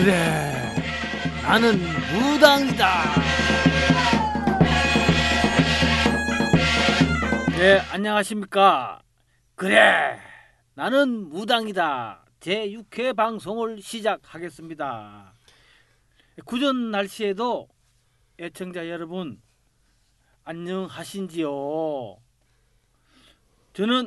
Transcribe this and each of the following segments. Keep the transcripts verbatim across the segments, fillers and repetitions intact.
그래, 나는 무당이다. 네, 안녕하십니까. 그래, 나는 무당이다. 제육 회 방송을 시작하겠습니다. 구전 날씨에도 애청자 여러분 안녕하신지요. 저는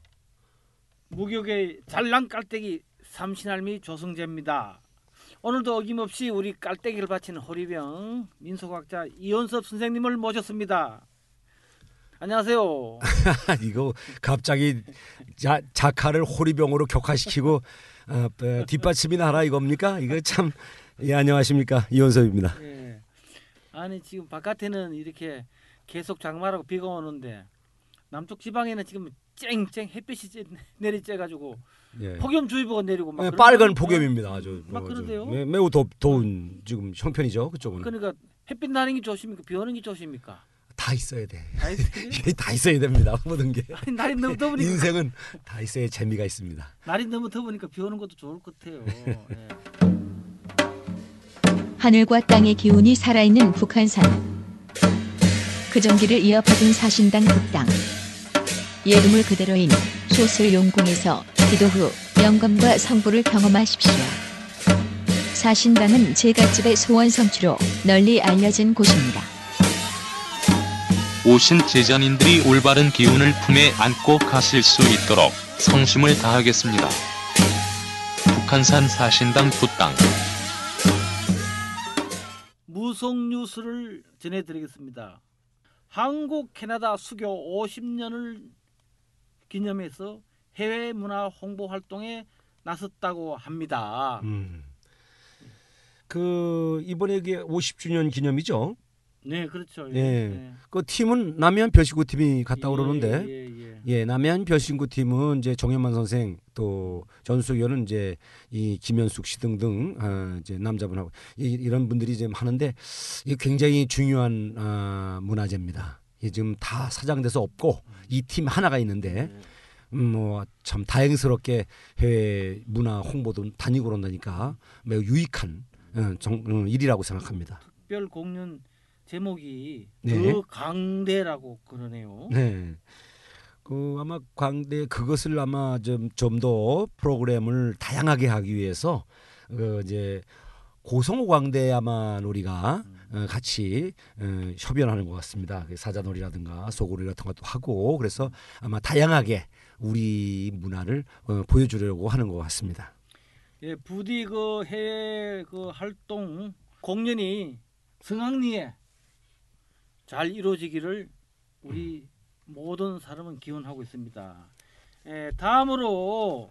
무격의 잘난 깔때기 삼신할미 조성재입니다. 오늘도 어김없이 우리 깔때기를 바치는 호리병 민속학자 이원섭 선생님을 모셨습니다. 안녕하세요. 이거 갑자기 자, 작가를 호리병으로 격화시키고 어, 뒷받침이나 하라 이겁니까? 이거 참. 예, 안녕하십니까, 이원섭입니다. 예. 아니 지금 바깥에는 이렇게 계속 장마라고 비가 오는데 남쪽 지방에는 지금 쨍쨍 햇빛이 내리쬐가지고 예. 폭염주의보가 내리고 막 예, 빨간 폭염입니다. 아주 막 뭐, 그러대요. 매, 매우 더, 더운 지금 형편이죠, 그쪽은. 그러니까 햇빛 나는 게 좋습니까? 비 오는 게 좋습니까? 다 있어야 돼. 다 있어야, 다 있어야 됩니다. 모든 게. 아니, 날이 너무 더우니까 인생은 다 있어야 재미가 있습니다. 날이 너무 더우니까 비 오는 것도 좋을 것 같아요. 예. 하늘과 땅의 기운이 살아있는 북한산. 그 전기를 이어받은 사신당 북당. 예금을 그대로인 소슬용궁에서 기도 후 영감과 성부를 경험하십시오. 사신당은 제갓집의 소원 성취로 널리 알려진 곳입니다. 오신 제자님들이 올바른 기운을 품에 안고 가실 수 있도록 성심을 다하겠습니다. 북한산 사신당 북당. 무속 뉴스를 전해드리겠습니다. 한국 캐나다 수교 오십 년을 기념해서 해외 문화 홍보 활동에 나섰다고 합니다. 음. 그 이번에 이게 오십 주년 기념이죠. 네, 그렇죠. 예. 예. 그 팀은 남해안 별신구 팀이 갔다 그러는데, 예, 예, 예. 예, 남해안 별신구 팀은 이제 정현만 선생 또 전수위원은 이제 이 김현숙 씨 등등 아, 이제 남자분하고 이, 이런 분들이 지금 하는데 이게 굉장히 중요한 아, 문화재입니다. 이게 지금 다 사장돼서 없고 이 팀 하나가 있는데. 음, 뭐 참 다행스럽게 해외 문화 홍보도 다니고 그런다니까 매우 유익한 어, 정, 어, 일이라고 생각합니다. 특별 공연 제목이 네. 더 강대라고 그러네요. 네. 그 아마 광대 그것을 아마 좀 좀 더 프로그램을 다양하게 하기 위해서 그 이제 고성호 광대 아마 놀이가 어, 같이 어, 협연하는 것 같습니다. 사자놀이라든가 소고리 같은 것도 하고 그래서 아마 다양하게 우리 문화를 어, 보여주려고 하는 것 같습니다. 예, 부디 그 해외 그 활동 공연이 성황리에 잘 이루어지기를 우리 음. 모든 사람은 기원하고 있습니다. 예, 다음으로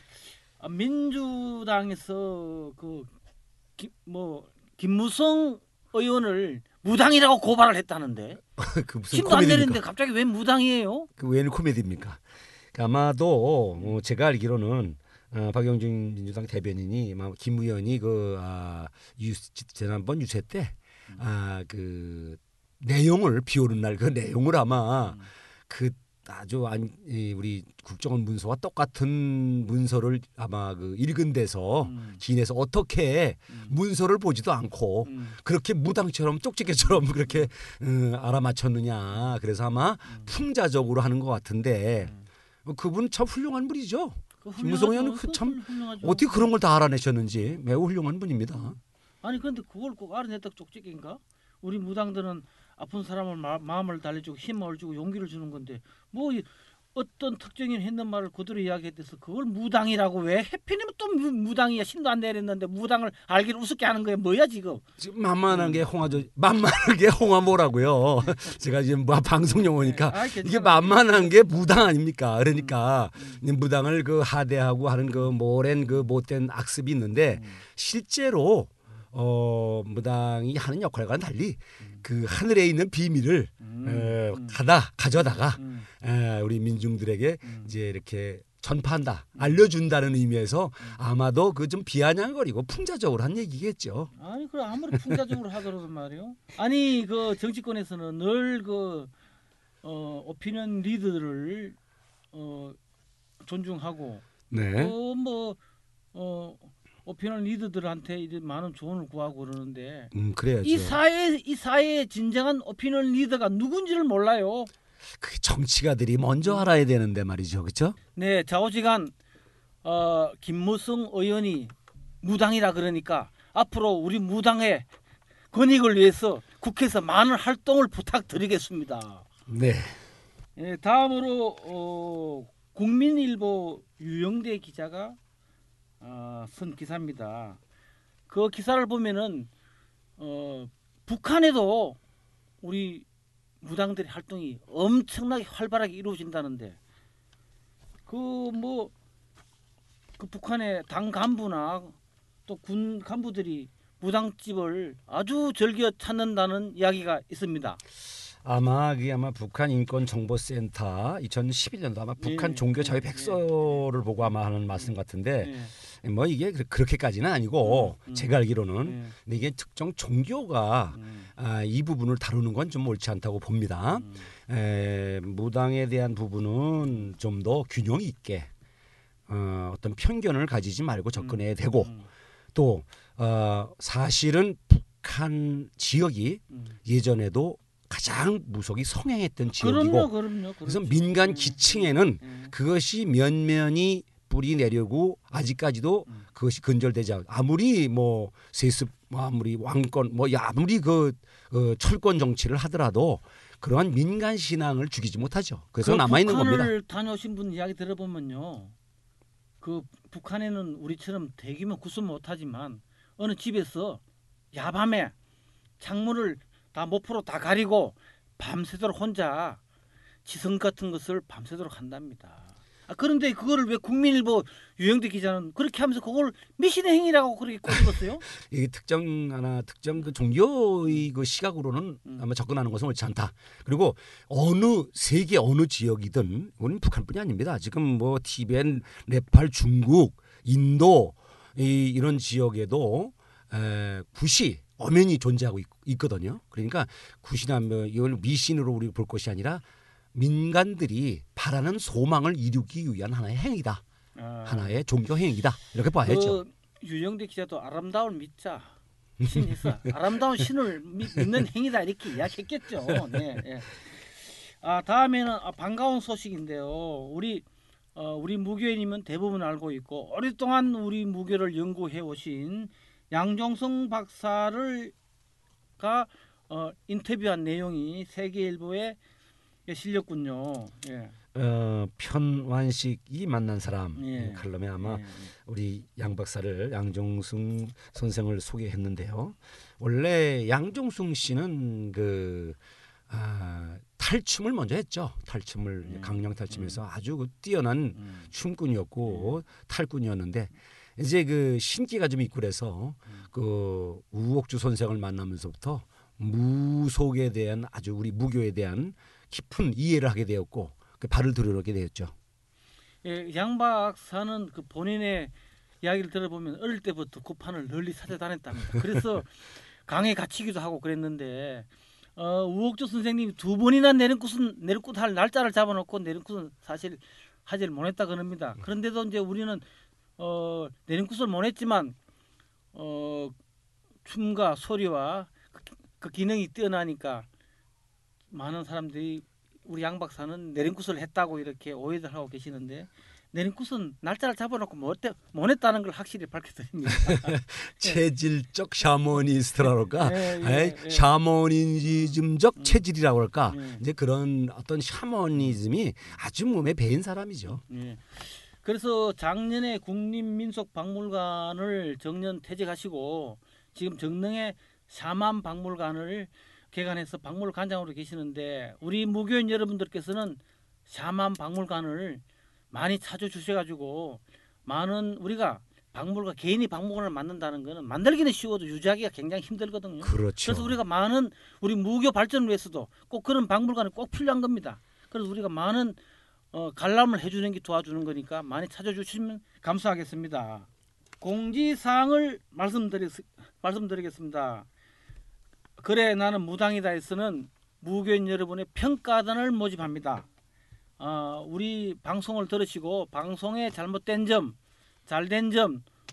민주당에서 그 뭐 김무성 의원을 무당이라고 고발을 했다는데 그 무슨 힘도 안 코미디입니까? 내리는데 갑자기 왜 무당이에요? 그 웬 코미디입니까? 그 아마도 어, 제가 알기로는 어, 박영진 민주당 대변인이 김 의원이 그 아, 유, 지난번 유세 때 아, 그 내용을 비오는 날 그 내용을 아마 음. 그 아주 안, 이, 우리 국정원 문서와 똑같은 문서를 아마 그 읽은 데서 음. 기인해서 어떻게 음. 문서를 보지도 않고 음. 그렇게 무당처럼 쪽지게처럼 그렇게 음, 알아맞혔느냐. 그래서 아마 음. 풍자적으로 하는 것 같은데 음. 그분 참 훌륭한 분이죠. 그 김무성 훌륭하죠. 의원은 그 참 훌륭하죠. 어떻게 그런 걸 다 알아내셨는지 매우 훌륭한 분입니다. 아니 그런데 그걸 꼭 알아냈다 쪽지기인가? 우리 무당들은 아픈 사람을 마, 마음을 달래주고 힘을 주고 용기를 주는 건데 뭐 어떤 특정인 했는 말을 그대로 이야기해서 그걸 무당이라고 왜 해피님은 또 무, 무당이야 신도 안 내렸는데 무당을 알기를 우습게 하는 거야 뭐야 지금? 지금 만만한 게 홍화죠. 만만한 게 홍화 뭐라고요? 제가 지금 뭐 방송 용어니까 아, 이게 만만한 게 무당 아닙니까? 그러니까 음, 음. 무당을 그 하대하고 하는 그 모랜 그 못된 악습이 있는데 음. 실제로 어 무당이 하는 역할과는 달리 음. 그 하늘에 있는 비밀을 음. 에, 음. 가다 가져다가 음. 에, 우리 민중들에게 음. 이제 이렇게 전파한다, 알려준다는 의미에서 음. 아마도 그 좀 비아냥거리고 풍자적으로 한 얘기겠죠. 아니 그래 아무리 풍자적으로 하더라도 말이요. 아니 그 정치권에서는 늘 그 어, 오피니언 리더들을 어, 존중하고 네. 또 뭐 어, 오피니언 리더들한테 이제 많은 조언을 구하고 그러는데 음, 그래야죠. 이 사회 이 사회의 진정한 오피니언 리더가 누군지를 몰라요. 그 정치가들이 먼저 알아야 되는데 말이죠, 그렇죠? 네, 좌우지간 어, 김무성 의원이 무당이라 그러니까 앞으로 우리 무당의 권익을 위해서 국회에서 많은 활동을 부탁드리겠습니다. 네. 예, 다음으로 어, 국민일보 유영대 기자가 어, 쓴 기사입니다. 그 기사를 보면은 어, 북한에도 우리 무당들의 활동이 엄청나게 활발하게 이루어진다는데 그 뭐 그 북한의 당 간부나 또 군 간부들이 무당집을 아주 즐겨 찾는다는 이야기가 있습니다. 아마 그게 아마 북한 인권정보센터 이천십일 년도 아마 북한 예, 종교자유 예, 백서를 보고 아마 하는 말씀 같은데 예, 뭐 이게 그- 그렇게까지는 아니고 음, 음. 제가 알기로는 예, 근데 이게 특정 종교가 음, 아, 이 부분을 다루는 건 좀 옳지 않다고 봅니다. 음. 에, 무당에 대한 부분은 좀 더 균형 있게 어, 어떤 편견을 가지지 말고 접근해야 되고 음, 또 어, 사실은 북한 지역이 음. 예전에도 가장 무속이 성행했던 그럼요, 지역이고 그럼요. 그래서 그렇죠. 민간 예, 기층에는 예. 그것이 면면이 뿌리 내려고 아직까지도 음. 그것이 근절되지 않고 아무리 뭐 세습 뭐 아무리 왕권 뭐 아무리 그 어, 철권 정치를 하더라도 그러한 민간 신앙을 죽이지 못하죠. 그래서 그 남아 있는 겁니다. 북한을 다녀오신 분 이야기 들어보면요, 그 북한에는 우리처럼 대규모 구습 못하지만 어느 집에서 야밤에 창문을 다 모포로 다 가리고 밤새도록 혼자 지성 같은 것을 밤새도록 한답니다. 아, 그런데 그거를 왜 국민일보 유영대 기자는 그렇게 하면서 그걸 미신의 행위라고 그렇게 꼬집었어요? 이게 특정 하나 특정 그 종교의 그 시각으로는 음. 아마 접근하는 것은 옳지 않다. 그리고 어느 세계 어느 지역이든 우리는 북한뿐이 아닙니다. 지금 뭐 티벳, 네팔, 중국, 인도 이, 이런 지역에도 에, 굿이 엄연히 존재하고 있, 있거든요. 그러니까 굿이나 뭐 이걸 미신으로 우리 볼 것이 아니라 민간들이 바라는 소망을 이루기 위한 하나의 행위다. 아, 하나의 종교 행위다. 이렇게 봐야죠. 그 유영대 기자도 아름다운 믿자 신해서 아름다운 신을 믿, 믿는 행위다 이렇게 이야기했겠죠. 네, 예. 아 다음에는 아, 반가운 소식인데요. 우리 어, 우리 무교인님은 대부분 알고 있고 오랫동안 우리 무교를 연구해 오신 양종성 박사를 가 어, 인터뷰한 내용이 세계일보에 실렸군요. 예. 어, 편완식이 만난 사람 예. 이 칼럼에 아마 예. 우리 양 박사를 양종승 선생을 소개했는데요. 원래 양종승 씨는 그 아, 탈춤을 먼저 했죠. 탈춤을 음. 강령 탈춤에서 아주 그 뛰어난 음. 춤꾼이었고 탈꾼이었는데 이제 그 신기가 좀 있고 그래서 음. 그 우옥주 선생을 만나면서부터 무속에 대한 아주 우리 무교에 대한 깊은 이해를 하게 되었고 그 발을 들여놓게 되었죠. 예, 양 박사는 그 본인의 이야기를 들어보면 어릴 때부터 구판을 널리 찾아다녔답니다. 그래서 강에 갇히기도 하고 그랬는데 어, 우옥주 선생님이 두 번이나 내림굿은 내림굿 할 날짜를 잡아놓고 내림굿은 사실 하지를 못했다 그럽니다. 그런데도 이제 우리는 어, 내림굿을 못했지만 어, 춤과 소리와 그, 그 기능이 뛰어나니까 많은 사람들이 우리 양 박사는 내림굿을 했다고 이렇게 오해를 하고 계시는데 내림굿은 날짜를 잡아놓고 못, 못했다는 걸 확실히 밝혀드립니다. 체질적 샤머니스트라고 할까? 예, 예, 아이, 예. 샤머니즘적 체질이라고 할까? 예. 이제 그런 어떤 샤머니즘이 아주 몸에 배인 사람이죠. 예. 그래서 작년에 국립민속박물관을 정년 퇴직하시고 지금 정릉에 샤만 박물관을 개관해서 박물관장으로 계시는데 우리 무교인 여러분들께서는 샤만 박물관을 많이 찾아주셔가지고 많은 우리가 박물관 개인이 박물관을 만든다는 거는 만들기는 쉬워도 유지하기가 굉장히 힘들거든요. 그렇죠. 그래서 우리가 많은 우리 무교 발전을 위해서도 꼭 그런 박물관이 꼭 필요한 겁니다. 그래서 우리가 많은 어, 관람을 해주는 게 도와주는 거니까 많이 찾아주시면 감사하겠습니다. 공지사항을 말씀드리, 말씀드리겠습니다. 그래 나는 무당이다에서는 무교인 여러분의 평가단을 모집합니다. 어, 우리 방송을 들으시고 방송의 잘못된 점, 잘된 점,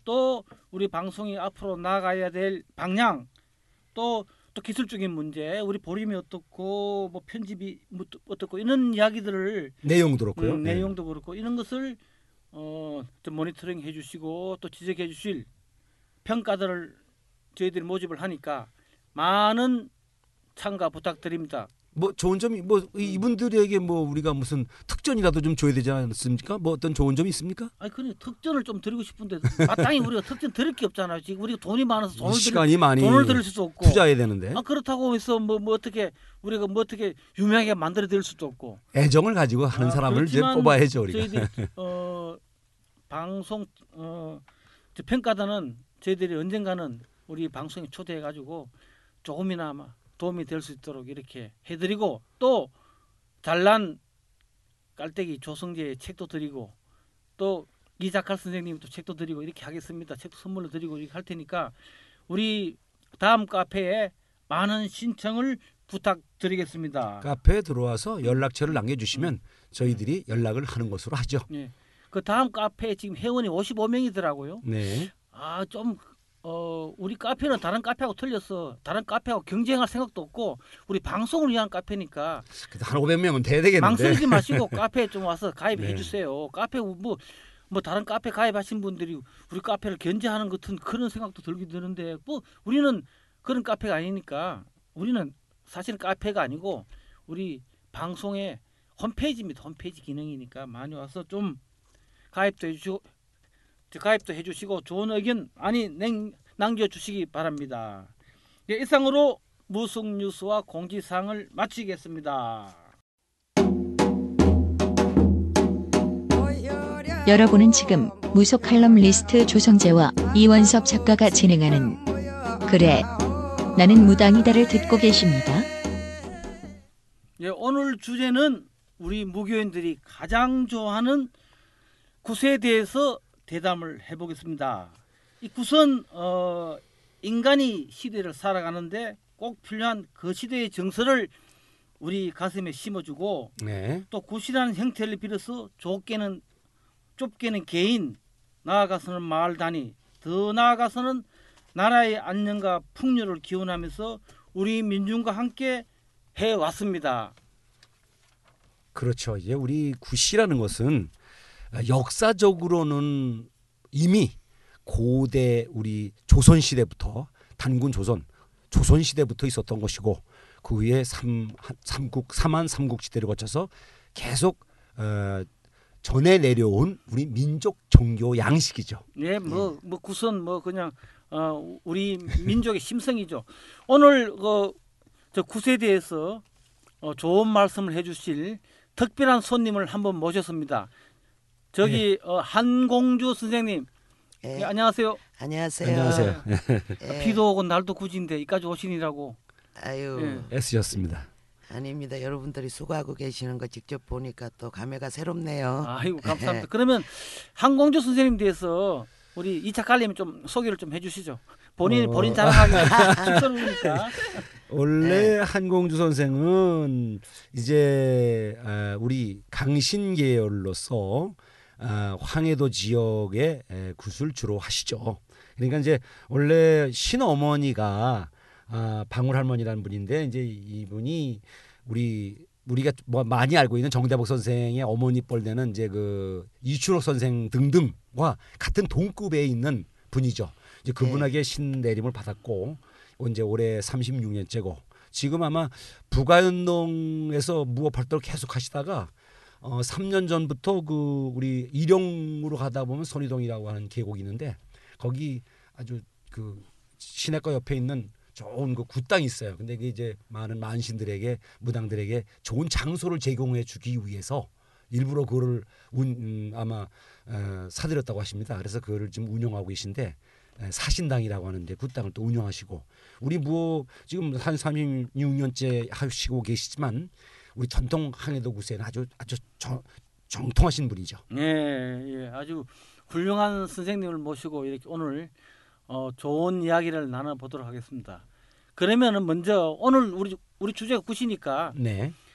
또 우리 방송이 앞으로 나가야 될 방향, 또 또 기술적인 문제, 우리 보림이 어떻고 뭐 편집이 뭐 어떻고 이런 이야기들을 내용도 그렇고요. 음, 네. 내용도 그렇고 이런 것을 어, 좀 모니터링 해주시고 또 지적해 주실 평가들을 저희들이 모집을 하니까 많은 참가 부탁드립니다. 뭐 좋은 점이 뭐 이분들에게 뭐 우리가 무슨 특전이라도 좀 줘야 되지 않습니까? 뭐 어떤 좋은 점이 있습니까? 아니 그래 특전을 좀 드리고 싶은데 마땅히 우리가 특전 드릴 게 없잖아요. 지금 우리가 돈이 많아서 돈을 시간이 드릴, 많이 돈을 드릴 수도 없고 투자해야 되는데 아 그렇다고 해서 뭐, 뭐 어떻게 우리가 뭐 어떻게 유명하게 만들어 드릴 수도 없고 애정을 가지고 하는 아, 사람을 이제 그렇지만 뽑아야죠 우리가. 저희들이 어, 방송 어, 저 평가단은 저희들이 언젠가는 우리 방송에 초대해 가지고 조금이나마 도움이 될 수 있도록 이렇게 해드리고 또 잘난 깔때기 조성재의 책도 드리고 또 이작할 선생님도 책도 드리고 이렇게 하겠습니다. 책도 선물로 드리고 이렇게 할 테니까 우리 다음 카페에 많은 신청을 부탁드리겠습니다. 카페에 들어와서 연락처를 남겨주시면 저희들이 연락을 하는 것으로 하죠. 예. 그 다음 카페에 지금 회원이 오십오 명이더라고요. 네. 아, 좀 어, 우리 카페는 다른 카페하고 틀렸어. 다른 카페하고 경쟁할 생각도 없고 우리 방송을 위한 카페니까 그래도 한 오백 명은 돼야 되겠는데. 망설이지 마시고 카페에 좀 와서 가입해 네. 주세요. 카페 뭐 뭐 다른 카페 가입하신 분들이 우리 카페를 견제하는 것 같은 그런 생각도 들게 드는데 뭐 우리는 그런 카페가 아니니까 우리는 사실 카페가 아니고 우리 방송의 홈페이지입니다. 홈페이지 기능이니까 많이 와서 좀 가입도 해주시고 가입도 해주시고 좋은 의견 많이 남겨주시기 바랍니다. 네, 이상으로 무속뉴스와 공지사항을 마치겠습니다. 여러분은 지금 무속 칼럼니스트 조성재와 이원섭 작가가 진행하는 그래 나는 무당이다를 듣고 계십니다. 예, 오늘 주제는 우리 무교인들이 가장 좋아하는 굿에 대해서 대담을 해보겠습니다. 이 굿은 어, 인간이 시대를 살아가는데 꼭 필요한 그 시대의 정서를 우리 가슴에 심어주고 네. 또 굿이라는 형태를 빌어서 좁게는 좁게는 개인, 나아가서는 마을 단위, 더 나아가서는 나라의 안녕과 풍요를 기원하면서 우리 민중과 함께 해왔습니다. 그렇죠. 이제 우리 굿이라는 것은 역사적으로는 이미 고대 우리 조선 시대부터 단군 조선 조선 시대부터 있었던 것이고 그 위에 삼 삼국 삼한 삼국 시대를 거쳐서 계속 어, 전해 내려온 우리 민족 종교 양식이죠. 예, 뭐, 뭐 굿은 뭐 그냥 어, 우리 민족의 심성이죠. 오늘 그 저 굿에 대해서 어, 좋은 말씀을 해주실 특별한 손님을 한번 모셨습니다. 저기 어, 한공주 선생님, 예, 예, 안녕하세요. 안녕하세요. 안녕하세요. 예, 비도 오고 날도 굿인데 이까지 오시니라고. 아유, 예. 애쓰셨습니다. 아닙니다. 여러분들이 수고하고 계시는 거 직접 보니까 또 감회가 새롭네요. 아이고 감사합니다. 그러면 한공주 선생님 대해서 우리 이 작가님이 좀 소개를 좀 해주시죠. 본인 어. 본인 자랑하기 쑥스러우니까. 원래 한공주 선생은 이제 아, 우리 강신 계열로서 아, 황해도 지역의 에, 굿을 주로 하시죠. 그러니까 이제 원래 신어머니가 아, 방울할머니라는 분인데 이제 이분이 우리 우리가 뭐 많이 알고 있는 정대복 선생의 어머니 뻘되는 이제 그 이춘옥 선생 등등과 같은 동급에 있는 분이죠. 이제 그분에게 신내림을 받았고 이제 올해 삼십육 년째고 지금 아마 부가연동에서 무업 활동을 계속 하시다가 어, 삼 년 전부터 그 우리 일용으로 가다 보면 선의동이라고 하는 계곡이 있는데 거기 아주 그 시내가 옆에 있는 좋은 그 굿당이 있어요. 근데 이게 이제 많은 만신들에게 무당들에게 좋은 장소를 제공해 주기 위해서 일부러 그거를 운, 음, 아마 어, 사들였다고 하십니다. 그래서 그거를 지금 운영하고 계신데 에, 사신당이라고 하는데 굿당을 또 운영하시고 우리 뭐 지금 한 삼십육 년째 하시고 계시지만 우리 전통 항해도 굿에는 아주 아주 정, 정통하신 분이죠. 예, 예, 아주 훌륭한 선생님을 모시고 이렇게 오늘 어, 좋은 이야기를 나눠보도록 하겠습니다. 그러면은 먼저 오늘 우리 우리 주제가 굿이니까 네.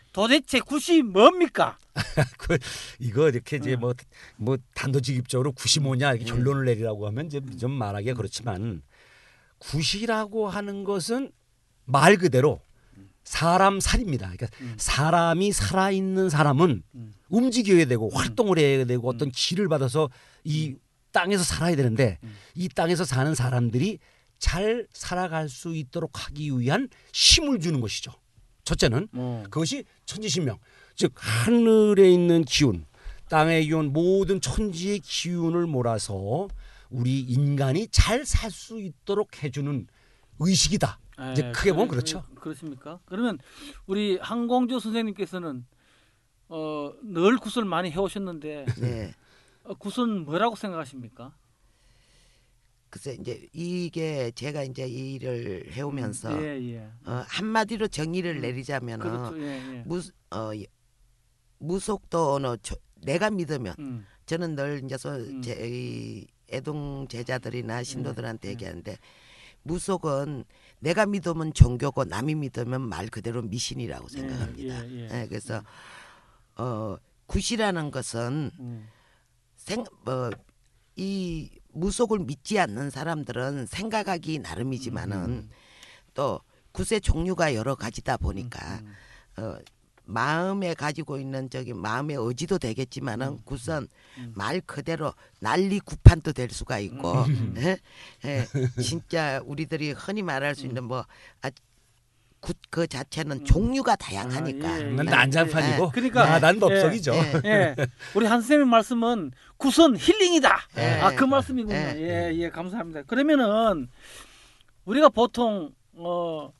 도대체 굿이 뭡니까? 그 이거 이렇게 이제 음. 뭐 뭐 단도직입적으로 굿이 뭐냐 이렇게 음. 결론을 내리라고 하면 이제 좀 말하기가 그렇지만 굿이라고 하는 것은 말 그대로 사람 살입니다. 그러니까 음. 사람이 살아 있는 사람은 음. 움직여야 되고 활동을 해야 되고 음. 어떤 기를 받아서 이 땅에서 살아야 되는데 음. 이 땅에서 사는 사람들이 잘 살아갈 수 있도록 하기 위한 힘을 주는 것이죠. 첫째는 어. 그것이 천지신명, 즉 하늘에 있는 기운, 땅의 기운, 모든 천지의 기운을 몰아서 우리 인간이 잘 살 수 있도록 해주는 의식이다. 이제 에, 크게 보면 그래, 그렇죠. 그렇습니까? 그러면 우리 한공조 선생님께서는 어, 늘 굿을 많이 해오셨는데 네. 어, 굿은 뭐라고 생각하십니까? 글쎄 이제 이게 제가 이제 이 일을 해오면서 예, 예. 어, 한마디로 정의를 음, 내리자면은 그렇죠. 예, 예. 무 어, 무속도 어느 저, 내가 믿으면 음, 저는 늘 이제 소, 음. 제, 이 애동 제자들이나 신도들한테 음. 얘기하는데 무속은 내가 믿으면 종교고 남이 믿으면 말 그대로 미신이라고 생각합니다. 예, 예, 예. 예, 그래서 어, 굿이라는 것은 음, 생, 뭐, 이 무속을 믿지 않는 사람들은 생각하기 나름이지만은 음. 또 굿의 종류가 여러 가지다 보니까 음, 어, 마음에 가지고 있는 저기 마음의 의지도 되겠지만은 음. 굿은 음. 말 그대로 난리 구판도 될 수가 있고 음. 예? 예, 진짜 우리들이 흔히 말할 수 있는 뭐 아, 굿 그 자체는 음. 종류가 다양하니까 아, 예, 예. 난 예, 난장판이고 예. 그러니까 나난 법석이죠. 예, 예, 우리 한 선생님 말씀은 굿은 힐링이다. 예. 아, 그 말씀이군요. 예. 예, 예, 감사합니다. 그러면은 우리가 보통 어,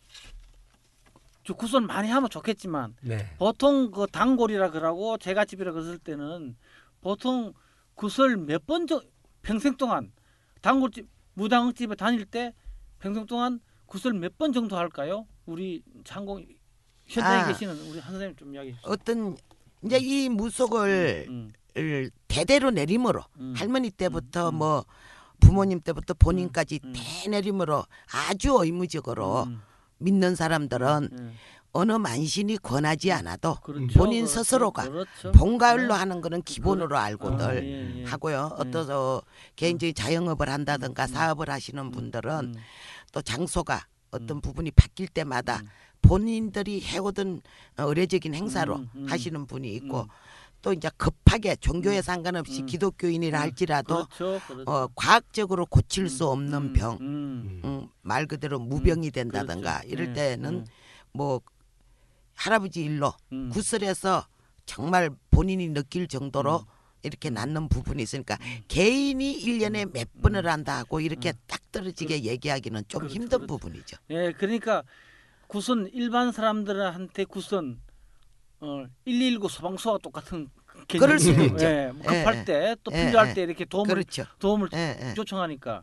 저 굿은 많이 하면 좋겠지만 네. 보통 그 단골이라 그러고 제가 집이라 그랬을 때는 보통 굿을 몇 번 평생 동안 단골집 무당집에 다닐 때 평생 동안 굿을 몇 번 정도 할까요? 우리 창공 현장에 아. 계시는 우리 한 선생님 좀 이야기해 주세요. 어떤 이제 이 무속을 음, 을 대대로 내림으로 음. 할머니 때부터 음, 음. 뭐 부모님 때부터 본인까지 음, 음. 대내림으로 아주 의무적으로 음, 믿는 사람들은 음, 어느 만신이 권하지 않아도 그렇죠. 본인 그렇죠. 스스로가 그렇죠. 본가을로 네. 하는 거는 기본으로 알고들 아, 예, 예. 하고요. 어떤 저 개인적인 자영업을 한다든가 사업을 하시는 분들은 음, 또 장소가 어떤 음. 부분이 바뀔 때마다 음. 본인들이 해오던 어, 의례적인 행사로 음, 음. 하시는 분이 있고 음. 또 이제 급하게 종교에 음. 상관없이 음. 기독교인이라 음. 할지라도 그렇죠. 그렇죠. 어, 과학적으로 고칠 수 음, 없는 음, 병, 음, 음, 말 그대로 무병이 된다든가 그렇죠. 이럴 예, 때는 예. 뭐 할아버지 일로 음. 구슬해서 정말 본인이 느낄 정도로 음. 이렇게 낫는 부분이 있으니까 개인이 일 년에 몇 번을 한다 하고 이렇게 딱 떨어지게 얘기하기는 좀 그렇죠, 힘든 그렇죠. 부분이죠. 예, 그러니까 굿은 일반 사람들한테 굿은 어, 일일구 소방서와 똑같은 그럴 수도 개념이에요. 있죠. 예, 뭐 급할 예, 때 또 예, 필요할 예. 때 이렇게 도움을 그렇죠. 도움을 예, 예. 요청하니까.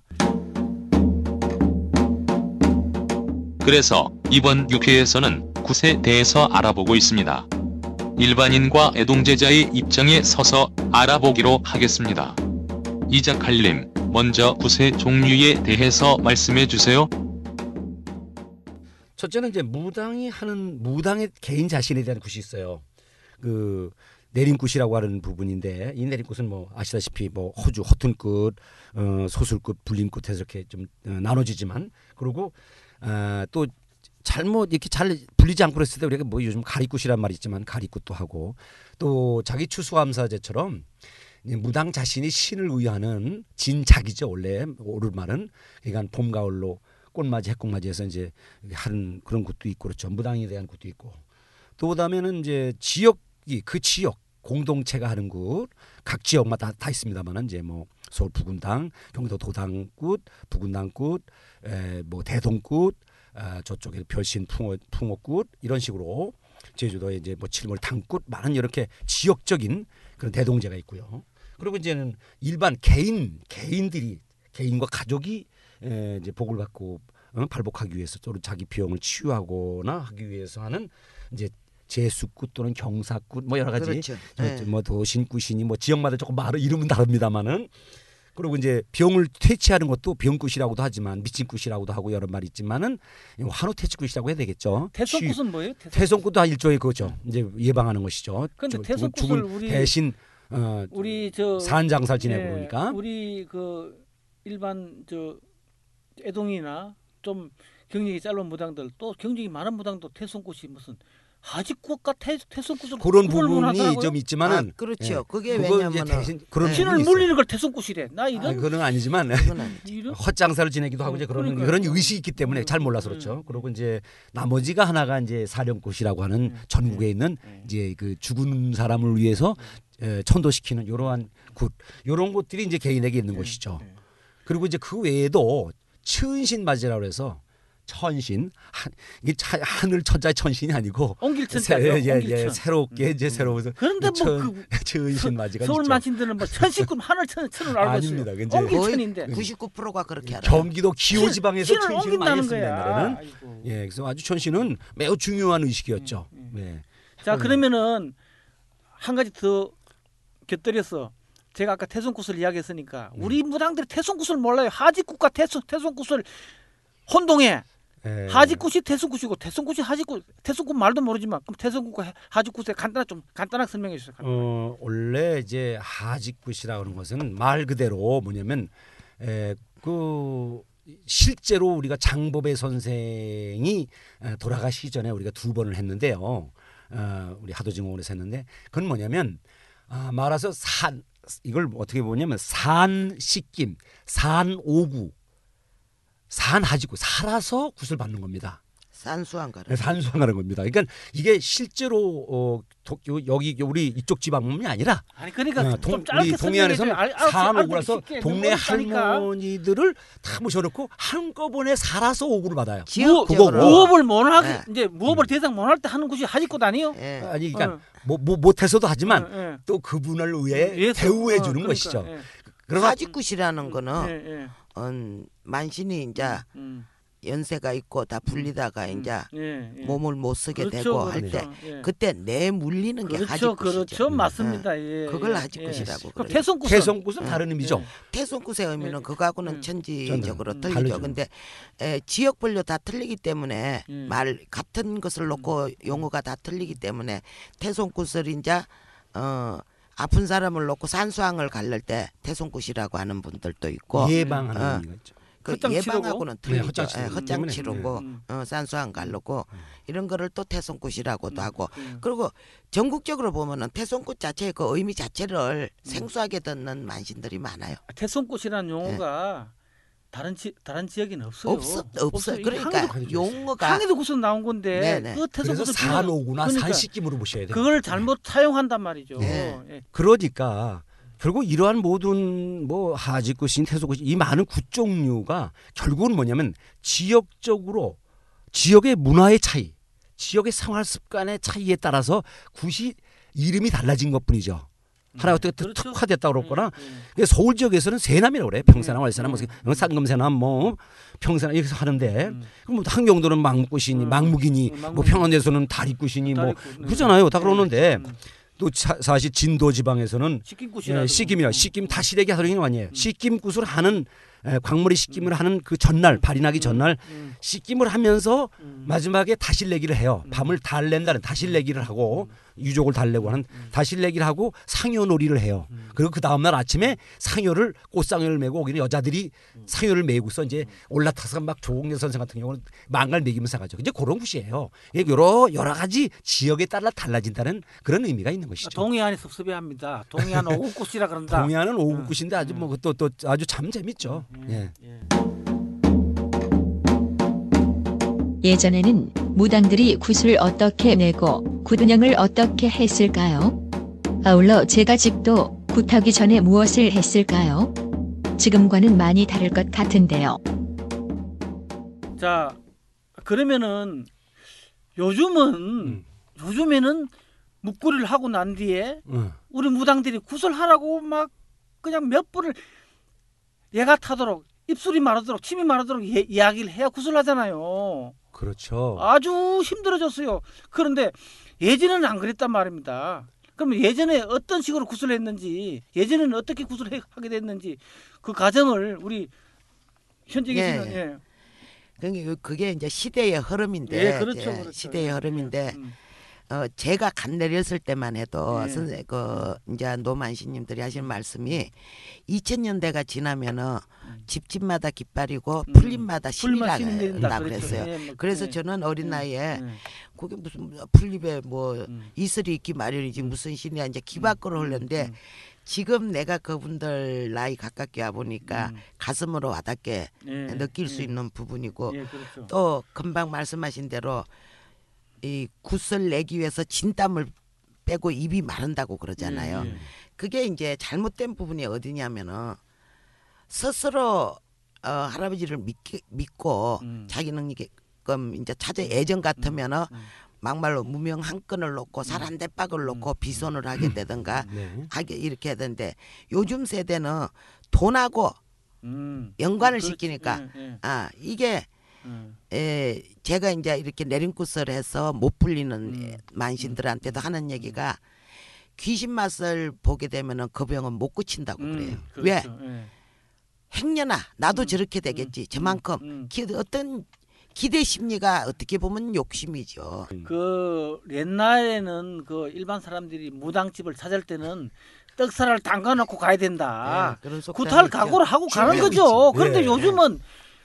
그래서 이번 육 회에서는 굿에 대해서 알아보고 있습니다. 일반인과 애동제자의 입장에 서서 알아보기로 하겠습니다. 이작할님, 먼저 굿의 종류에 대해서 말씀해 주세요. 첫째는 이제 무당이 하는 무당의 개인 자신에 대한 굿이 있어요. 그 내림굿이라고 하는 부분인데 이 내림굿은 뭐 아시다시피 뭐 호주 허튼굿, 어, 소술굿, 불림굿 해서 이렇게 좀 어, 나눠지지만 그리고 어, 또 잘못 이렇게 잘 불리지 않고 그랬을 때 우리가 뭐 요즘 가리굿이란 말이 있지만 가리굿도 하고 또 자기 추수감사제처럼 무당 자신이 신을 의하는 진작이죠 원래 옳은 말은 그러니까 봄 가을로 꽃맞이 해꽃맞이해서 이제 하는 그런 것도 있고 그렇죠. 무당에 대한 것도 있고 또 그다음에는 이제 지역이 그 지역 공동체가 하는 곳 각 지역마다 다 있습니다만은 이제 뭐 서울 부군당, 경기도 도당굿, 부군당굿, 에, 뭐 대동굿, 아, 저쪽에 별신 풍어 풍어굿 이런 식으로 제주도에 이제 뭐 칠몰 당굿 많은 이렇게 지역적인 그런 대동제가 있고요. 그리고 이제는 일반 개인 개인들이 개인과 가족이 에, 이제 복을 받고 어, 발복하기 위해서 또는 자기 비용을 치유하거나 하기 위해서 하는 이제 제수굿 또는 경사굿 뭐 여러 가지 그렇죠. 저, 예. 저, 뭐 도신굿이니 뭐 지역마다 조금 말 이름은 다릅니다만은 그리고 이제 병을 퇴치하는 것도 병굿이라고도 하지만 미친굿이라고도 하고 여러 말이 있지만은 환우 퇴치굿이라고 해야 되겠죠. 태손굿은 뭐예요? 태손굿. 태손굿도 한 일종의 그거죠. 이제 예방하는 것이죠. 근데 저- 태손굿을 죽은 우리- 대신 어, 우리 저 산장살 지내고 예, 그러니까 우리 그 일반 저 애동이나 좀 경력이 짧은 무당들 또 경력이 많은 무당도 태손굿이 무슨 하직굿과 태, 태손굿을 그런 구분을 못 부분이 하더라고요. 좀 있지만은 아, 그렇죠. 예, 그게 그거 이제 왜냐면은 대신 그런 네. 신을 부분이 있어요. 물리는 걸 태손굿이래. 나 아, 이런 그거는 아니지만 그건 아니지. 이런 헛장사를 지내기도 하고 이제 그런 그러니까요. 그런 의식이 있기 때문에 음, 잘 몰라서 음, 그렇죠. 음. 그리고 이제 나머지가 하나가 이제 사령굿이라고 하는 음, 전국에 있는 음. 이제 그 죽은 사람을 위해서 에, 천도시키는 이러한 굿 이런 것들이 이제 개인에게 있는 것이죠. 네. 그리고 이제 그 외에도 천신 맞이라고 해서 천신 한, 이게 차- 하늘 천자의 천신이 아니고 옹길천자. 새, 예, 옹길천. 예, 새롭게 이제 새로워서 그런데 천, 뭐 그 천신 맞이가 서울 있죠. 만신들은 뭐 천신군 하늘 천 천을 알고 아닙니다. 있어요. 이제 옹길천인데 구십구 퍼센트가 그렇게 알아요. 경기도 기호 지방에서 신을 천신을 많이 옮긴다는 했습니다. 거야. 옛날에는. 아이고. 예, 그래서 아주 천신은 매우 중요한 의식이었죠. 음, 네. 자 그러면은 한 가지 더 곁들여서 제가 아까 태손굿을 이야기했으니까 음. 우리 무당들이 태손굿을 몰라요. 하직굿과 태손 태손굿을 혼동해. 예. 하직굿이 태손굿이고 태손굿이 하직굿. 태손굿 말도 모르지만 그럼 태손굿과 하직굿의 간단한 좀 간단하게 설명해 주세요. 어, 원래 이제 하직굿이라고 하는 것은 말 그대로 뭐냐면 에, 그 실제로 우리가 장법의 선생이 에, 돌아가시기 전에 우리가 두 번을 했는데요. 어, 우리 하도진공원에서 했는데 그건 뭐냐면 아, 말아서 산 이걸 어떻게 보냐면 산 씻김, 산 오구, 산 하직구 살아서 굿을 받는 겁니다. 산수한 거를. 네, 산수하는 겁니다. 그러니까 이게 실제로 어, 도, 요- 여기 우리 이쪽 지방만이 아니라 아니 그러니까 어, 좀 동, 짧게 우리 동해안에서는 설명해 줘요. 알- 산 알아듣기 오구라서 쉽게. 동네 너무 어렵다니까. 할머니들을 다 모셔놓고 한꺼번에 살아서 오구를 받아요. 지역적으로. 그거고. 무업을 못 하게 네. 이제 무업을 대상 못 할 때 하는 곳이 하직굿 아니에요? 예. 아니 그러니까 어. 뭐, 뭐 못해서도 하지만 어, 예. 또 그분을 위해 위해서. 대우해 어, 주는 그러니까, 것이죠. 예. 그러나 하직굿이라는 거는 예, 예. 어, 만신이 이제 음, 연세가 있고 다 불리다가 음, 이제 예, 예. 몸을 못 쓰게 그렇죠, 되고 그렇죠. 할 때 예. 그때 내 물리는 게 그렇죠, 하직굿이죠. 그렇죠, 맞습니다. 예, 그걸 예, 하직굿이라고 예. 그래요. 태손굿은 태성굿은 다른 의미죠. 태손굿의 의미는 예. 그거하고는 예. 천지적으로 음. 틀리죠. 다르죠. 근데 에, 지역별로 다 틀리기 때문에 음. 말 같은 것을 놓고 용어가 다 틀리기 때문에 태손굿을 이제 어, 아픈 사람을 놓고 산수항을 갈릴 때 태손굿이라고 하는 분들도 있고 예방하는 어. 의미가 있죠. 그 헛장 치료고? 예방하고는 네, 틀리죠. 헛장 예, 치료 헛장 때문에. 치료고 음. 어, 산수항 갈르고 이런 거를 또 태손굿이라고도 하고 음. 그리고 전국적으로 보면은 태손굿 자체의 그 의미 자체를 음. 생소하게 듣는 만신들이 많아요. 태손굿이라는 용어가 다른 지 다른 지역에는 없어요. 없어 없어요. 이게 그러니까 항해도, 용어가 항해도 굿은 나온 건데 네네. 그 그래서 태손굿을 산오구나 그러니까 산씻김으로 보셔야 돼요. 그걸 잘못 사용한단 말이죠. 네. 예. 그러니까 결국 이러한 모든 뭐 하직굿인 태소굿 이 많은 굿 종류가 결국은 뭐냐면 지역적으로 지역의 문화의 차이, 지역의 생활 습관의 차이에 따라서 굿이 이름이 달라진 것뿐이죠. 하나가 어떻게 그렇죠. 특화됐다 그러거나 예, 예. 그러니까 서울 지역에서는 세남이라고 그래. 평사남, 음, 월사남, 뭐 음. 쌍금새남, 뭐 평사남 이렇게 하는데 음. 그럼 뭐 한경도는 망굿이니, 음. 망묵이니, 음, 뭐 망묵. 평안에서는 다리굿이니, 뭐 다리굿, 네. 그러잖아요. 다 그러는데 음. 또 차- 사실 진도 지방에서는 식김굿이라도 예, 시김이라 음. 시김 다시래기 하는 게 아니에요. 시김굿을 하는 에, 광머리 시김을 하는 그 전날 발인하기 전날 음. 시김을 하면서 음. 마지막에 다실내기를 해요. 밤을 달랜다는 다실내기를 하고 유족을 달래고 하는 다실내기를 하고 상여놀이를 해요. 그리고 그 다음 날 아침에 상여를 꽃상여를 메고 오기는 여자들이 상여를 메고서 이제 올라타서 막 조공래 선생 같은 경우는 망갈 메기면서 가죠. 이제 그런 굿이에요. 이게 여러 여러 가지 지역에 따라 달라진다는 그런 의미가 있는 것이죠. 동해안이 섭섭해합니다. 동해안 오곡꽃이라 그런다. 동해안은 오국굿인데 아주 뭐 또 또 아주 참 재밌죠. 예. 예. 예전에는 무당들이 굿을 어떻게 내고 굿 운영을 어떻게 했을까요? 아울러 제가 집도 굿하기 전에 무엇을 했을까요? 지금과는 많이 다를 것 같은데요. 자 그러면은 요즘은 음. 요즘에는 묵구리를 하고 난 뒤에 어. 우리 무당들이 굿을 하라고 막 그냥 몇 번을 얘가 타도록 입술이 마르도록 침이 마르도록 예, 이야기를 해야 굿을 하잖아요. 그렇죠. 아주 힘들어졌어요. 그런데 예전에는 안 그랬단 말입니다. 그러면 예전에 어떤 식으로 구슬을 했는지, 예전에는 어떻게 구슬을 하게 됐는지 그 과정을 우리 현재 계시는 예. 예. 그게 그게 이제 시대의 흐름인데, 예, 그렇죠, 이제 그렇죠. 시대의 예, 흐름인데 음, 어, 제가 간 내렸을 때만 해도 예. 선생 그 이제 노만시님들이 하시는 말씀이 이천 년대가 지나면은 집집마다 깃발이고 음. 풀잎마다 풀만 신이라 신이 내린다 그랬어요. 예, 뭐, 그래서 예. 저는 어린 음, 나이에 예. 그게 무슨 풀잎에 뭐 음. 이슬이 있기 마련이지 무슨 신이야 이제 기 밖으로 음, 흘렀는데 음, 지금 내가 그분들 나이 가깝게 와 보니까 음. 가슴으로 와닿게 예, 느낄 수 예. 있는 부분이고 예, 그렇죠. 또 금방 말씀하신 대로 이 굿을 내기 위해서 진땀을 빼고 입이 마른다고 그러잖아요. 예, 예. 그게 이제 잘못된 부분이 어디냐면은 스스로 어, 할아버지를 믿, 믿고 음. 자기는 이게 끔 이제 찾아 예전 같으면은 음. 막말로 무명 한 건을 놓고 살 한 대박을 놓고 비손을 하게 되든가 네. 하게 이렇게 하던데 요즘 세대는 돈하고 음. 연관을 그렇지. 시키니까 예, 예. 아 이게 음. 에, 제가 이제 이렇게 내림굿을 해서 못 풀리는 음. 만신들한테도 하는 얘기가 귀신 맛을 보게 되면은 그 병은 못 고친다고 음, 그래요. 그렇죠. 왜? 예. 행여나 나도 음, 저렇게 되겠지. 음, 저만큼 음. 기, 어떤 기대 심리가 어떻게 보면 욕심이죠. 그 옛날에는 그 일반 사람들이 무당집을 찾을 때는 떡살을 담가놓고 가야 된다. 예, 그런 속담이 구탈 있죠. 각오를 하고 가는 중요하고 거죠. 있지. 그런데 예, 요즘은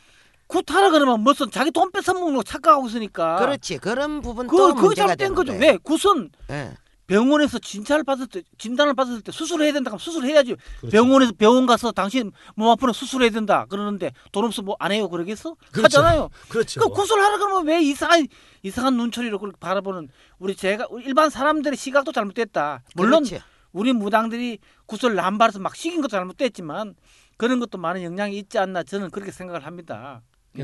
구타라 그러면 무슨 자기 돈 뺏어 먹는 거 착각하고 있으니까. 그렇지. 그런 부분 그, 또 그거 문제가 잘못된 되는 거죠. 거예요. 왜? 굿은 예. 병원에서 진찰을 받을 때, 진단을 받을 때 수술해야 된다. 그럼 수술해야지. 그렇죠. 병원에서 병원 가서 당신 몸 아프면 수술해야 된다. 그러는데 돈 없어 뭐 안 해요. 그러겠어? 그렇죠. 하잖아요. 그렇죠. 그 구슬하라 그러면 왜 이상한 이상한 눈초리로 그렇게 바라보는 우리 제가 일반 사람들의 시각도 잘못됐다. 물론 그렇지. 우리 무당들이 구슬 남발해서 막 시킨 것도 잘못됐지만 그런 것도 많은 영향이 있지 않나 저는 그렇게 생각을 합니다. 네.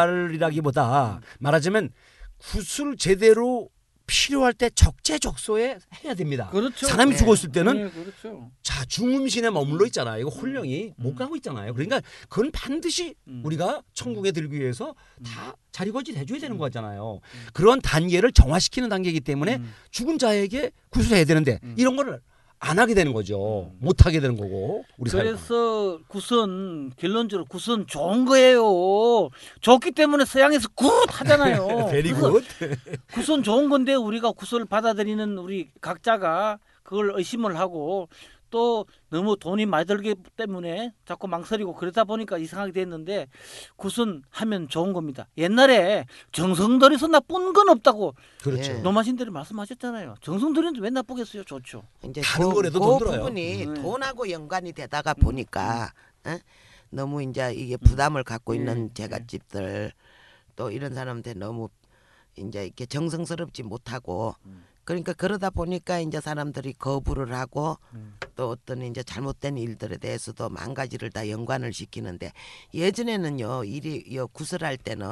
남발이라기보다 말하자면 굿을 제대로 필요할 때 적재적소에 해야 됩니다. 그렇죠. 사람이 네. 죽었을 때는 네, 그렇죠. 자 중음신에 머물러 있잖아요. 이거 혼령이 못 가고 있잖아요. 그러니까 그건 반드시 음. 우리가 천국에 들기 위해서 다 자리거짓 해줘야 되는 음. 거잖아요. 그런 단계를 정화시키는 단계이기 때문에 음. 죽은 자에게 구슬해야 되는데 음. 이런 거를 안 하게 되는 거죠. 음. 못 하게 되는 거고 우리 사회가. 그래서 굿은 결론적으로 굿은 좋은 거예요. 좋기 때문에 서양에서 굿 하잖아요. 베리 그래서 굿. 굿은 좋은 건데 우리가 굿을 받아들이는 우리 각자가 그걸 의심을 하고 또 너무 돈이 많이 들기 때문에 자꾸 망설이고 그러다 보니까 이상하게 됐는데 굿은 하면 좋은 겁니다. 옛날에 정성 들여서 나쁜 건 없다고 그렇죠. 예. 노마신들이 말씀하셨잖아요. 정성 들이는데 왜 나쁘겠어요? 좋죠. 이제 다른 그, 거라도 그 돈 들어요. 부분이 음. 돈하고 연관이 되다가 음. 보니까 에? 너무 이제 이게 부담을 갖고 음. 있는 음. 제갓집들 또 이런 사람한테 너무 이제 이렇게 정성스럽지 못하고 음. 그러니까 그러다 보니까 이제 사람들이 거부를 하고 음. 또 어떤 이제 잘못된 일들에 대해서도 만 가지를 다 연관을 시키는데 예전에는요 일이 요 구슬할 때는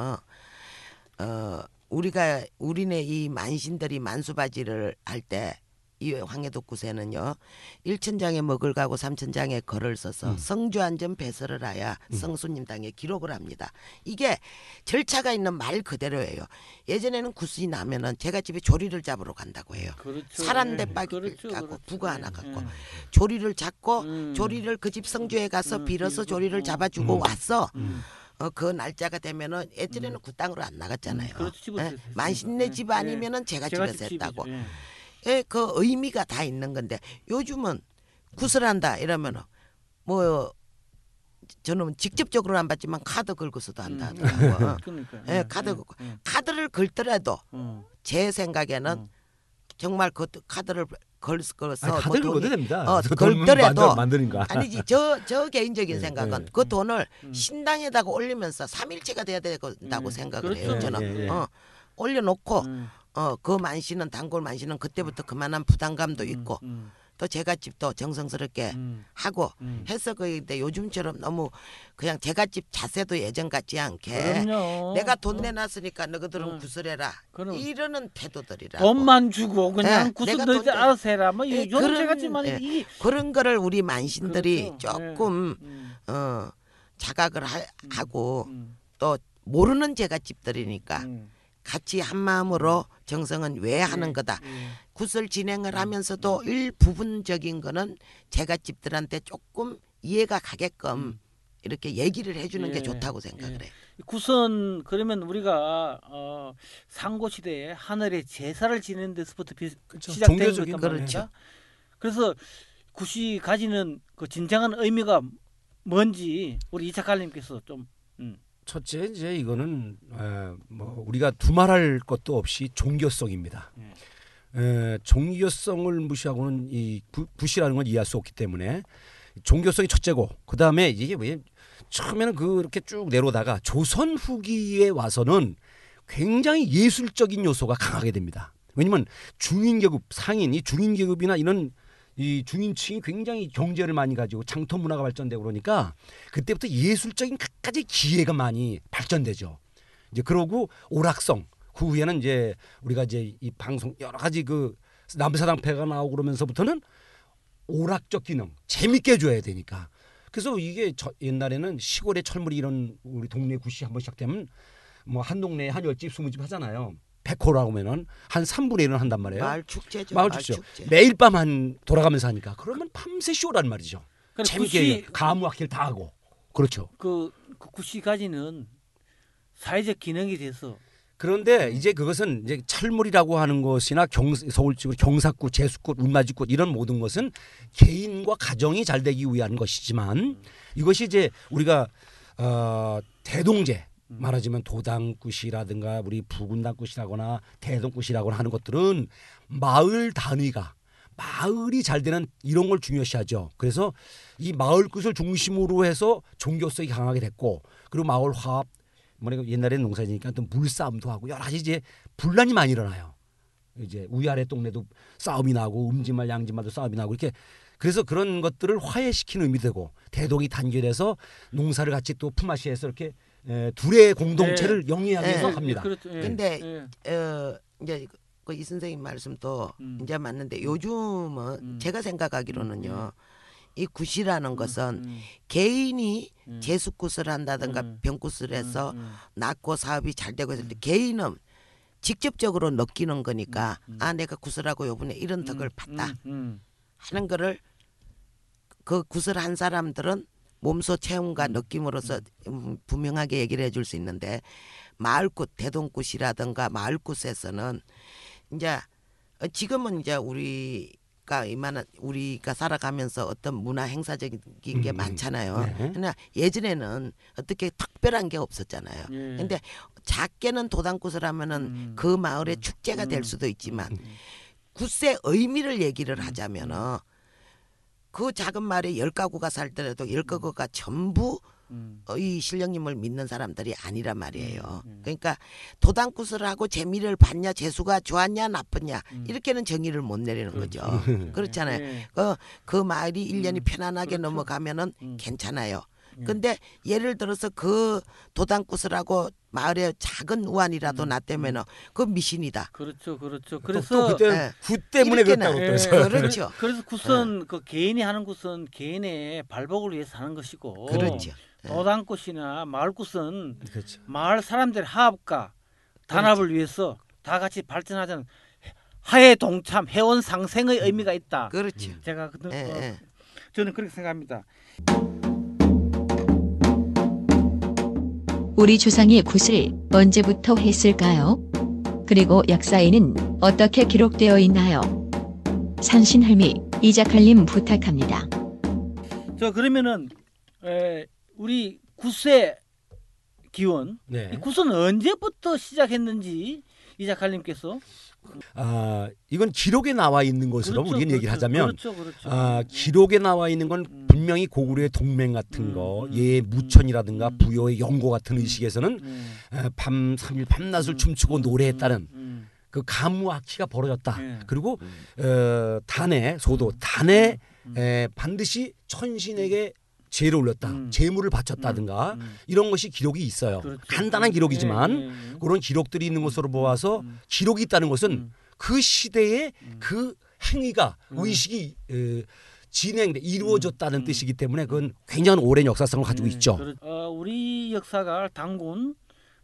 어 우리가 우리네 이 만신들이 만수바지를 할 때 이 황해도구세는요 일천장에 먹을 가고 삼천장에 걸을 써서 음. 성주안전 배설을 하야 음. 성수님 당에 기록을 합니다. 이게 절차가 있는 말 그대로예요. 예전에는 구슬이 나면은 제가 집에 조리를 잡으러 간다고 해요. 그렇죠. 살 한 예. 대박이 그렇죠, 갖고 그렇죠. 부가 하나 예, 갖고 예. 조리를 잡고 음. 조리를 그 집 성주에 가서 음, 빌어서 빌고, 조리를 어. 잡아주고 음. 왔어. 음. 어, 그 날짜가 되면은 예전에는 음. 그 땅으로 안 나갔잖아요. 음, 그렇죠. 집에서 예? 했으니까. 만신네 예. 집 예. 아니면은 제가, 제가 집에서 집 했다고. 집이죠. 예. 예, 그 의미가 다 있는 건데 요즘은 구슬한다 이러면은 뭐 저는 직접적으로 안 받지만 카드 긁어서도 한다 음. 하더라고요. 어. 그러니까. 예, 카드 긁고. 예. 카드를 긁더라도 어. 제 생각에는 어. 정말 그 카드를 걸 걸어서 아니, 카드를 뭐 긁어도 돈이- 됩니다. 어, 그 돈 걸더라도 만들- 만드는가. 아니지 저 저 개인적인 네, 생각은 네. 그 돈을 음. 신당에다가 올리면서 삼일체가 돼야 된다고 음. 생각을 그렇죠. 해요. 저는 예, 예. 어, 올려놓고 음. 어, 그 만신은 단골 만신은 그때부터 그만한 부담감도 있고 음. 또 제갓집도 정성스럽게 음. 하고 음. 해서 근데 요즘처럼 너무 그냥 제갓집 자세도 예전 같지 않게 그럼요. 내가 돈 어. 내놨으니까 너희들은 어. 구슬해라 그럼. 이러는 태도들이라고 돈만 주고 그냥 예, 구슬 내가 너희들 돈 내- 알아서 해라. 뭐 예, 요즘 그런- 제같지만 예. 이 그런 거를 우리 만신들이 그렇죠. 조금 음. 어, 자각을 하, 음. 하고 음. 또 모르는 제갓집들이니까 음. 같이 한 마음으로 정성은 왜 하는 예, 거다. 예. 구슬 진행을 하면서도 일부분적인 거는 제가 집들한테 조금 이해가 가게끔 음. 이렇게 얘기를 해주는 게 예, 좋다고 생각을 예. 해. 구선 그러면 우리가 어, 상고 시대에 하늘에 제사를 지내는 데서부터 비, 그렇죠. 시작된 종교적인 것단 거죠. 말입니다. 그래서 굿이 가지는 그 진정한 의미가 뭔지 우리 이차칼님께서 좀 음. 첫째 이제 이거는 에, 뭐 우리가 두말할 것도 없이 종교성입니다. 예. 에, 종교성을 무시하고는 이 구- 굿이라는 건 이해할 수 없기 때문에 종교성이 첫째고 그 다음에 이게 왜 처음에는 그렇게 쭉 내려오다가 조선 후기에 와서는 굉장히 예술적인 요소가 강하게 됩니다. 왜냐하면 중인계급 상인 이 중인계급이나 이런 이 중인층이 굉장히 경제를 많이 가지고 장터 문화가 발전되고 그러니까 그때부터 예술적인 갖가지 기회가 많이 발전되죠. 이제 그러고 오락성 그 후에는 이제 우리가 이제 이 방송 여러 가지 그 남사당패가 나오고 그러면서부터는 오락적 기능 재밌게 해줘야 되니까 그래서 이게 저 옛날에는 시골에 철물이 이런 우리 동네 굿이 한번 시작되면 뭐 한 동네에 한 열 집 스무 집 하잖아요. 백호라고 하면은 한 삼분의 일은 한단 말이에요. 마을 축제죠. 마을 축제. 매일 밤 한 돌아가면서 하니까 그러면 밤새 쇼란 말이죠. 그러니까 재밌게 굿이 가무 악기를 다 하고 그렇죠. 그, 그 굿이 가지는 사회적 기능이 돼서 그런데 이제 그것은 이제 철물이라고 하는 것이나 경, 서울식으로 경사굿, 제수굿, 운마지굿 이런 모든 것은 개인과 가정이 잘 되기 위한 것이지만 이것이 이제 우리가 어, 대동제 말하자면 도당굿이라든가 우리 부군당굿이라거나 대동굿이라거나 하는 것들은 마을 단위가 마을이 잘 되는 이런 걸 중요시하죠. 그래서 이 마을 굿을 중심으로 해서 종교성이 강하게 됐고 그리고 마을 화합 뭐냐 옛날에는 농사지니까 또 물싸움도 하고 여러 가지 이제 분란이 많이 일어나요. 이제 위아래 동네도 싸움이 나고 음지말 양지말도 싸움이 나고 이렇게 그래서 그런 것들을 화해시키는 의미 되고 대동이 단결해서 농사를 같이 또 품앗이해서 이렇게 에, 둘의 공동체를 영위하기 위해서 네. 합니다. 그렇죠. 예. 근데 예. 어, 이제 그 이 선생님 말씀도 음. 이제 맞는데 요즘은 음. 제가 생각하기로는요. 이 굿이라는 것은 음, 개인이 음. 제수굿을 한다든가 음. 병굿을 해서 음, 음. 낳고 사업이 잘 되고 있을 때 개인은 직접적으로 느끼는 거니까 음, 음. 아 내가 굿을 하고 요번에 이런 덕을 음, 봤다 음, 음. 하는 거를 그 굿을 한 사람들은 몸소 체험과 음. 느낌으로서 음, 분명하게 얘기를 해줄 수 있는데 마을굿 대동굿이라든가 마을굿에서는 이제 지금은 이제 우리가 이만한 우리가 살아가면서 어떤 문화 행사적인 게 음, 많잖아요. 네. 그러나 예전에는 어떻게 특별한 게 없었잖아요. 예. 근데 작게는 도당굿을 하면은 음. 그 마을의 음. 축제가 될 음. 수도 있지만 음. 굿의 의미를 얘기를 하자면은 그 작은 마을에 열 가구가 살더라도 열 가구가 전부 음. 어, 이 신령님을 믿는 사람들이 아니란 말이에요. 음, 음. 그러니까 도당굿을 하고 재미를 봤냐, 재수가 좋았냐, 나쁘냐 음. 이렇게는 정의를 못 내리는 그렇죠. 거죠. 그렇죠. 그렇잖아요. 예. 그, 그 마을이 일 년이 음, 편안하게 그렇죠. 넘어가면은 음. 괜찮아요. 예. 근데 예를 들어서 그 도당굿을 하고 마을에 작은 우환이라도 음, 났다면은 그 미신이다. 그렇죠, 그렇죠. 또, 그래서 또 그때 예. 굿 때문에 이렇게는- 그랬다고 예, 또 해서 그렇죠. 그래서 굿은 그 개인이 하는 굿은 개인의 발복을 위해서 하는 것이고, 그렇죠. 예. 도당굿이나 마을굿은 그렇죠. 마을 사람들의 화합과 단합을 위해서 다 같이 발전하자는 화해 동참, 회원 상생의 의미가 있다. 그렇죠. 제가 그, 예, 어, 예. 저는 그렇게 생각합니다. 우리 조상이 굿을 언제부터 했을까요? 그리고 역사에는 어떻게 기록되어 있나요? 산신할미 이자칼님 부탁합니다. 저 그러면은 에, 우리 굿의 기원, 네. 이 굿은 언제부터 시작했는지 이자칼님께서 아 이건 기록에 나와 있는 것으로 그렇죠, 우리가 얘기를 그렇죠, 하자면 그렇죠, 그렇죠. 아, 음. 기록에 나와 있는 건 음. 분명히 고구려의 동맹 같은 음, 거, 음, 예 음, 무천이라든가 음, 부여의 연고 같은 의식에서는 음, 에, 밤 삼일 밤낮을 음, 춤추고 음, 노래했다는 음, 그 가무악취가 벌어졌다. 예. 그리고 음. 어, 단에 소도 단에 음, 에, 반드시 천신에게 제를 올렸다, 음. 제물을 바쳤다든가 음, 음. 이런 것이 기록이 있어요. 그렇죠. 간단한 예, 기록이지만 예, 예. 그런 기록들이 있는 것으로 보아서 음, 기록이 있다는 것은 음, 그 시대의 음. 그 행위가 음. 의식이 에, 진행돼 이루어졌다는 음. 뜻이기 때문에 그건 굉장히 오랜 역사성을 가지고 예, 있죠. 그렇- 어, 우리 역사가 단군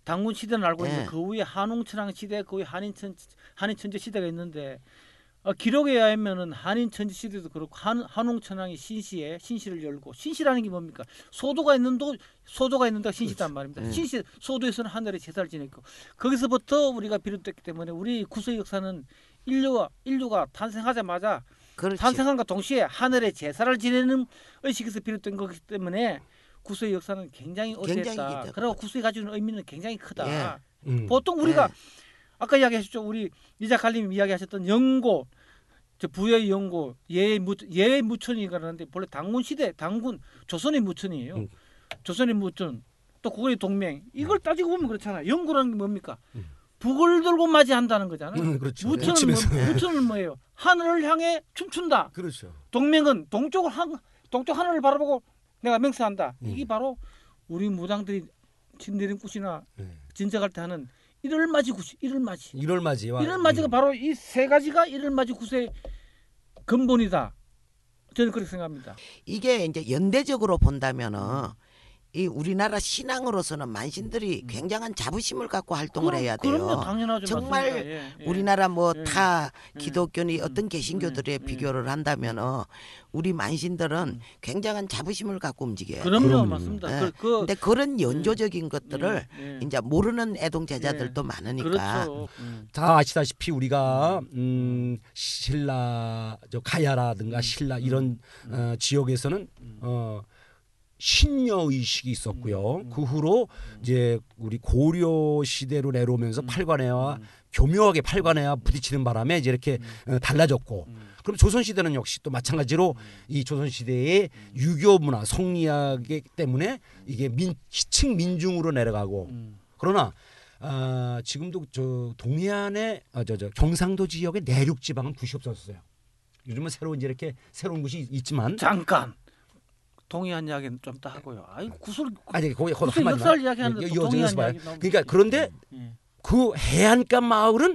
당군 시대는 알고 있는데 예. 그 위에 한웅천왕 시대, 그 위에 한인천 한인천재 시대가 있는데 어, 기록에 의하면은 한인천재 시대도 그렇고 한 한웅천왕이 신시에 신시를 열고 신시라는 게 뭡니까? 소도가 있는도 소도가 있는 데가 신시단 말입니다. 예. 신시 소도에서는 하늘에 제사를 지냈고 거기서부터 우리가 비롯됐기 때문에 우리 구세 역사는 인류가 인류가 탄생하자마자 그렇지. 탄생함과 동시에 하늘에 제사를 지내는 의식에서 비롯된 거기 때문에 구세의 역사는 굉장히 굉장히 어쨌다. 깊다. 그리고 구세가 가지고 있는 의미는 굉장히 크다. 예. 음. 보통 우리가 예. 아까 이야기하셨죠. 우리 이작갈님 이야기하셨던 영고, 저 부여의 영고, 예의 무 예의 무천이 그러는데 본래 당군 시대, 당군 조선의 무천이에요. 음. 조선의 무천, 또 국의 동맹. 이걸 따지고 보면 그렇잖아요. 영고라는 게 뭡니까? 음. 북을 들고 맞이한다는 거잖아요. 음, 그렇죠. 무천은, 핵심에서. 뭐, 무천은 뭐예요? 하늘을 향해 춤춘다. 그렇죠. 동맹은 동쪽을 한, 동쪽 하늘을 바라보고 내가 맹세한다. 음. 이게 바로 우리 무당들이 진내림굿이나 네. 진작할 때 하는 일월맞이 굿이 일월맞이. 일월맞이와 일월맞이가 음. 바로 이 세 가지가 일월맞이 굿의 근본이다. 저는 그렇게 생각합니다. 이게 이제 연대적으로 본다면은 이 우리나라 신앙으로서는 만신들이 음. 굉장한 자부심을 갖고 활동을 그럼- 해야 돼요. 그럼요, 당연하죠. 정말 맞습니다. 예, 예. 우리나라 뭐 예. 타 예. 기독교니 음. 어떤 개신교들에 음. 비교를 한다면은 우리 만신들은 음. 굉장한 자부심을 갖고 움직여요. 그럼요, 그럼요. 맞습니다. 예. 그, 그 근데 그런 연조적인 것들을 예, 예. 이제 모르는 애동 제자들도 많으니까 그렇죠. 음. 다 아시다시피 우리가 음, 신라 저 가야라든가 신라 이런 어, 지역에서는 어, 신녀 의식이 있었고요. 그 후로 이제 우리 고려 시대로 내려오면서 팔관회와 교묘하게 팔관회와 부딪히는 바람에 이제 이렇게 어, 달라졌고, 그럼 조선 시대는 역시 또 마찬가지로 이 조선 시대의 유교 문화, 성리학 때문에 이게 민, 시층 민중으로 내려가고, 음. 그러나 아, 지금도 저 동해안의 아, 저, 저 경상도 지역의 내륙 지방은 굿이 없었어요. 요즘은 새로운 이제 이렇게 새로운 굿이 있지만 잠깐 동의한 이야기는 좀 더 하고요. 아이 구슬 아니 거기 거기 구슬 한마디만 역사를 이야기하는데 이- 또 이- 동의한 여기서 봐요. 이야기 너무 그러니까 그런데 예. 그 해안가 마을은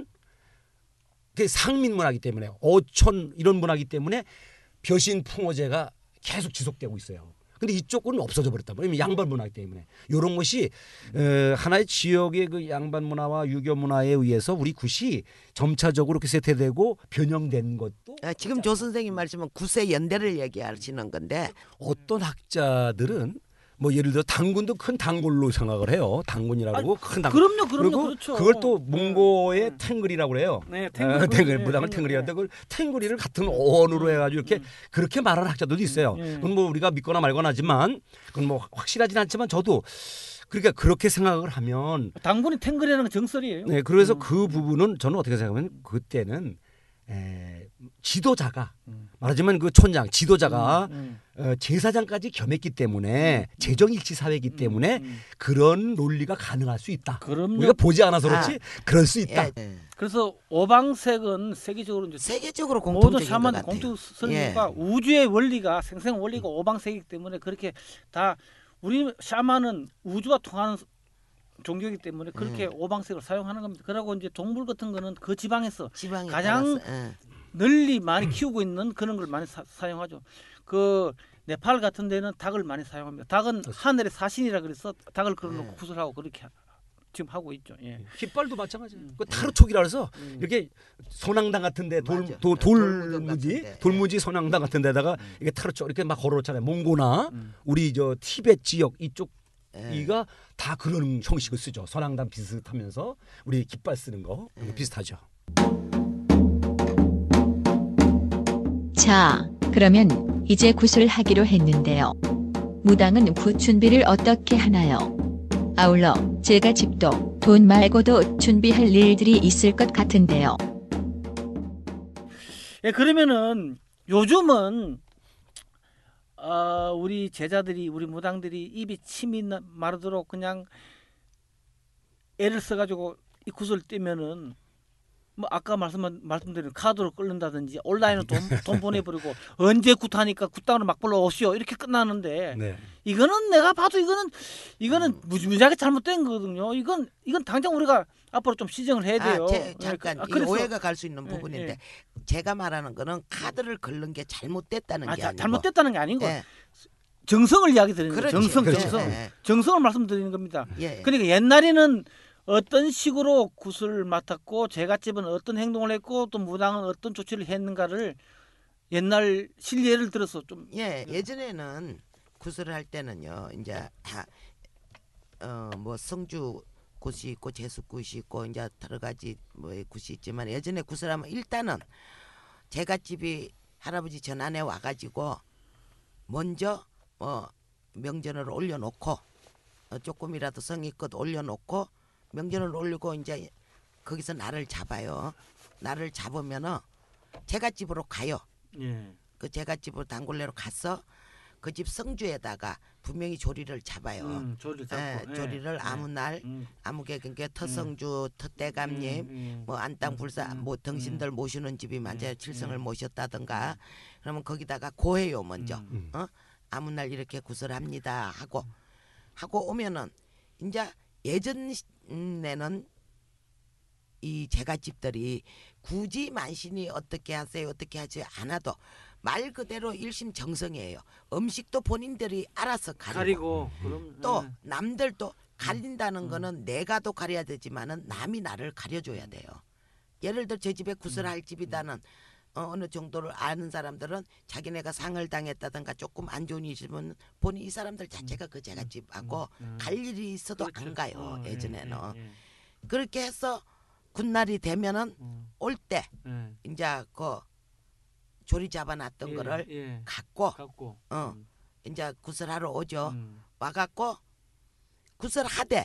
그 상민 문화이기 때문에 어촌 이런 문화이기 때문에 벼신 풍어제가 계속 지속되고 있어요. 근데 이쪽은 없어져 버렸다. 왜냐면 양반 문화이기 때문에 이런 것이 어, 하나의 지역의 그 양반 문화와 유교 문화에 의해서 우리 굿이 점차적으로 이렇게 세태되고 변형된 것도 아, 지금 조 선생님 말씀은 구세 연대를 얘기하시는 건데 어떤 학자들은 뭐 예를 들어 당군도 큰 당골로 생각을 해요. 당군이라고 큰 당군. 그럼요, 그럼요, 그리고 그렇죠. 그걸 또 몽고의 네. 탱글이라고 그래요. 네, 어, 탱글, 탱글 네, 무당을 탱글, 탱글이라는데 네. 그걸 탱글이를 같은 어원으로 해가지고 이렇게 음. 그렇게 말하는 학자들도 있어요. 음, 예. 그건 뭐 우리가 믿거나 말거나 하지만 그건 뭐 확실하진 않지만 저도 그러니까 그렇게 생각을 하면 당군이 탱글이라는 건 정설이에요. 네 그래서 음. 그 부분은 저는 어떻게 생각하면 그때는 에, 지도자가 음. 말하자면 그 촌장 지도자가 음, 어, 제사장까지 겸했기 때문에 재정일치 사회이기 음, 때문에 음. 그런 논리가 가능할 수 있다. 그럼요. 우리가 보지 않아서 그렇지 그럴 수 있다. 예, 예. 그래서 오방색은 세계적으로 이제 세계적으로 모든 공통적인 것 샤먼 같아요. 공통 예. 선교가 우주의 원리가 생생 원리가 오방색이기 때문에 그렇게 다 우리 샤먼은 우주와 통하는 종교이기 때문에 그렇게 음. 오방색을 사용하는 겁니다. 그리고 이제 동물 같은 거는 그 지방에서 지방에 가장 따라서, 예. 널리 많이 키우고 있는 그런 걸 많이 사, 사용하죠. 그 네팔 같은 데는 닭을 많이 사용합니다. 닭은 하늘의 사신이라 그래서 닭을 걸어놓고 네. 구슬하고 그렇게 하- 지금 하고 있죠. 예. 깃발도 마찬가지예요. 음. 그 타르촉이라 해서 음. 이렇게 소낭당 같은데 돌, 맞아. 돌, 네, 돌무덤 돌무지 같은데. 돌무지 소낭당 같은 데다가 이게 타르촉 이렇게 막 걸어놓잖아요. 몽고나 음. 우리 저 티베트 지역 이쪽 예. 이가 다 그런 형식을 쓰죠. 소낭당 비슷하면서 우리 깃발 쓰는 거 예. 비슷하죠. 자, 그러면 이제 굿을 하기로 했는데요. 무당은 굿 준비를 어떻게 하나요? 아울러 제가 집도 돈 말고도 준비할 일들이 있을 것 같은데요. 예, 그러면은 요즘은 어, 우리 제자들이 우리 무당들이 입이 침이 나- 마르도록 그냥 애를 써가지고 이 굿을 떼면은 뭐 아까 말씀 말씀드린 카드로 끌는다든지 온라인으로 돈, 돈 보내버리고 언제 굿하니까 굿당으로 막 불러 오시오 이렇게 끝나는데 네. 이거는 내가 봐도 이거는 이거는 무지무지하게 잘못된 거거든요. 이건 이건 당장 우리가 앞으로 좀 시정을 해야 돼요. 아, 제, 예, 잠깐 아, 이 그래서- 오해가 갈 수 있는 예, 부분인데 예. 제가 말하는 거는 카드를 긁는 게 잘못됐다는 아, 게 자, 아니고 잘못됐다는 게 아니고 예. 정성을 이야기 드리는 거예요. 그렇지. 정성, 그렇죠. 정성, 예, 정성을 말씀드리는 겁니다. 예. 그러니까 옛날에는 어떤 식으로 굿을 맡았고 제갓집은 어떤 행동을 했고 또 무당은 어떤 조치를 했는가를 옛날 실례를 들어서 좀 예, 예전에는 구슬을 할 때는요. 이제 어뭐 성주 굿이 있고 제수 굿이 있고 이제 여러 가지 뭐 굿이 있지만 예전에 구슬하면 일단은 제갓집이 할아버지 전안에 와가지고 먼저 어 명전을 올려놓고 어, 조금이라도 성의껏 올려놓고 명전을 올리고 이제 거기서 날을 잡아요. 날을 잡으면은 제갓집으로 가요. 예. 그 제갓집으로 단골레로 가서 그 집 성주에다가 분명히 조리를 잡아요. 음, 조리를 예, 잡고. 예, 조리를 예. 아무 날 음, 아무개 그게 터성주 터대감님 음, 음, 뭐 안땅 불사 음, 뭐 등신들 음. 모시는 집이 만약에 음, 칠성을 음. 모셨다든가 그러면 거기다가 고해요 먼저. 음. 어? 아무 날 이렇게 구슬합니다 하고 하고 오면은 이제 예전에는 이 제갓집들이 굳이 만신이 어떻게 하세요 어떻게 하지 않아도 말 그대로 일심정성이에요. 음식도 본인들이 알아서 가리고, 가리고 그럼 또 예. 남들도 가린다는 음. 거는 내가도 가려야 되지만은 남이 나를 가려줘야 돼요. 예를 들어 제 집에 구슬할 집이다는 어, 어느 정도를 아는 사람들은 자기네가 상을 당했다든가 조금 안 좋은 일이 있으면 본인 이 사람들 자체가 그 제갓집하고 음. 갈 일이 있어도 그렇죠. 안 가요. 어, 예, 예전에는 예, 예. 그렇게 해서 굿날이 되면은 음, 올 때 예. 이제 그 조리 잡아놨던 예, 거를 예. 갖고 갖고 어 음, 이제 구슬하러 오죠. 음. 와갖고 구슬하되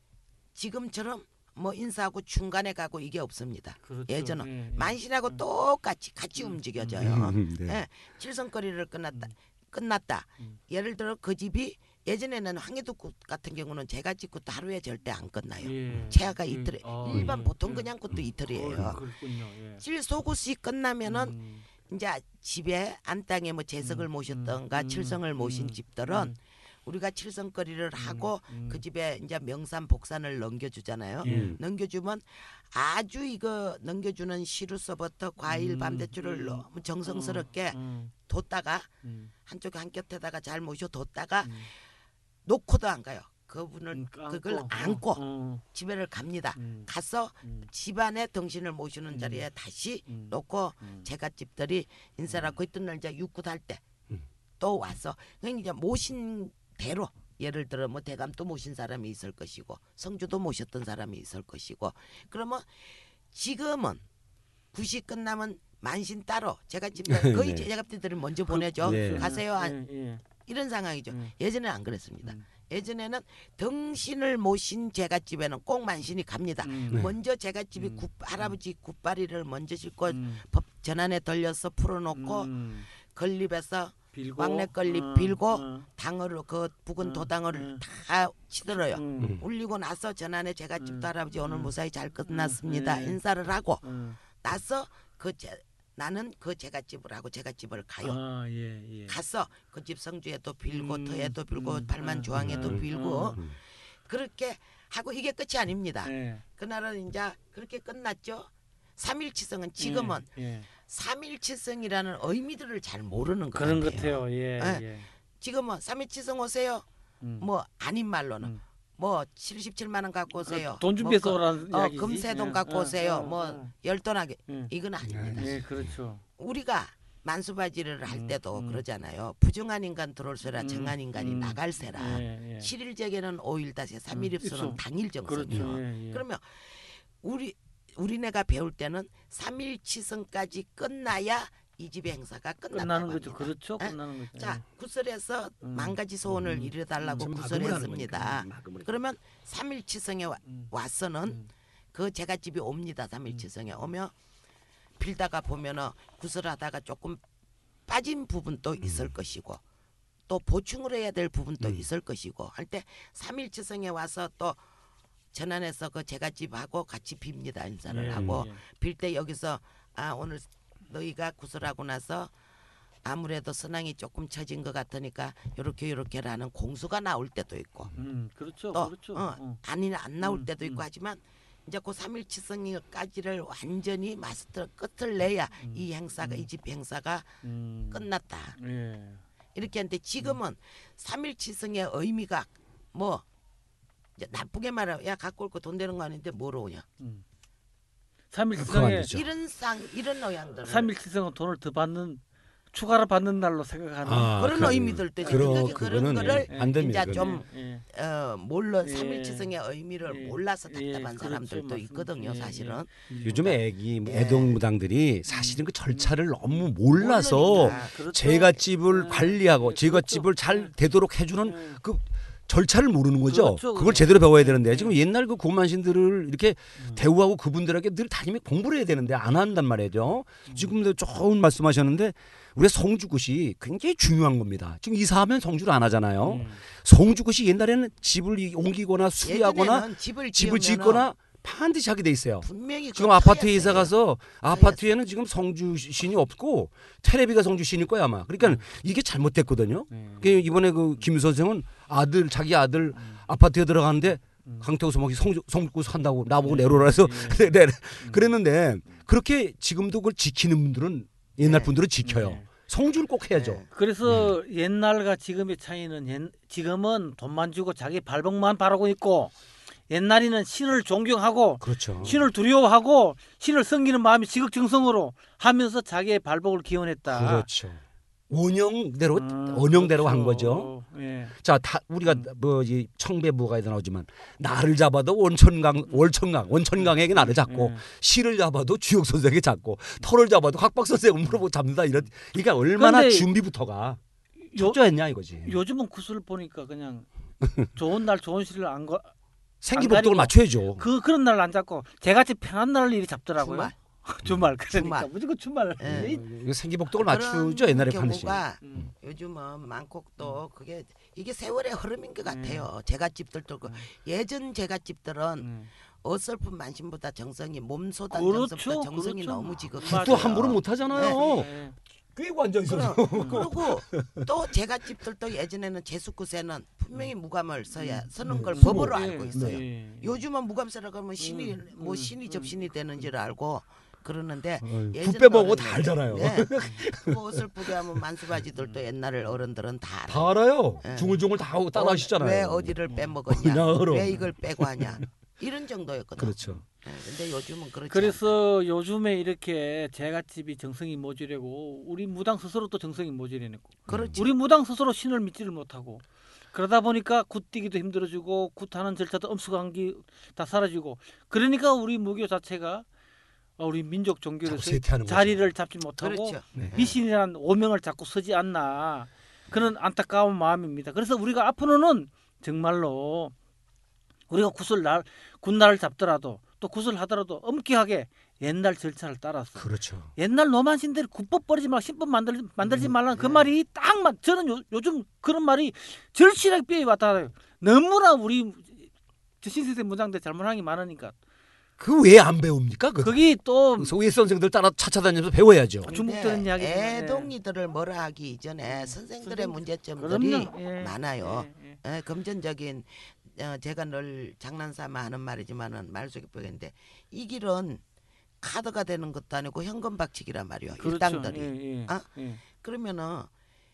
지금처럼 뭐 인사하고 중간에 가고 이게 없습니다. 그렇죠. 예전은 예, 예. 만신하고 음. 똑같이 같이 음, 움직여져요. 음, 네. 예, 칠성거리를 끝났다. 음. 끝났다. 음. 예를 들어 그 집이 예전에는 황해도굿 같은 경우는 제갓집 굿도 하루에 절대 안 끝나요. 예. 최하가 예. 이틀에 아, 일반 예. 보통 예. 그냥 굿도 이틀이에요. 어, 그렇군요. 예. 칠소굿이 끝나면은 음. 이제 집에 안땅에 뭐 재석을 음, 모셨던가 음, 칠성을 모신 음, 집들은 음. 우리가 칠성거리를 하고 음. 그 집에 이제 명산 복산을 넘겨주잖아요. 예. 음. 넘겨주면 아주 이거 넘겨주는 시루서부터 과일 음, 밤대추를 음. 너무 정성스럽게 음, 뒀다가 음, 한쪽에 한 곁에다가 잘 모셔 뒀다가 음. 놓고도 안 가요. 그분을 음, 그걸 안고, 안고 어, 어. 집에를 갑니다. 음, 가서 음, 집안에 등신을 모시는 음. 자리에 다시 음. 놓고 음. 제갓집들이 인사를 그 이튿날 이제 육굿 할 때 또 음. 와서 그냥 이제 모신 대로 예를 들어 뭐 대감도 모신 사람이 있을 것이고 성주도 모셨던 사람이 있을 것이고 그러면 지금은 굿이 끝나면 만신 따로 제갓집들 거의 네. 제갓집들이 먼저 보내죠. 네. 가세요. 안- 예, 예. 이런 상황이죠. 음. 예전에는 안 그랬습니다. 음. 예전에는 등신을 모신 제갓집에는 꼭 만신이 갑니다. 음. 네. 먼저 제갓집이 음. 굿, 할아버지 굿바리를 먼저 싣고 음. 법 전안에 돌려서 풀어놓고 음. 건립해서 빌고 왕래 건립 어, 빌고 어. 당어로 그 묵은 음. 도당어를 음. 다 치들어요. 음. 울리고 나서 전안에 제갓집도 음. 할아버지 오늘 음. 무사히 잘 끝났습니다. 네. 인사를 하고 어. 나서 그 제, 나는 그 제갓집을 하고 제갓집을 가요. 아, 예, 예. 가서 그 집 성주에도 빌고 음, 터에도 빌고 음, 팔만 음, 조항에도 음, 빌고 음. 그렇게 하고 이게 끝이 아닙니다. 예. 그날은 이제 그렇게 끝났죠. 삼일치성은 지금은 예, 예. 삼일치성이라는 의미들을 잘 모르는 것 그런 같아요. 것 같아요. 예, 예. 예. 지금은 삼일치성 오세요. 음. 뭐 아닌 말로는 음. 뭐 칠십칠만 원 갖고 오세요. 돈 준비해서 뭐 그- 오라는 어, 이야기지. 금세돈 예. 갖고 어, 오세요. 어, 뭐 어. 열돈하게 예. 이건 아닙니다. 예, 그렇죠. 우리가 만수바지를 할 음, 때도 음. 그러잖아요. 부정한 인간 들어올세라 음, 정한 인간이 음. 나갈세라. 예, 예. 칠일제게는 오일다세 삼일입수는 입수. 당일 정성이요. 그렇죠. 예, 예. 그러면 우리 우리네가 배울 때는 삼일치성까지 끝나야 이 집의 행사가 끝났다고 끝나는 거죠. 합니다. 그렇죠. 예? 끝나는 거죠. 자 구설에서 음. 만 가지 소원을 음. 이뤄달라고 음. 구설했습니다. 그러면 삼일치성에 와, 음. 와서는 음. 그 제갓집이 옵니다. 삼일치성에 오면 빌다가 보면은 구설하다가 조금 빠진 부분도 있을 것이고 또 보충을 해야 될 부분도 음. 있을 것이고 할 때 삼일치성에 와서 또 전안에서 그 제갓집하고 같이 빕니다. 인사를 예, 하고 예. 빌 때 여기서 아 오늘 너희가 구설하고 나서 아무래도 선왕이 조금 처진 것 같으니까 요렇게 요렇게라는 공수가 나올 때도 있고 음, 그렇죠. 또 그렇죠. 어, 어. 아니 안 나올 음, 때도 있고 음. 하지만 이제 그 삼일치성까지를 완전히 마스터 끝을 내야 음, 이 행사가 음. 이 집 행사가 음. 끝났다. 예. 이렇게 하는데 지금은 삼일치성의 의미가 뭐 이제 나쁘게 말하면 야 갖고 올 거 돈 되는 거 아닌데 뭐로 오냐. 음. 그거 안 삼일치성에 되죠. 이런 상 이런 의향들을 삼일치성은 돈을 더 받는 추가로 받는 날로 생각하는 아, 그런 그- 의미들도 그러- 생각이 그런 그거는 거를 예, 안 됩니다. 이제 그거는. 좀 예, 예. 어, 몰라 예. 삼일치성의 의미를 예. 몰라서 예, 답답한 그렇죠. 사람들도 맞습니다. 있거든요. 예, 사실은 요즘에 애기 뭐 예. 애동무당들이 사실은 그 절차를 너무 몰라서 모르니까. 그렇죠. 제갓집을 예, 관리하고 예, 제갓집을 그렇죠. 잘 되도록 해주는 예. 그 절차를 모르는 거죠. 그렇죠, 그걸 그게. 제대로 배워야 되는데 예. 지금 옛날 그 고만신들을 이렇게 음. 대우하고 그분들에게 늘 다니며 공부를 해야 되는데 안 한단 말이죠. 음. 지금도 조금 말씀하셨는데 우리 성주굿이 굉장히 중요한 겁니다. 지금 이사하면 성주를 안 하잖아요. 음. 성주굿이 옛날에는 집을 이- 옮기거나 수리하거나 예전에는 집을 집을 지으면은 짓거나 반드시 하게 돼 있어요. 분명히 지금 그거 아파트에 터였어요. 이사 가서 아파트에는 지금 성주신이 없고 테레비가 성주신일 거야 아마. 그러니까 이게 잘못됐거든요. 음. 그 이번에 그 김 선생은 아들 자기 아들 음. 아파트에 들어가는데 음. 강태호 소목이 성주 성주 한다고 나보고 예. 내려오라 해서 예. 네, 네. 음. 그랬는데 그렇게 지금도 그걸 지키는 분들은 옛날 네. 분들은 지켜요. 네. 성주를 꼭 해야죠. 네. 그래서 옛날과 지금의 차이는 옛, 지금은 돈만 주고 자기 발복만 바라고 있고 옛날에는 신을 존경하고 그렇죠. 신을 두려워하고 신을 섬기는 마음이 지극정성으로 하면서 자기의 발복을 기원했다. 그렇죠. 원형대로 음, 원형대로 그렇죠. 한 거죠. 예. 자, 다 우리가 음. 뭐이 청배부가에도 나오지만 나를 잡아도 원천강 월천강 원천강에게 나를 잡고 예. 시를 잡아도 주역 선생에게 잡고 털을 잡아도 각박 선생을 물어보고 잡는다 이런 그러니까 얼마나 그런데 준비부터가 요, 철저했냐 이거지. 요즘은 구슬 보니까 그냥 좋은 날 좋은 시를 안 거, 생기복동을 가리고 맞춰야죠. 그 그런 날 안 잡고 제같이 편한 날 일이 잡더라고요. 주말. 주말 그러니까 주말. 무조건 주말. 예. 이- 이거 생기복동을 그런 맞추죠 옛날에 반드시. 경우가 음. 요즘은 많고 또 그게 이게 세월의 흐름인 것 같아요. 음. 제갓집들도 그 음. 예전 제갓집들은 음. 어설픈 만신보다 정성이 몸소단 그렇죠, 정성보다 정성이 그렇죠. 너무 지금 맞아요. 또 함부로 못 하잖아요. 예. 꿰고 앉아 있어서. 그럼, 그리고 또 제갓집들도 예전에는 제수구세는 분명히 무감을 써야 쓰는 걸 네. 법으로 예, 알고 있어요. 예. 요즘은 무감 쓰라고 하면 신이 음, 뭐 음, 신이 음. 접신이 되는 줄 알고 그러는데 붓 예전 빼먹고 어른은- 다 알잖아요. 네. 뭐 어설프게 하면 만수바지들도 옛날 어른들은 다 알아요. 다 알아요. 예. 중얼중얼 다 하고 따라 하시잖아요. 왜 어디를 빼먹었냐? 그냥 그럼. 왜 이걸 빼고 하냐? 이런 정도였거든. 그렇죠. 예, 근데 요즘은 그렇지 그래서 요즘에 이렇게 제갓집이 정성이 모자라고 우리 무당 스스로 또 정성이 모자라고 않아. 그렇지. 우리 무당 스스로 신을 믿지를 못하고 그러다 보니까 굿뛰기도 힘들어지고 굿하는 절차도 엄숙한 게 다 사라지고 그러니까 우리 무교 자체가 어, 우리 민족 자꾸 종교에서 쇠퇴하는 거죠. 자리를 잡지 못하고 그렇죠. 네. 미신이라는 오명을 자꾸 서지 않나 그런 안타까운 마음입니다. 그래서 우리가 앞으로는 정말로 우리가 구슬 날 굿날을 잡더라도 또 구슬 하더라도 엄격하게 옛날 절차를 따라서 그렇죠. 옛날 노만신들이 굿법 버리지 말고 신법 만들, 만들지 음, 말라는 그 네. 말이 딱 맞. 저는 요, 요즘 그런 말이 절실하게 뼈에 와닿아요. 너무나 우리 신세대 무장들 잘못한 게 많으니까 그 왜 안 배웁니까? 그 거기 또 소위 선생들 따라 찾아다니면서 배워야죠. 근데 중국들은 이야기지만, 예. 애동이들을 뭐라 하기 이전에 선생들의 선생- 문제점들이 그럼요. 예, 많아요. 예, 예. 예, 금전적인 어, 제가 늘 장난삼아 하는 말이지만은 말 속에 뽀겠는데 이 길은 카드가 되는 것도 아니고 현금 박치기란 말이에요. 그렇죠. 일당들이. 예, 예, 아? 예. 그러면은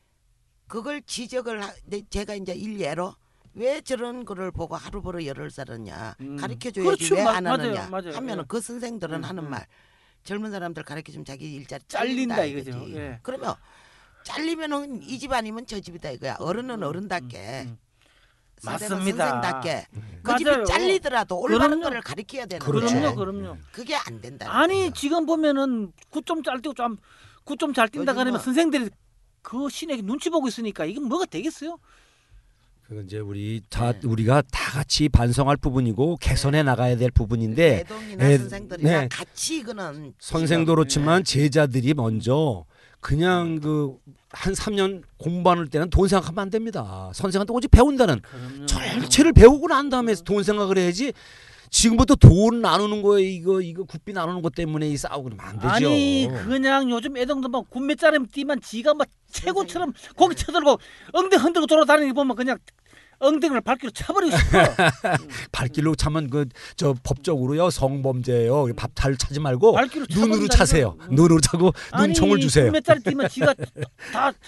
그걸 지적을 하, 네, 제가 이제 일례로 왜 저런 거를 보고 하루 벌어 열을 살았냐 음. 가르쳐 줘야지 그렇죠. 왜 마- 안 맞아요, 하느냐 맞아요. 하면은 예. 그 선생들은 음, 하는 음. 말 젊은 사람들 가르쳐 주면 자기 일자리 잘린다 잘린다 이거죠. 이거지. 예. 그러면 잘리면은 이 집 아니면 저 집이다 이거야. 어른은 어른답게 음. 선생은 맞습니다. 선생답게 그 맞아요. 집이 잘리더라도 올바른 그럼요. 거를 가르쳐야 되는 그렇죠. 그럼요, 거예요. 그럼요. 그게 안 된다. 아니 지금 보면은 굿 좀 잘 뛰고 좀굿 좀 잘 뛴다 요즘은- 그러면 선생들이 그 신에게 눈치 보고 있으니까 이건 뭐가 되겠어요? 그 이제 우리 다 네. 우리가 다 같이 반성할 부분이고 개선해 나가야 될 부분인데 애동이나 애- 선생들이나 네. 같이 이거는 선생도 예. 그렇지만 제자들이 먼저 그냥 그 한 삼 년 공부할 때는 돈 생각하면 안 됩니다. 선생한테 오직 배운다는 그럼요. 절체를 배우고 난 다음에 돈 생각을 해야지. 지금부터 돈 나누는 거에 이거 이거 굿비 나누는 것 때문에 이 싸우고 그러면 안 되죠. 아니 그냥 요즘 애동들 막 군매짜리 뛰만 지가 막 최고처럼 고기 쳐들고 엉덩이 흔들고 돌아다니는 거 보면 그냥 엉덩이를 발기로 쳐버리고 싶어요. 발길로 차면 그 저 법적으로요 성범죄예요. 밥 잘 차지 말고 발기로 눈으로 쳐버린다니까. 차세요. 눈으로 차고 눈총을 주세요. 군매짜리 뛰면 지가 다 예.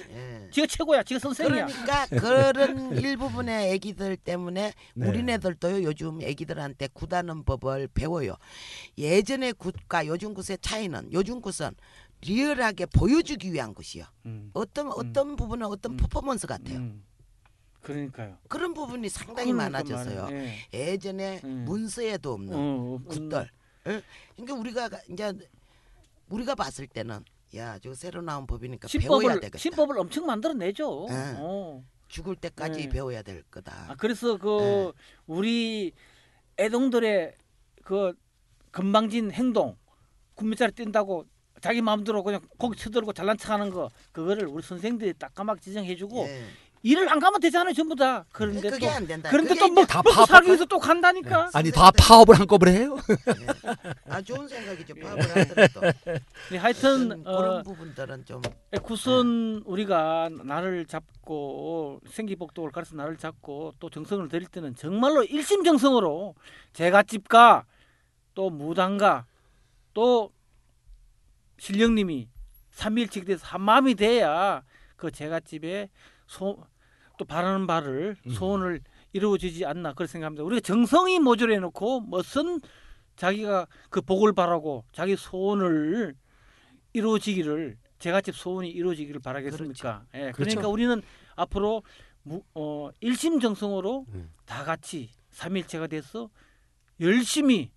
지가 최고야. 지가 선생이야. 그러니까 그런 일부분의 애기들 때문에 네. 우리네들도요 요즘 애기들한테 굿하는 법을 배워요. 예전의 굿과 요즘 굿의 차이는 요즘 굿은 리얼하게 보여주기 위한 것이요. 음. 어떤 어떤 부분은 어떤 음. 퍼포먼스 같아요. 음. 그러니까요. 그런 부분이 상당히 그러니까 많아졌어요. 말이에요. 예. 예전에 음. 문서에도 없는 어, 굿들. 예? 그러니까 우리가 이제 우리가 봤을 때는 야, 저 새로 나온 법이니까 배워야 신법을 되겠다. 신법을 엄청 만들어내죠. 예. 어. 죽을 때까지 네. 배워야 될 거다. 아, 그래서 그 네. 우리 애동들의 그 건방진 행동, 군민자리 뛴다고 자기 마음대로 그냥 고기 쳐들고 잘난 척하는 거 그거를 우리 선생들이 따까맣게 지정해주고 예. 일을 안 가면 되잖아요, 전부 다. 그런데 그게 또 안 된다. 그런데 그게 또뭐 이제- 다 먹고 파업- 살기 위해서 또 간다니까. 아니 다 파업을 한꺼번에 해요. 예. 아 좋은 생각이죠. 파업을 하더라도 네, 하여튼 그런, 어, 그런 부분들은 좀 구선 우리가 나를 잡고 생기복독을 가르쳐 나를 잡고 또 정성을 들일 때는 정말로 일심정성으로 제갓집과 또 무당과 또 신령님이 삼일칙 돼서 한 마음이 돼야 그 제갓집에 소, 또 바라는 바를 소원을 이루어지지 않나 그렇게 생각합니다. 우리가 정성이 모조리 해놓고 무슨 자기가 그 복을 바라고 자기 소원을 이루어지기를 제갓집 소원이 이루어지기를 바라겠습니까? 예, 그렇죠. 그러니까 우리는 앞으로 무, 어, 일심정성으로 음. 다 같이 삼일체가 돼서 열심히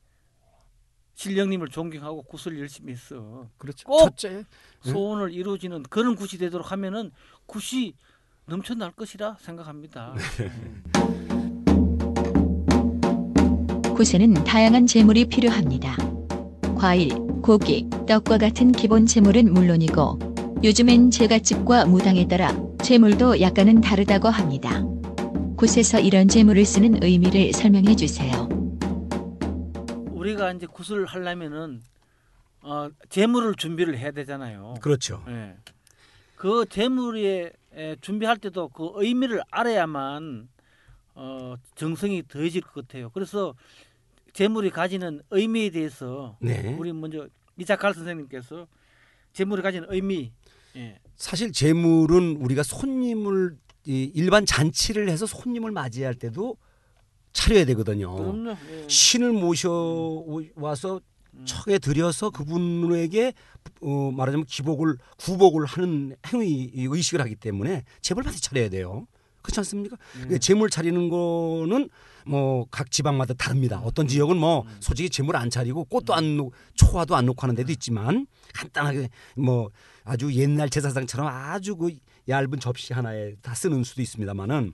신령님을 존경하고 굿을 열심히 해서 그렇죠. 꼭 첫째 소원을 이루어지는 그런 굿이 되도록 하면은 굿이 넘쳐날 것이라 생각합니다. 굿에는 다양한 재물이 필요합니다. 과일, 고기, 떡과 같은 기본 재물은 물론이고 요즘엔 제갓집과 무당에 따라 재물도 약간은 다르다고 합니다. 굿에서 이런 재물을 쓰는 의미를 설명해 주세요. 우리가 이제 굿을 하려면은 어, 재물을 준비를 해야 되잖아요. 그렇죠. 예. 그 재물에 에, 준비할 때도 그 의미를 알아야만 어, 정성이 더해질 것 같아요. 그래서 재물이 가지는 의미에 대해서 네. 우리 먼저 이자칼 선생님께서 재물이 가지는 의미. 예. 사실 재물은 우리가 손님을 이 일반 잔치를 해서 손님을 맞이할 때도 차려야 되거든요. 그럼요. 예. 신을 모셔 와서 척에 들여서 그분에게 어, 말하자면 기복을 구복을 하는 행위 의식을 하기 때문에 재물 반드시 차려야 돼요. 그렇지 않습니까? 예. 재물 차리는 거는 뭐 각 지방마다 다릅니다. 어떤 지역은 뭐 음. 솔직히 재물 안 차리고 꽃도 안 놓고 초화도 안 놓고 하는 데도 있지만 간단하게 뭐 아주 옛날 제사상처럼 아주 그 얇은 접시 하나에 다 쓰는 수도 있습니다만은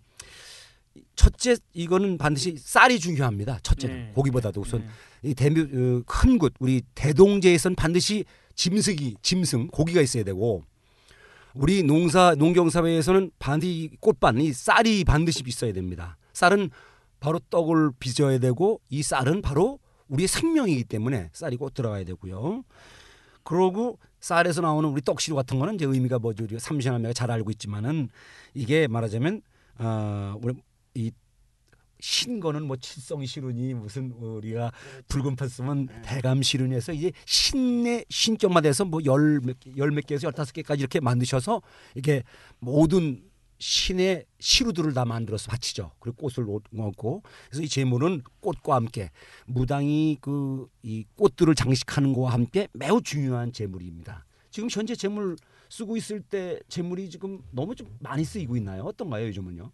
첫째 이거는 반드시 쌀이 중요합니다. 첫째는 네. 고기보다도 우선 예. 이 대묘 어, 큰 굿 우리 대동제에선 반드시 짐승이 짐승 고기가 있어야 되고 우리 농사 농경사회에서는 반드시 꽃반 이 쌀이 반드시 있어야 됩니다. 쌀은 바로 떡을 빚어야 되고 이 쌀은 바로 우리의 생명이기 때문에 쌀이 꼭 들어가야 되고요. 그러고 쌀에서 나오는 우리 떡시루 같은 거는 이제 의미가 뭐죠? 우리가 삼신할매가 잘 알고 있지만은 이게 말하자면 어, 우리 이 신거는 뭐 칠성 시루니 무슨 우리가 붉은 팥 쓰면 대감 시루니에서 이제 신의 신격만 돼서 뭐 열 몇 개, 열 몇 개에서 열다섯 개까지 이렇게 만드셔서 이게 모든 신의 시루들을 다 만들어서 바치죠. 그리고 꽃을 넣고 그래서 이 제물은 꽃과 함께 무당이 그 이 꽃들을 장식하는 것과 함께 매우 중요한 제물입니다. 지금 현재 제물 쓰고 있을 때 제물이 지금 너무 좀 많이 쓰이고 있나요? 어떤가요, 요즘은요?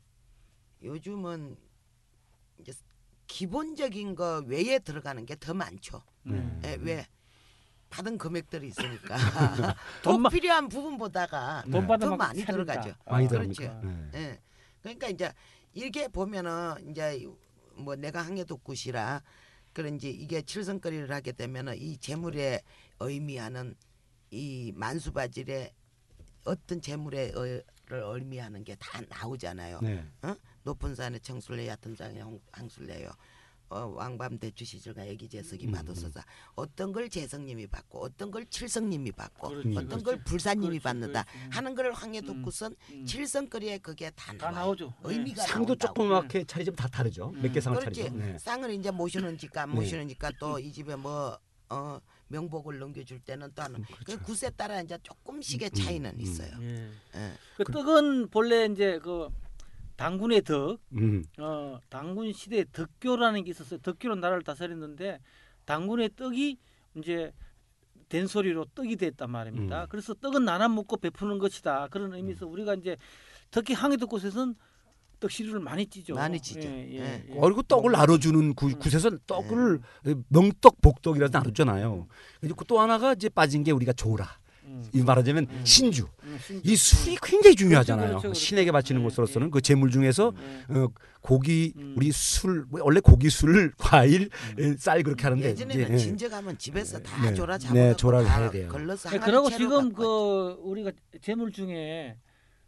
요즘은 이제 기본적인 거 외에 들어가는 게 더 많죠. 음. 예, 왜 받은 금액들이 있으니까 돈 꼭 마- 필요한 부분보다가 돈 네. 받으면 더 많이 차린다. 들어가죠. 많이 아, 그렇죠. 들어갑니까? 네. 예. 그러니까 이제 이게 보면은 이제 뭐 내가 항해독굿이라 그런지 이게 칠성거리를 하게 되면은 이 재물의 의미하는 이 만수바질의 어떤 재물의 어, 를 의미하는 게 다 나오잖아요. 네. 어? 높은 산에 청술래 얕은 장에 홍- 항술래요. 어, 왕밤 대추시절과 애기제석이 음, 받으소서. 어떤 걸 재성님이 받고 어떤 걸 칠성님이 받고 그렇지, 어떤 그렇지. 걸 불사님이 그렇지, 받는다 그렇지. 하는 걸 황해독굿은 음. 칠성거리에 그게 다 다 나와요. 나오죠. 의미가 상도 나온다고. 조그맣게 차리지만 다 다르죠. 음. 몇 개 상을 그렇지. 차리죠. 네. 쌍을 이제 모시는 집과 안 네. 모시는 집과 또 이 집에 뭐 어, 명복을 넘겨줄 때는 또 하는. 그렇죠. 그 굿에 따라 이제 조금씩의 음, 차이는 음, 있어요. 예. 예. 그 떡은 본래 이제 그 당군의 덕, 음. 어 당군 시대에 덕교라는 게 있었어요. 덕교로 나라를 다스렸는데 당군의 떡이 이제 된소리로 떡이 됐단 말입니다. 음. 그래서 떡은 나눠 먹고 베푸는 것이다. 그런 의미에서 우리가 이제 특히 항해도 곳에서는 떡시루를 많이 찌죠. 많이 찌죠. 예, 예, 예. 예. 그리고 떡을 나눠주는 구, 음. 굿에서 떡을 명떡, 복떡이라서 나누잖아요. 그리고 또 하나가 이제 빠진 게 우리가 조라. 음. 이 말하자면 음. 신주. 음, 신주. 이 술이 굉장히 중요하잖아요. 그렇죠, 그렇죠, 신에게 바치는 예, 것으로서는 예. 그 제물 중에서 예. 어, 고기, 음. 우리 술, 뭐 원래 고기, 술, 과일, 에, 쌀 그렇게 하는데 예전에는 예. 진저 가면 집에서 다 네. 조라 네, 잡아갖고 조라를 다 해야 돼요. 걸러서 네, 항아리 그리고 채로 지금 갖고 왔죠. 그 우리가 제물 중에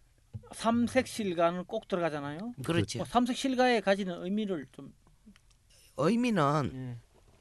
삼색실가는 꼭 들어가잖아요. 그렇죠. 뭐 삼색실가에 가지는 의미를 좀 의미는 예.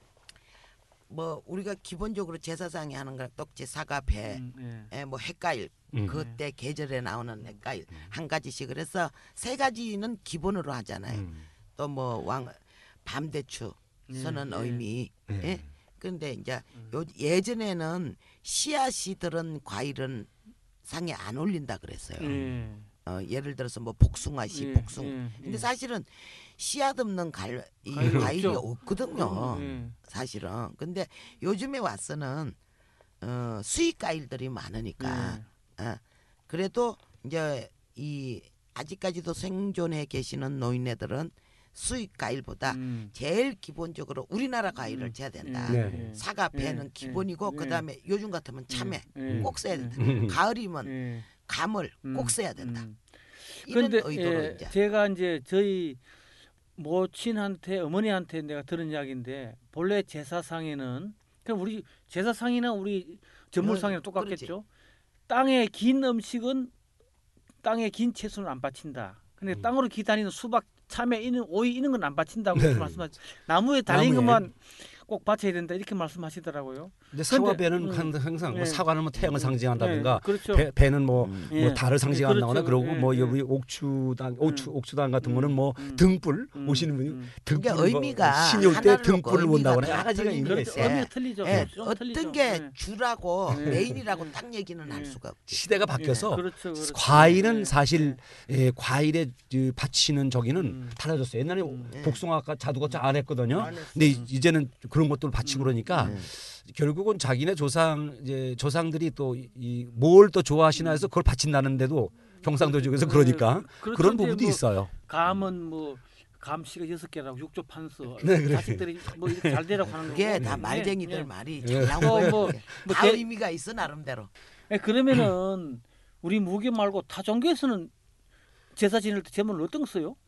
뭐 우리가 기본적으로 제사상에 하는 거 떡지, 사과, 배, 음, 예. 에, 뭐 햇과일 음. 그때 계절에 나오는 햇과일 한 가지씩 그래서 세 가지는 기본으로 하잖아요. 음. 또 뭐 왕 밤대추 서는 예, 예. 의미. 예. 예? 근데 이제 음. 요, 예전에는 씨앗이 들은 과일은 상에 안 올린다 그랬어요. 예. 어, 예를 들어서 뭐 복숭아씨, 예, 복숭. 예, 근데 예. 사실은 씨앗 없는 갈, 이 과일이 과일이 없죠. 없거든요. 예. 사실은. 근데 요즘에 와서는 어, 수입 과일들이 많으니까 예. 어, 그래도 이제 이 아직까지도 생존해 계시는 노인네들은 수입 과일보다 음. 제일 기본적으로 우리나라 과일을 음. 재야 된다. 네. 사과, 배는 예, 기본이고 예. 그다음에 요즘 같으면 참외 예. 꼭 써야 된다. 음. 가을이면 예. 감을 음. 꼭 써야 된다. 음. 이런 그런데 의도로 예, 이제 제가 이제 저희 모친한테 어머니한테 내가 들은 이야기인데 본래 제사상에는 그럼 우리 제사상이나 우리 전물상이랑 어, 똑같겠죠. 땅에 긴 음식은 땅에 긴 채소는 안 바친다. 근데 음. 땅으로 기다리는 수박, 참외, 이는 오이 이런 건 안 바친다고 네. 말씀하시. 나무에 달린 나무에. 것만 꼭 바쳐야 된다 이렇게 말씀하시더라고요. 근데 사과 근데, 배는 음, 항상 뭐 예. 사과는 뭐 태양을 상징한다든가 네, 그렇죠. 배, 배는 뭐 음. 뭐 예. 달을 상징한다거나 그렇죠. 그러고 예, 뭐 예. 여기 옥추당 옥추 음. 옥추당 같은 음. 거는 뭐 음. 등불 음. 오시는 분이 음. 등불 그러니까 의미가 신이 올 때 하나로 등불을 의미가 본다거나 다 여러 가지가 틀린 의미가 그렇죠. 있어요. 있어요. 의미가 틀리죠. 예, 좀 어떤 틀리죠. 게 예. 주라고 예. 메인이라고 예. 딱 얘기는 할 예. 수가 없지. 시대가 바뀌어서 그렇죠, 그렇죠. 과일은 예, 사실 예. 예, 과일에 그 바치는 저기는 음. 달라졌어요. 옛날에 음. 복숭아가 자두가 안 했거든요. 안 했어요. 근데 이- 이제는 그런 것들 바치고 음. 그러니까 음. 결국은 자기네 조상 이제 조상들이 또 이 뭘 또 좋아하시나 해서 그걸 바친다는데도 경상도 쪽에서 그러니까 그렇죠. 그런 이제 부분도 뭐 있어요. 감은 뭐 감씨가 여섯 개라고 육조 판서 네, 그래. 자식들이 뭐 이렇게 잘 되라고 하는 그게 거고. 다 예, 말쟁이들 예. 말이 예. 잘 나온 또 거예요. 뭐, 그게. 뭐 다 개- 의미가 있어 나름대로. 예, 그러면은 우리 무교 말고 타 종교에서는 제사 지낼 때 제물을 어떤 거 써요?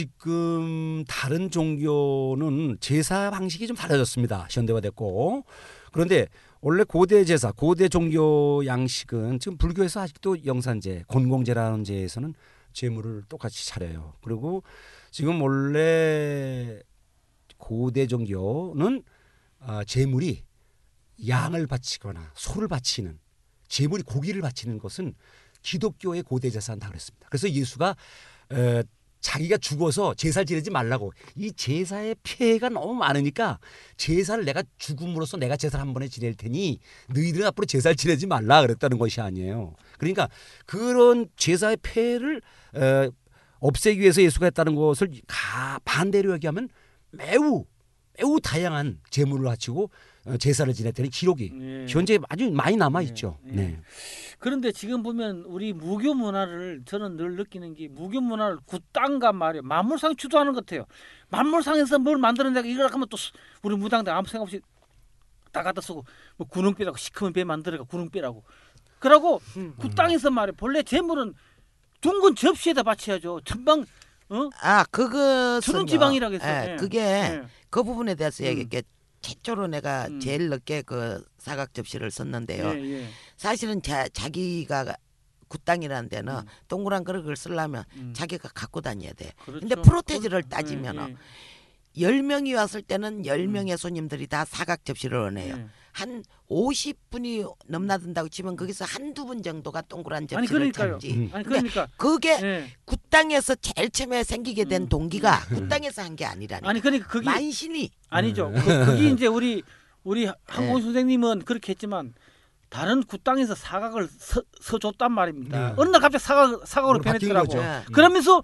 지금 다른 종교는 제사 방식이 좀 달라졌습니다. 현대화됐고 그런데 원래 고대 제사, 고대 종교 양식은 지금 불교에서 아직도 영산제, 곤공제라는 제에서는 제물을 똑같이 차려요. 그리고 지금 원래 고대 종교는 아, 제물이 양을 바치거나 소를 바치는 제물이 고기를 바치는 것은 기독교의 고대 제사한다 그랬습니다. 그래서 예수가 에, 자기가 죽어서 제사를 지내지 말라고 이 제사의 폐해가 너무 많으니까 제사를 내가 죽음으로써 내가 제사를 한 번에 지낼 테니 너희들은 앞으로 제사를 지내지 말라 그랬다는 것이 아니에요. 그러니까 그런 제사의 폐해를 에, 없애기 위해서 예수가 했다는 것을 가, 반대로 얘기하면 매우 매우 다양한 제물을 바치고 어, 제사를 지냈다는 기록이 예. 현재 아주 많이 남아 있죠. 예. 네. 그런데 지금 보면 우리 무교 문화를 저는 늘 느끼는 게 무교 문화를 굿땅과 말이에요. 만물상 주도하는 것 같아요. 만물상에서 뭘 만들어내가 이걸 하면 또 수- 우리 무당들 아무 생각 없이 다 갖다 쓰고 뭐 구릉배라고 시커먼 배 만들어가 구릉배라고. 그러고 굿땅에서 말이에요. 본래 재물은 둥근 접시에다 바쳐야죠. 전방 어? 아 그것은요. 주는 지방이라고 했어요. 예, 예. 그게 예. 그 부분에 대해서 음. 얘기할게. 최초로 내가 음. 제일 늦게 그 사각 접시를 썼는데요. 예, 예. 사실은 자, 자기가 굿땅이라는 데는 음. 동그란 그릇을 쓰려면 음. 자기가 갖고 다녀야 돼. 그렇죠. 근데 프로테지를 그- 따지면은 예, 열 명이 왔을 때는 열 명의 손님들이 다 사각 접시를 예. 원해요. 예. 한 오십 분이 넘나든다고 치면 거기서 한두 분 정도가 동그란 아니 접시를 그러니까요. 찾지. 음. 아니 근데 그러니까 그게 예. 굿땅에서 제일 처음에 생기게 된 음. 동기가 굿땅에서 한 게 아니라니. 아니 그러니까 그게 만신이 아니죠. 그, 그게 이제 우리 우리 한공 네. 선생님은 그렇게 했지만 다른 굿당에서 사각을 서, 서줬단 말입니다. 네. 어느 날 갑자기 사각 사각으로 바뀐 변했더라고. 거죠. 네. 그러면서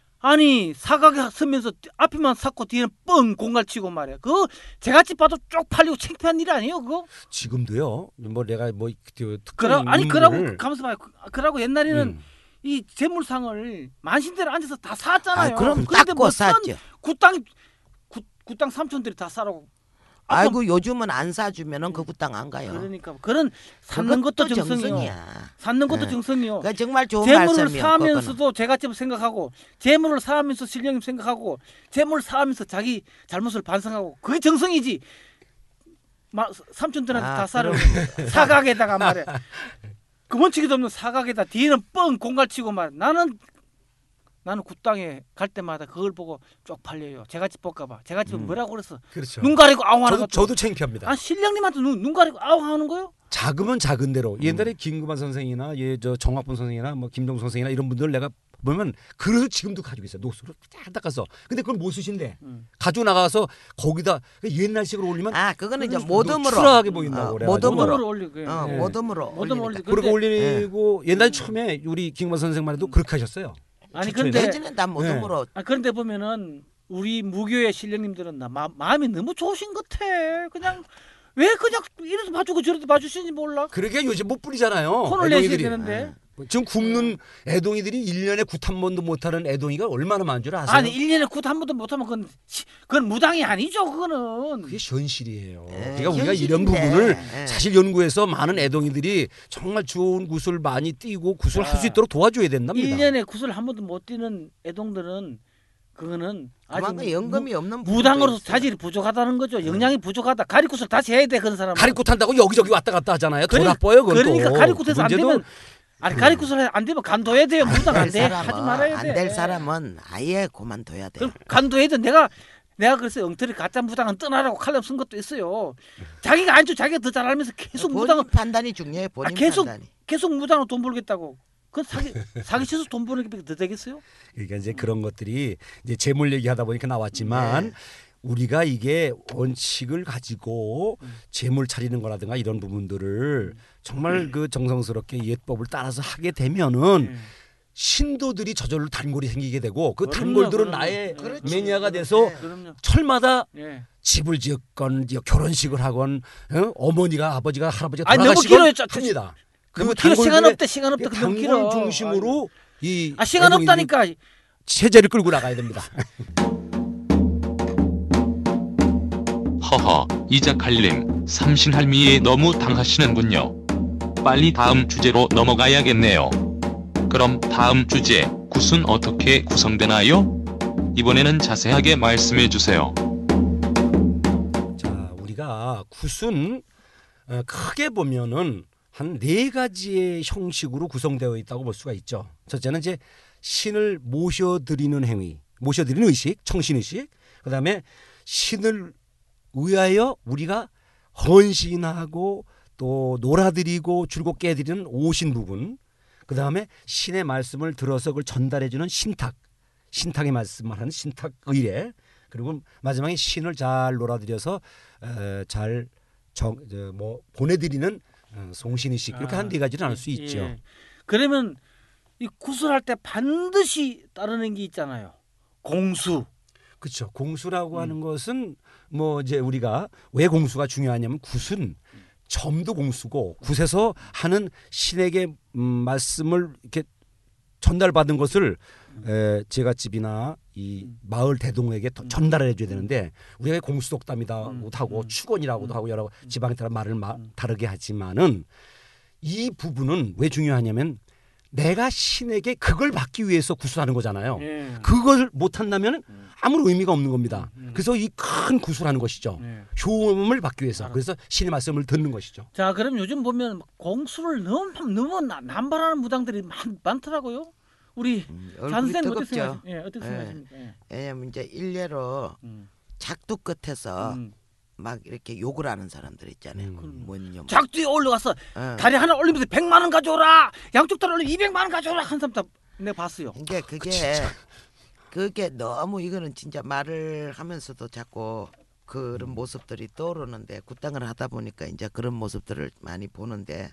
아니 사각에 서면서 앞에만 샀고 뒤에는 뻥 공갈치고 말이야. 그거 제갓집 봐도 쪽 팔리고 창피한 일 아니에요 그거? 지금도요. 뭐 내가 뭐 그러, 특정 아니 인물을- 그러고 가면서 봐요. 그- 그러고 옛날에는 음. 이 재물상을 만신대로 앉아서 다 샀잖아요. 아, 그럼 그런데 닦고 뭐 쌌죠. 굿땅 굿, 굿땅 삼촌들이 다 사라고. 아까 아이고 요즘은 안 사주면은 그 굿당 안 가요. 그러니까 그런 샀는 것도 그것도 정성이요. 정성이야. 샀는 것도 네. 정성이요. 그러니까 정말 좋은 재물을 말씀이요. 사면서도 제갓집을 생각하고 재물을 사면서 신령님 생각하고 재물을 사면서 자기 잘못을 반성하고 그게 정성이지. 마, 삼촌들한테 아, 다 사려고 사각에다가 말해. 그 원칙에도 없는 사각에다 뒤에는 뻥 공갈치고 말해. 나는 나는 굿땅에 갈 때마다 그걸 보고 쪽팔려요. 제갓집 볼까봐. 제갓집은 음. 뭐라고 그랬어? 그렇죠. 눈 가리고 아웅하는 저도 것도. 저도 창피합니다. 아 신령님한테 눈, 눈 가리고 아웅하는 거요? 작으면 작은 대로 음. 옛날에 김구만 선생이나 예저 정학분 선생이나 뭐 김종 선생이나 이런 분들 내가 보면 그릇을 지금도 가지고 있어요. 노수로 쫙 닦아서. 근데 그걸 못 쓰신대. 음. 가지고 나가서 거기다 옛날식으로 올리면 아 그거는 이제 그건 모듬으로 추락하게 보인다고 어, 그래가지고. 모듬으로. 모듬으로 올리고. 어, 네. 모듬으로 모듬 올리니까. 올리고. 그렇게 근데- 올리고 옛날 처음에 우리 김구만 선생만 해도 그렇게 하셨어요. 아니 최초에는. 근데 예전엔 다 모듬으로 아 그런데 보면은 우리 무교의 신령님들은 나 마, 마음이 너무 좋으신 것 같아. 그냥 왜 그냥 이래도 봐주고 저래도 봐주시는지 몰라. 그러게 요즘 못 뿌리잖아요. 혼을 내셔야 애동이들이. 되는데. 지금 굽는 애동이들이 일 년에 굿 한 번도 못하는 애동이가 얼마나 많은 줄 아세요? 아니 일 년에 굿 한 번도 못하면 그건 시- 그건 무당이 아니죠 그거는. 그게 현실이에요. 예, 그러니까 우리가 이런 현실인데. 부분을 예. 사실 연구해서 많은 애동이들이 정말 좋은 굿을 많이 띄고 굿을 할 수 있도록 도와줘야 된답니다. 일 년에 굿을 한 번도 못 뛰는 애동들은 그거는 아직 그만큼 연금이 없는 무, 분들도 무당으로서 있어요. 자질이 부족하다는 거죠. 영양이 부족하다. 가리굿을 다시 해야 돼 그런 사람은. 가리굿 한다고 여기저기 왔다 갔다 하잖아요. 더 그래- 나빠요. 그건 그러니까 또. 가리굿에서 안 문제도 되면 아니 가리굿을 안 되면 간도해야 돼요. 무당 안 돼. 하지 말아야 돼. 안 될 사람은 아예 그만둬야 돼. 그럼 간도해야 돼. 내가 내가 그래서 엉터리 가짜 무당은 떠나라고 칼럼 쓴 것도 있어요. 자기가 안주 자기가 더 잘 알면서 계속 본인 무당을 판단이 중요해. 본인 아, 계속 판단이. 계속 무당으로 돈 벌겠다고. 그건 사기 사기 쳐서 돈 버는 게 더 되겠어요? 그러니까 이제 그런 것들이 이제 재물 얘기하다 보니까 나왔지만 네. 우리가 이게 원칙을 가지고 음. 재물 차리는 거라든가 이런 부분들을 정말 그 정성스럽게 예법을 따라서 하게 되면은 네. 신도들이 저절로 단골이 생기게 되고 그 그럼요, 단골들은 그럼요. 나의 그렇지. 매니아가 돼서 네. 그럼요. 철마다 예. 집을 지었건 결혼식을 하건 어? 어머니가 아버지가 할아버지가 아니, 너무 돌아가시건 길어요, 저- 합니다. 너무 길어. 시간 없대. 시간 없대. 너무 단골 길어. 중심으로 이 아 시간 애동이들이 없다니까. 체제를 끌고 나가야 됩니다. 허허, 이자칼님, 삼신할미에 너무 당하시는군요. 빨리 다음 주제로 넘어가야겠네요. 그럼 다음 주제, 굿은 어떻게 구성되나요? 이번에는 자세하게 말씀해 주세요. 자, 우리가 굿은 어, 크게 보면은 한 네 가지의 형식으로 구성되어 있다고 볼 수가 있죠. 첫째는 이제 신을 모셔드리는 행위, 모셔드리는 의식, 청신의식. 그다음에 신을 위하여 우리가 헌신하고 또 놀아드리고 줄곧 깨드리는 오신 부분. 그다음에 신의 말씀을 들어서 그걸 전달해주는 신탁, 신탁의 말씀을 하는 신탁 의례. 그리고 마지막에 신을 잘 놀아드려서 에, 잘 정, 저, 뭐 보내드리는 어, 송신의식 이렇게 아, 한 네 가지를 나눌 수 예. 있죠. 그러면 이 구슬할 때 반드시 따르는 게 있잖아요. 공수. 그렇죠. 공수라고 음. 하는 것은 뭐 이제 우리가 왜 공수가 중요하냐면 굿은 점도 공수고 굿에서 하는 신에게 음, 말씀을 이렇게 전달받은 것을 에, 제갓집이나 이 음. 마을 대동에게 더 전달해 줘야 되는데 우리가 공수독담이라고도 음, 하고 음. 축원이라고도 음. 하고 여러 지방에 따라 말을 마, 음. 다르게 하지만은 이 부분은 왜 중요하냐면 내가 신에게 그걸 받기 위해서 구슬하는 거잖아요. 예. 그걸 못 한다면 음. 아무런 의미가 없는 겁니다. 음, 음. 그래서 이 큰 구슬하는 것이죠. 예. 효험을 받기 위해서. 알았어. 그래서 신의 말씀을 듣는 것이죠. 자, 그럼 요즘 보면 공수를 너무 너무 나- 남발하는 무당들이 많, 많더라고요. 우리 음, 자 얼굴이 선생님 어떻게 뜨겁죠. 생각하십니까? 예, 어떻게 예. 생각하십니까? 예. 왜냐면 이제 일례로 음. 작두 끝에서 음. 막 이렇게 욕을 하는 사람들 있잖아요. 음. 뭔 작두에 올라가서 어. 다리 하나 올리면서 백만 원 가져오라. 양쪽 다리 올리면 이백만 원 가져오라. 한 사람 다 내가 봤어요. 이게 그게 그게 너무 이거는 진짜 말을 하면서도 자꾸 그런 모습들이 떠오르는데 굿당을 하다 보니까 이제 그런 모습들을 많이 보는데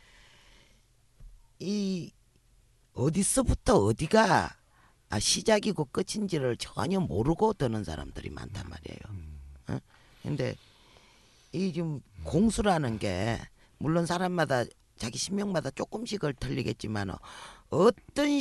이 어디서부터 어디가 아, 시작이고 끝인지를 전혀 모르고 드는 사람들이 많단 말이에요. 어? 근데 이 지금 공수라는 게 물론 사람마다 자기 신명마다 조금씩을 틀리겠지만 어떤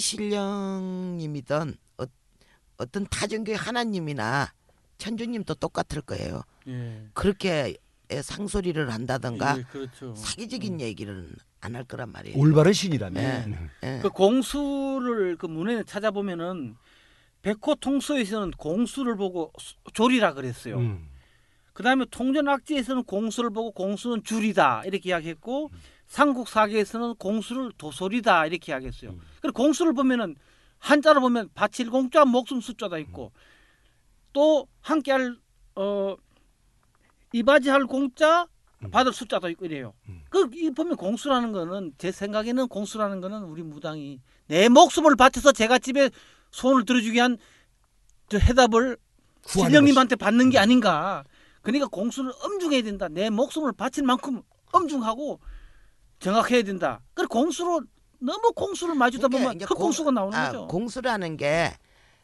신령님이든 어, 어떤 타종교의 하나님이나 천주님도 똑같을 거예요. 예. 그렇게 상소리를 한다든가 예, 그렇죠. 사기적인 얘기를 안 할 거란 말이에요. 올바른 신이라면. 예. 그 공수를 그 문헌에 찾아보면은 백호 통서에서는 공수를 보고 수- 조리라 그랬어요. 음. 그다음에 통전악지에서는 공수를 보고 공수는 줄이다 이렇게 이야기했고 삼국사기에서는 공수를 도솔이다 이렇게 이야기했어요. 그리고 공수를 보면은 한자로 보면 바칠 공자 목숨 숫자도 있고 또 함께할 어 이바지할 공자 받을 숫자도 있고 이래요. 그 이 보면 공수라는 거는 제 생각에는 공수라는 거는 우리 무당이 내 목숨을 바쳐서 제가 집에 손을 들어주기 위한 저 해답을 구하는 신령님한테 받는 게 아닌가. 그러니까 공수는 엄중해야 된다. 내 목숨을 바칠 만큼 엄중하고 정확해야 된다. 그 공수로 너무 공수를 마주다 그러니까 보면 이제 흑공수가 공- 나오는 아, 거죠. 공수라는 게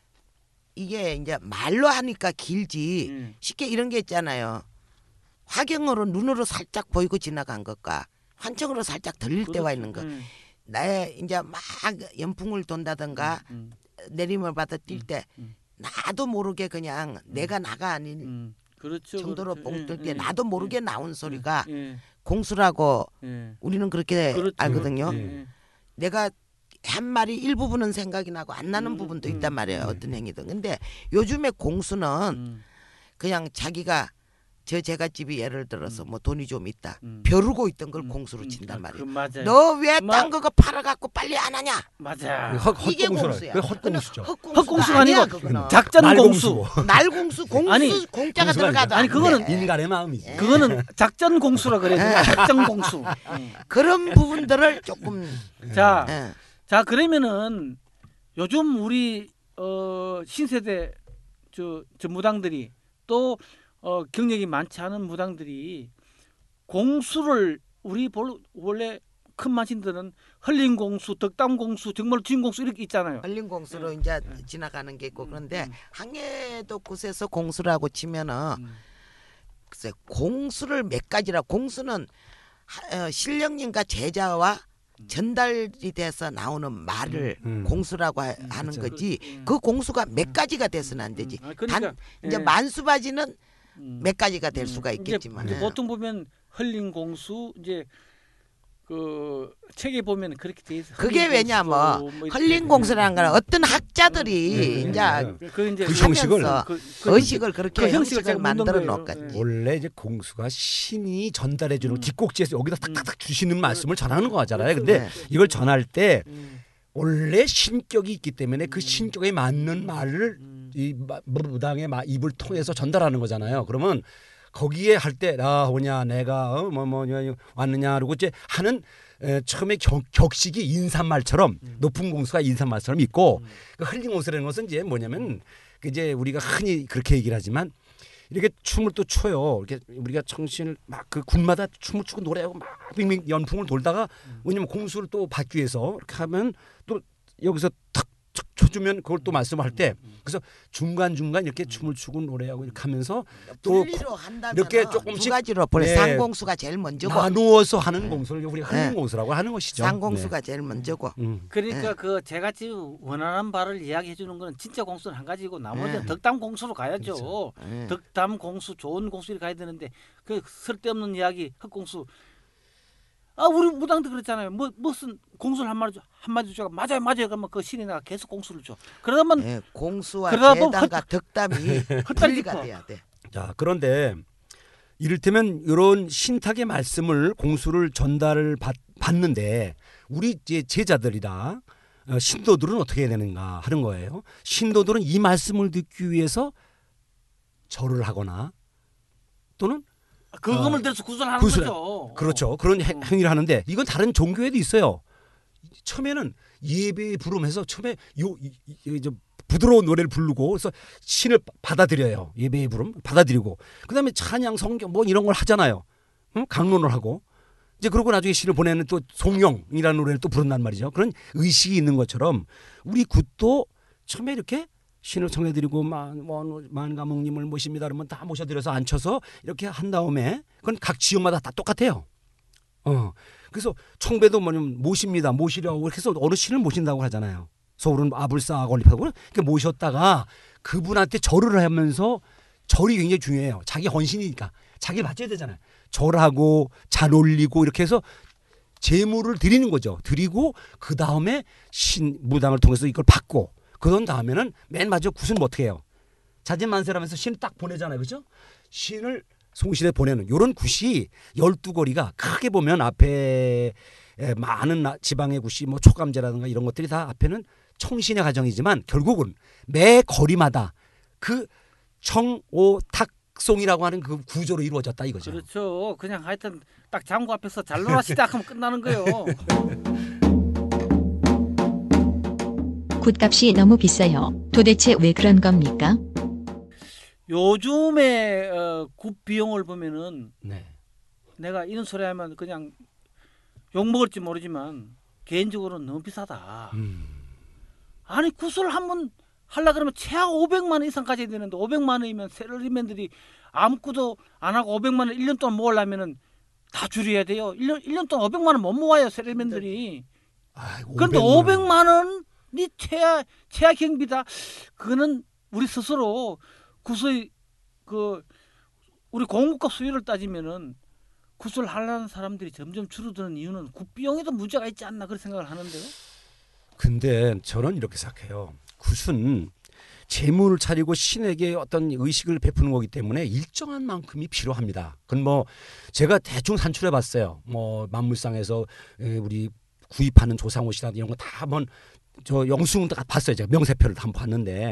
이게 이제 말로 하니까 길지 음. 쉽게 이런 게 있잖아요. 화경으로 눈으로 살짝 보이고 지나간 것과 환청으로 살짝 들릴 때가 있는 거. 음. 나의 이제 막 연풍을 돈다든가 음. 내림을 받아 뛸 때 음. 나도 모르게 그냥 내가 나가 아닌 음. 그렇죠. 정도로 그렇죠. 뻥 뜰 예, 때 예, 나도 예, 모르게 나온 소리가 예, 공수라고 예. 우리는 그렇게 그렇죠. 알거든요. 예, 예. 내가 한 말이 일부분은 생각이 나고 안 나는 음, 부분도 음, 있단 말이에요. 어떤 행위든. 근데 요즘에 공수는 음. 그냥 자기가 저 제갓집이 예를 들어서 뭐 돈이 좀 있다. 음. 벼르고 있던 걸 음, 공수로 음. 친단 아, 말이에요. 그 맞아요. 너 왜 마- 딴 그거 팔아갖고 빨리 안 하냐? 맞아. 헛, 이게 헛공수라. 공수야. 그 헛공수죠. 헛공수가, 헛공수가 아니야, 아니고 그거는. 작전 공수. 날공수고. 날공수 공수 아니, 공짜가 공수가 들어가도 아니, 안 그거는 돼. 인간의 마음이지. 그거는 작전 공수라 그래요. 그냥 작전 공수. 음. 그런 부분들을 조금 자, 예. 자 그러면은 요즘 우리 어, 신세대 저, 저 무당들이 또 어, 경력이 많지 않은 무당들이 공수를 우리 볼, 원래 큰 만신들은 흘린 공수, 덕담 공수, 정말 주인 공수 이렇게 있잖아요. 얼린 공수로 음. 이제 지나가는 게 있고 음, 그런데 음. 항해도 곳에서 공수라고 치면은 음. 글쎄 공수를 몇 가지라 공수는 하- 어, 신령님과 제자와 전달이 돼서 나오는 말을 음. 공수라고 하, 음, 는 그렇죠. 거지 음. 그 공수가 몇 가지가 돼서는 안 되지. 음. 아, 그러니까, 단 이제 예. 만수바지는 음. 몇 가지가 될 음. 수가 이제 있겠지만 이제 보통 보면 흘린 공수 이제 그 책에 보면 그렇게 돼 있어. 그게 흘린 왜냐면 공수, 뭐 흘린 이렇게. 공수라는 건 어떤 학자들이 음, 음, 이제 음. 그 이제 그 형식을 하면서 그, 그 의식을 그렇게 그 형식을 형식을 제가 묻는 만들어 거예요. 놓았겠지. 원래 이제 공수가 신이 전달해 주는 음. 뒷꼭지에서 여기다 탁탁탁 주시는 말씀을 전하는 거잖아요. 그렇죠. 근데 네. 이걸 전할 때 음. 원래 신격이 있기 때문에 그 음. 신격에 맞는 말을 음. 이 마- 무당의 마- 입을 통해서 전달하는 거잖아요. 그러면 거기에 할 때 나 오냐 내가 어, 뭐 뭐냐 왔느냐 그러고 이제 하는 에, 처음에 격, 격식이 인사말처럼 음. 높은 공수가 인사말처럼 있고 그 흘린 공수라는 것은 이제 뭐냐면 그 이제 우리가 흔히 그렇게 얘기를 하지만 이렇게 춤을 또 춰요. 이렇게 우리가 정신을 막 그 군마다 춤을 추고 노래하고 막 빙빙 연풍을 돌다가 왜냐면 공수를 또 받기 위해서 이렇게 하면 또 여기서 탁 탁 쳐주면 그걸 또 말씀할 때 그래서 중간 중간 이렇게 춤을 추고 노래하고 이렇게 하면서 또 분리로 한다면 이렇게 두 조금씩 가지로 보내. 네. 상공수가 제일 먼저고 나누어서 하는 공수를 우리가 흘린 네. 공수라고 하는 것이죠. 상공수가 제일 먼저고 네. 음. 그러니까 네. 그 제가 지금 원하는 바를 이야기해 주는 거는 진짜 공수는 한 가지고 나머지는 네. 덕담 공수로 가야죠. 그렇죠. 예. 덕담 공수, 좋은 공수를 가야 되는데 그 쓸데없는 이야기, 흑공수. 아 우리 무당도 그랬잖아요. 뭐 무슨 공수를 한 마디 줘, 한 마디 줘가 맞아요, 맞아요. 그러면 그 신이 나가 계속 공수를 줘. 그러면 예, 공수와 그러다 보면 재단과 덕담이 분리가 흩어지고. 돼야 돼. 자 그런데 이를테면 이런 신탁의 말씀을 공수를 전달을 받, 받는데 우리 이제 제자들이다 어, 신도들은 어떻게 해야 되는가 하는 거예요. 신도들은 이 말씀을 듣기 위해서 절을 하거나 또는 그 어, 음을 들어서 구슬하는 구슬- 거죠. 그렇죠 그런 행- 어. 행위를 하는데 이건 다른 종교에도 있어요. 처음에는 예배 부름해서 처음에 요 이, 이, 이, 저 부드러운 노래를 부르고 그래서 신을 받아들여요. 예배의 부름 받아들이고 그다음에 찬양 성경 뭐 이런 걸 하잖아요. 응? 강론을 하고 이제 그러고 나중에 신을 보내는 또 송영이라는 노래를 또 부른단 말이죠. 그런 의식이 있는 것처럼 우리 굿도 처음에 이렇게 신을 청해드리고 만가목님을 모십니다. 그러면 다 모셔드려서 앉혀서 이렇게 한 다음에 그건 각 지역마다 다 똑같아요. 어 그래서 청배도 뭐냐면 모십니다. 모시려고 해서 어느 신을 모신다고 하잖아요. 서울은 아불사 건립하고 이렇게 모셨다가 그분한테 절을 하면서 절이 굉장히 중요해요. 자기 헌신이니까 자기를 바쳐야 되잖아요. 절하고 잘 올리고 이렇게 해서 제물을 드리는 거죠. 드리고 그 다음에 신 무당을 통해서 이걸 받고 그런 다음에는 맨 마지막 굿은 어떻게 해요? 자진만세라면서 신을 딱 보내잖아요. 그렇죠? 신을 송신에 보내는 이런 굿이 열두 거리가 크게 보면 앞에 많은 지방의 굿이 뭐 초감제라든가 이런 것들이 다 앞에는 청신의 가정이지만 결국은 매 거리마다 그 청오탁송이라고 하는 그 구조로 이루어졌다 이거죠. 그렇죠. 그냥 하여튼 딱 장구 앞에서 잘 놀아시다 하면 끝나는 거예요. 굿값이 너무 비싸요. 도대체 왜 그런 겁니까? 요즘에 어, 굿 비용을 보면은 네. 내가 이런 소리 하면 그냥 욕 먹을지 모르지만 개인적으로는 너무 비싸다. 음. 아니 굿을 한번 하려 그러면 최하 오백만 원 이상까지 해야 되는데 오백만 원이면 셀러리맨들이 아무것도 안 하고 오백만 원 일 년 동안 모으려면은 다 줄여야 돼요. 일 년 일 년 동안 오백만 원 못 모아요 셀러리맨들이. 아이, 그런데 오백만 원이 최하 최하 경비다. 그거는 우리 스스로 굿의 그 우리 공급과 수요를 따지면은 굿을 하려는 사람들이 점점 줄어드는 이유는 굿 비용에도 문제가 있지 않나 그런 생각을 하는데요. 근데 저는 이렇게 생각해요. 굿은 재물을 차리고 신에게 어떤 의식을 베푸는 거기 때문에 일정한 만큼이 필요합니다. 그건 뭐 제가 대충 산출해 봤어요. 뭐 만물상에서 우리 구입하는 조상옷이나 이런 거 다 한번 저 영수증 다 봤어요. 제가 명세표를 다 한번 봤는데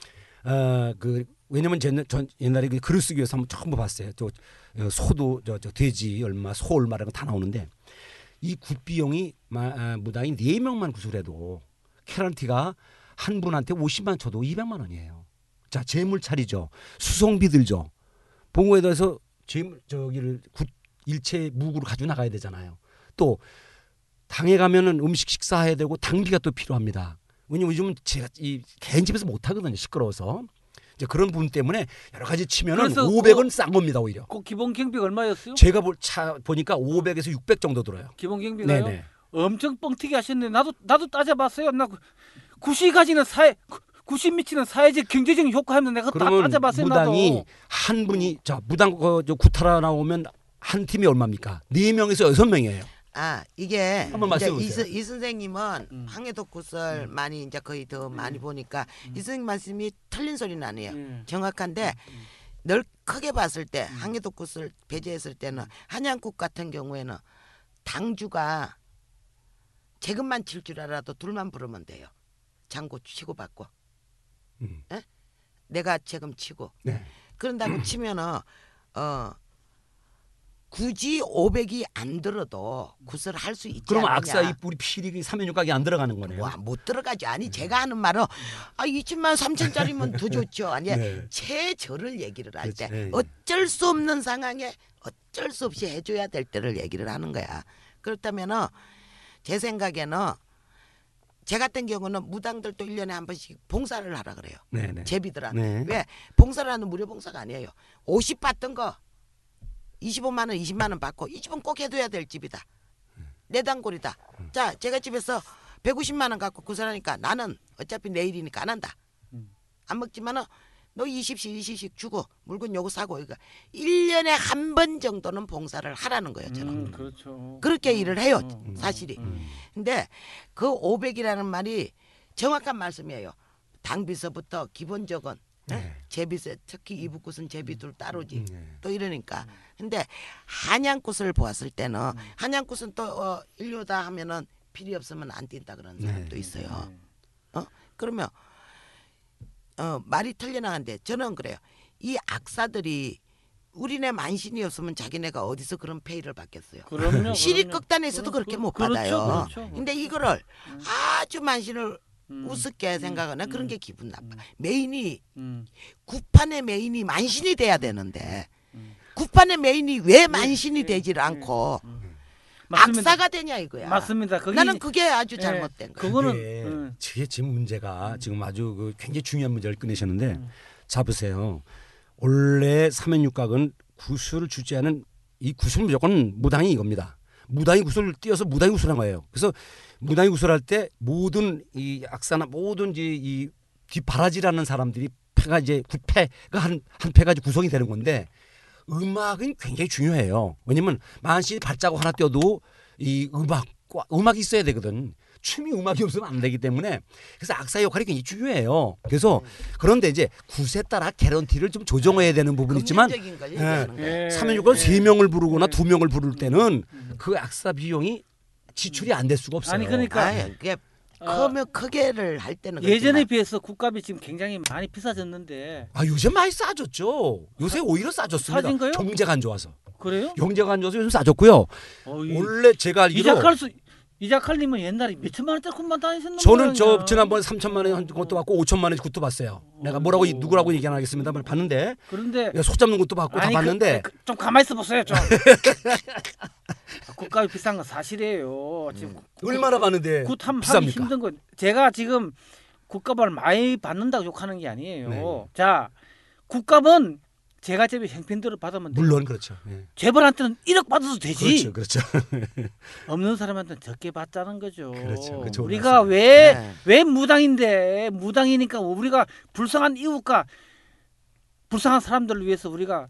어 그 왜냐면 전 옛날에 그 글을 쓰기 위해서 한번 처음 봤어요. 또 소도 저, 저 돼지 얼마, 소 얼마 이런 거 다 나오는데 이 굿 비용이 아, 무당이 네 명만 구술해도 캐런티가 한 분한테 오십만 쳐도 이백만 원이에요. 자, 재물 차리죠. 수송비 들죠. 봉고에 대해서 재물 저기를 굿 일체 무구로 가지고 나가야 되잖아요. 또 당에 가면은 음식 식사해야 되고 당비가 또 필요합니다. 왜냐면 요즘은 제가 이 개인 집에서 못 하거든요. 시끄러워서. 이제 그런 부분 때문에 여러 가지 치면은 오백 원 싼 겁니다, 오히려. 그 기본 경비가 얼마였어요? 제가 볼 차 보니까 오백에서 육백 정도 들어요. 기본 경비가요? 네네. 엄청 뻥튀기 하셨네. 나도 나도 따져봤어요. 나 굿이 가지는 사회 굿이 미치는 사회적 경제적 효과 하면 내가 다 따져봤어요. 무당이 나도. 한 분이 자 무당 어, 저 구타라 나오면 한 팀이 얼마입니까? 네 명에서 여섯 명이에요. 아 이게 한번 이제 말씀해 이, 보세요. 스- 이 선생님은 음. 황해도 굿을 음. 많이 이제 거의 더 많이 보니까 음. 이 선생님 말씀이 틀린 소리는 아니에요. 예. 정확한데 음. 널 크게 봤을 때 음. 황해도 굿을 배제했을 때는 한양국 같은 경우에는 당주가 재금만 칠 줄 알아도 둘만 부르면 돼요. 장고 치고 받고 음. 에? 내가 재금 치고 네. 그런다고 치면은 어 굳이 오백이 안 들어도 굿을 할 수 있지 그럼 않느냐. 악사 이 우리 피리 삼연육각이 안 들어가는 거네요. 와, 못 들어가지. 아니 제가 하는 말은 아 이십만 삼천짜리면 더 좋죠. 아니 네. 최저를 얘기를 할 때 그렇지. 네. 어쩔 수 없는 상황에 어쩔 수 없이 해줘야 될 때를 얘기를 하는 거야. 그렇다면은 제 생각에는 제 같은 경우는 무당들도 일 년에 한 번씩 봉사를 하라 그래요. 네네. 제비들한테. 네. 왜? 봉사를 하는 무료 봉사가 아니에요. 오십 받던 거 이십오만 원, 이십만 원 받고 이 집은 꼭 해둬야 될 집이다. 내 단골이다. 자, 제가 집에서 백오십만 원 갖고 구설하니까 나는 어차피 내일이니까 안 한다. 음. 안 먹지만은 너 이십씩 이십씩 주고 물건 요거 사고 그러니까 일 년에 한 번 정도는 봉사를 하라는 거예요, 저는. 음, 그렇죠. 그렇게 음, 일을 해요, 음, 사실이. 음. 근데 그 오백이라는 말이 정확한 말씀이에요. 당비서부터 기본적은 네. 제비세 특히 이북굿은 제비들 따로지. 음, 네. 또 이러니까. 근데 한양굿을 보았을 때는 한양굿은 또 어, 인류다 하면은 필요 없으면 안 뛴다 그런 사람도 네. 있어요. 네. 어 그러면 어 말이 틀려나간데 저는 그래요. 이 악사들이 우리네 만신이 없으면 자기네가 어디서 그런 페이를 받겠어요. 그럼요. 시립 그럼요. 극단에서도 그- 그렇게 그- 못 그렇죠, 받아요. 그렇죠. 근데 이거를 음. 아주 만신을 음. 우습게 생각하는 그런 음. 게 기분 나빠. 음. 메인이 음. 구판의 메인이 만신이 돼야 되는데 음. 구판의 메인이 왜 만신이 예, 되질 예, 않고 음. 맞습니다. 악사가 되냐 이거야. 맞습니다. 그게 나는 그게 아주 예, 잘못된 거야. 그거는 그게 음. 그게 지금 문제가 지금 아주 그 굉장히 중요한 문제를 꺼내셨는데 음. 자 보세요. 원래 삼연육각은 구술을 주재하는 이 구술 무조건 무당이 이겁니다. 무당이 구슬을 띄어서 무당이 구슬한 거예요. 그래서 무당이 구슬할 때 모든 이 악사나 모든 이제 이 뒷바라지라는 사람들이 패가 이제 구패가 한 한 패가 이제 구성이 되는 건데 음악은 굉장히 중요해요. 왜냐면 만신이 발자국 하나 띄어도 이 음악과 음악이 있어야 되거든. 춤이 음악이 없으면 안 되기 때문에 그래서 악사의 역할이 굉장히 중요해요. 그래서 그런데 이제 굿에 따라 개런티를 좀 조정해야 되는 부분이 있지만 금전적인 걸 얘기하는 거야. 예. 삼연육각은 세 명을 부르거나 예. 두 명을 부를 때는 그 악사 비용이 지출이 안 될 수가 없어요. 아니, 그러니까 아니, 그게 어, 크면 크게를 할 때는 예전에 그렇지만 비해서 국값이 지금 굉장히 많이 비싸졌는데 아 요새 많이 싸졌죠. 요새 오히려 싸졌습니다. 싸진 거요? 경제가 안 좋아서. 그래요? 경제가 안 좋아서 요즘 싸졌고요. 어이, 원래 제가 알기로 이작할 수 이작할님은 옛날에 몇 천만 원짜리 굿만 다니셨는 저는 저 모양이야. 지난번에 삼천만 원 한 것도 받고 오천만 원 굿도 봤어요. 내가 뭐라고 어이구. 누구라고 얘기 안 하겠습니다만 봤는데 그런데 속 잡는 것도 받고 다 아니, 봤는데 그, 좀 가만히 있어 보세요 좀. 국값이 비싼 건 사실이에요. 지금 얼마나 받는데 굿함 하기 비쌉니까? 힘든 건 제가 지금 국값을 많이 받는다고 욕하는 게 아니에요. 네. 자, 국값은 제가 제비 형편대로 받으면 돼요. 물론 그렇죠. 예. 재벌한테는 일억 받아도 되지. 그렇죠, 그렇죠. 없는 사람한테는 적게 받자는 거죠. 그렇죠. 그 좋은 우리가 말씀이에요. 왜 네. 왜 무당인데 무당이니까 우리가 불쌍한 이웃과 불쌍한 사람들을 위해서 우리가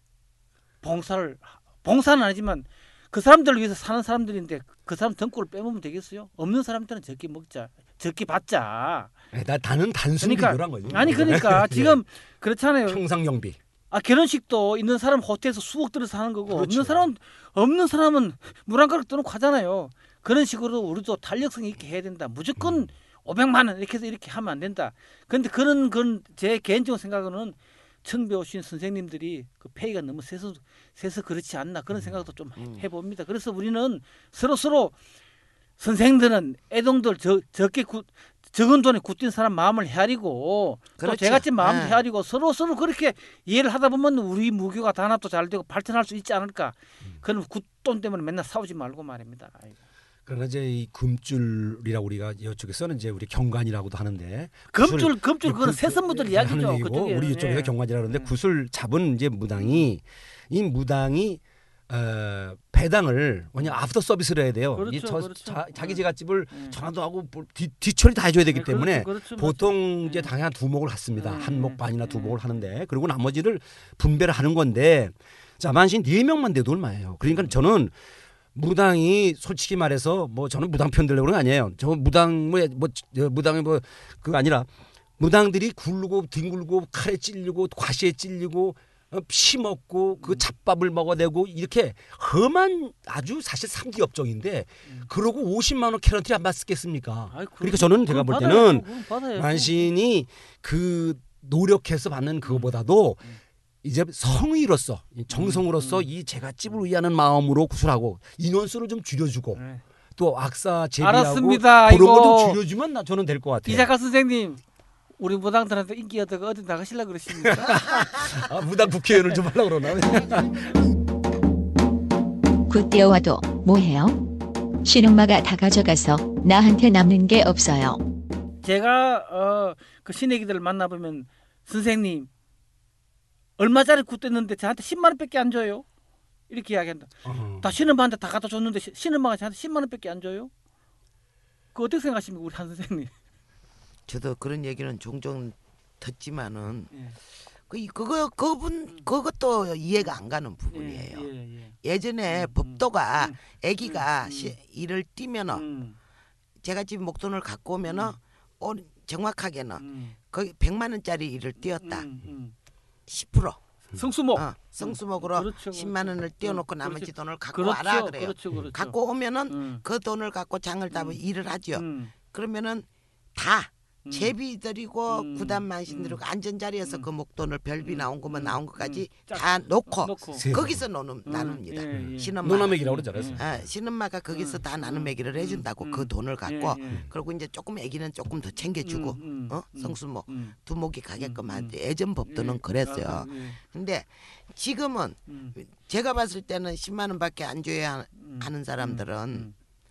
봉사를 봉사는 아니지만 그 사람들을 위해서 사는 사람들인데 그 사람 등골을 빼먹으면 되겠어요? 없는 사람들은 적게 먹자, 적게 받자. 예, 나 나는 단순 그러니까 비교란 거죠. 아니 그러니까 예. 지금 그렇잖아요. 평상영비. 아 결혼식도 있는 사람 호텔에서 수억 들여서 하는 거고 그렇죠. 없는 사람 없는 사람은 물 한 그릇 떠놓고 하잖아요. 그런 식으로 우리도 탄력성 있게 해야 된다. 무조건 음. 오백만 원 이렇게 해서 이렇게 하면 안 된다. 그런데 그런 그런 제 개인적인 생각은 처음 배우신 선생님들이 그 페이가 너무 세서 세서 그렇지 않나 그런 생각도 좀 음. 해봅니다. 그래서 우리는 서로 서로 선생들은 애동들 저, 적게 구, 적은 돈에 굳힌 사람 마음을 헤아리고 또 그렇죠. 제같이 마음도 네. 헤아리고 서로 서로 그렇게 이해를 하다 보면 우리 무교가 단합도 잘 되고 발전할 수 있지 않을까. 그럼 굿돈 때문에 맨날 싸우지 말고 말입니다. 아이고. 그러나 이제 이 금줄이라고 우리가 이쪽에서는 이제 우리 경관이라고도 하는데 금줄 금줄 그거는 그- 세선무들 그- 이야기죠. 하는 얘기고 그쪽에. 우리 이쪽에서 예. 경관이라 그러는데 예. 굿을 잡은 이제 무당이 이 무당이 어, 배당을 뭐냐 아프터 서비스를 해야 돼요. 그렇죠, 이 저, 그렇죠. 자, 자기 예. 제갓집을 예. 전화도 하고 뭐 뒤, 뒤처리 다 해줘야 되기 예, 때문에 그렇죠, 그렇죠, 보통 맞죠. 이제 예. 당연히 한 두 목을 갖습니다. 예, 한 목 예, 반이나 두 예. 목을 하는데 그리고 나머지를 분배를 하는 건데 자 만신 네 명만 돼도 얼마예요. 그러니까 저는 무당이 솔직히 말해서 뭐 저는 무당 편 들려고 그런 거 아니에요. 저 무당 뭐, 뭐 무당이 뭐 그거 아니라 무당들이 굴르고 뒹굴고 칼에 찔리고 과시에 찔리고 어, 피 먹고 그 잡밥을 먹어대고 이렇게 험한 아주 사실 삼기 업종인데 그러고 오십만 원 캐런티 안 받겠습니까? 아이, 그러니까 저는 제가 볼 그건 때는 받아야죠. 그건 받아야죠. 만신이 그 노력해서 받는 그거보다도 이제 성의로서 정성으로서 이 제갓집을 위하는 마음으로 구슬하고 인원수를 좀 줄여주고 네. 또 악사 제비하고 알았습니다. 그런 걸 좀 이거 줄여주면 나 저는 될 것 같아요. 이작가 선생님 우리 무당들한테 인기 얻다가 어디 나가실라 그러십니까? 아, 무당 국회의원을 좀 하려고 그러나? 굿 띄어와도 뭐해요? 신엄마가 다 가져가서 나한테 남는 게 없어요. 제가 어, 그 신애기들을 만나보면 선생님 얼마짜리 굿 뗐는데 저한테 십만 원밖에 안 줘요. 이렇게 이야기한다. 어. 다 신엄마한테 다 갖다 줬는데 시- 신엄마가 저한테 십만 원밖에 안 줘요. 그 어떻게 생각하십니까 우리 한 선생님? 저도 그런 얘기는 종종 듣지만은 예. 그 그거 그분 그것도 이해가 안 가는 부분이에요. 예, 예, 예. 예전에 음, 법도가 음, 아기가 음, 시, 일을 뛰면은 음, 제가 집 목돈을 갖고 오면은 음. 어, 정확하게는 음, 거기 백만 원짜리 일을 뛰었다. 음, 음. 십 퍼센트 성수목. 어, 성수목으로 그렇죠, 십만 원을 띄워놓고 음, 나머지 그렇죠. 돈을 갖고 그렇죠, 와라 그래요. 그렇죠, 그렇죠. 갖고 오면은 음, 그 돈을 갖고 장을 따면 음. 일을 하죠. 음, 그러면은 다 음. 제비 드리고 음. 구단 만신 드리고 음. 안전 자리에서 음. 그 목돈을 별비 음. 나온 것만 음. 나온 것까지 음. 다 놓고, 놓고. 세- 거기서 나누, 음. 나눕니다. 예, 예. 신엄마 노나맥이라고 그러잖아요. 음. 아, 신엄마가 거기서 음. 다 나눔 음. 얘기를 음. 해준다고 음. 그 돈을 갖고 예, 예. 그리고 이제 조금 애기는 조금 더 챙겨주고 음, 음, 어 음. 성수모 음. 두목이 가게끔 음, 하지 음. 예전 법도는 예. 그랬어요. 아, 예. 근데 지금은 음. 제가 봤을 때는 십만 원밖에 안 줘야 음. 하는 사람들은 음.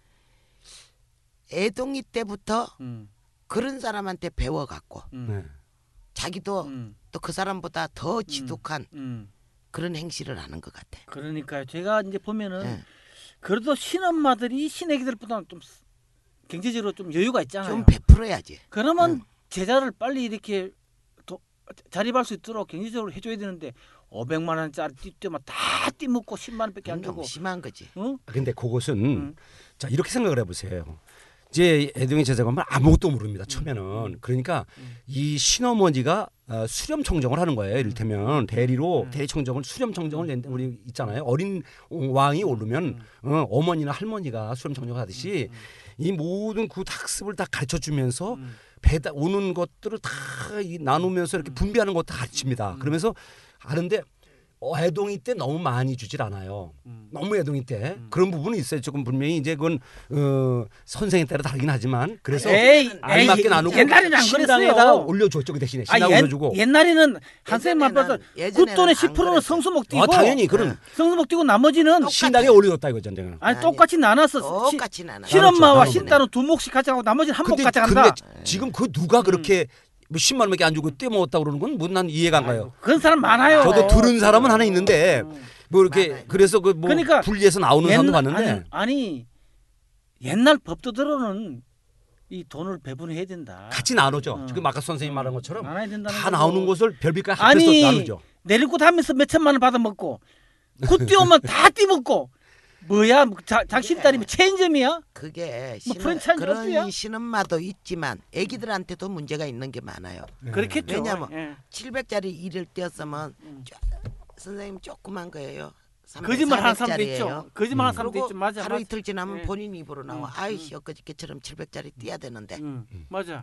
애동이 때부터 음. 그런 사람한테 배워갖고 음. 네. 자기도 음. 또 그 사람보다 더 지독한 음. 그런 행실을 하는 것 같아. 그러니까요. 제가 이제 보면은 예. 그래도 신엄마들이 신애기들보다는 좀 경제적으로 좀 여유가 있잖아요. 좀 베풀어야지. 그러면 응. 제자를 빨리 이렇게 도, 자립할 수 있도록 경제적으로 해줘야 되는데 오백만 원짜리 띠때만 다 띠먹고 십만 원밖에 안 주고. 너무 심한 거지. 응? 근데 그것은 응. 자 이렇게 생각을 해보세요. 이제 애동이 제자가 면 아무것도 모릅니다. 처음에는 그러니까 음. 이 신어머니가 어, 수렴 청정을 하는 거예요. 이를테면 대리로 음. 대리 청정을 수렴 청정을 낸 우리 있잖아요. 어린 왕이 오르면 어, 어머니나 할머니가 수렴 청정을 하듯이 이 모든 그 학습을 다 가르쳐 주면서 음. 배다 오는 것들을 다 이 나누면서 이렇게 분배하는 것도 가르칩니다. 음. 그러면서 하는데 어, 애동이 때 너무 많이 주질 않아요. 음. 너무 애동이 때 음. 그런 부분은 있어요. 조금 분명히 이제 그건 어, 선생에 따라 다르긴 하지만 그래서 에이, 알맞게 에이, 나누고 옛날에는 안 신당에다 그랬어요. 올려줬죠. 그 대신에 아, 신당 옛, 올려주고. 옛날에는 한 쌤만 봐도 예전에는 굿돈의 안 십 퍼센트는 그랬어요. 성수목 띄고 아, 당연히 그런 성수목 띄고 나머지는 신당에 올려줬다 이거죠. 내가. 아니 아니, 똑같이 나눴어. 시- 똑같이 나눠. 신엄마와 나눴죠. 신딸은 두 몫씩 가져가고 나머지는 한 몫 근데, 가져간다. 근데 지금 그 누가 그렇게 뭐 십만 원밖에 안 주고 떼먹었다 그러는 건 뭐 난 이해가 안 가요. 그런 사람 많아요. 저도 들은 사람은 하나 있는데 뭐 이렇게 많아요. 그래서 그 뭐 그러니까 분리해서 나오는 사람도 봤는데 아니, 아니 옛날 법도대로는 이 돈을 배분해야 된다. 같이 나누죠. 어. 지금 아까 선생님 말한 것처럼 나눠야 된다는 다 거고. 나오는 것을 별빛깔 합해서 아니 나누죠. 내리고 하면서 몇 천만 원 받아 먹고 굿 띄우면 다 띄먹고 뭐야 뭐 자, 장신딸이 뭐 체인점이야? 그게 뭐 신엄, 프랜차이즈 그런 어때요? 신엄마도 있지만 애기들한테도 문제가 있는 게 많아요. 네. 그렇겠죠. 왜냐면 예. 칠백짜리 일을 띄었으면 음. 쪼- 선생님 조그만 거예요. 거짓말 하는 사람도 사백짜리예요. 있죠. 거짓말 하는 사람도 그리고 있죠. 맞아. 하루 맞아. 이틀 지나면 예. 본인 입으로 나와. 음, 아이씨 엊그저께처럼 칠백짜리 띄어야 되는데. 응, 맞아.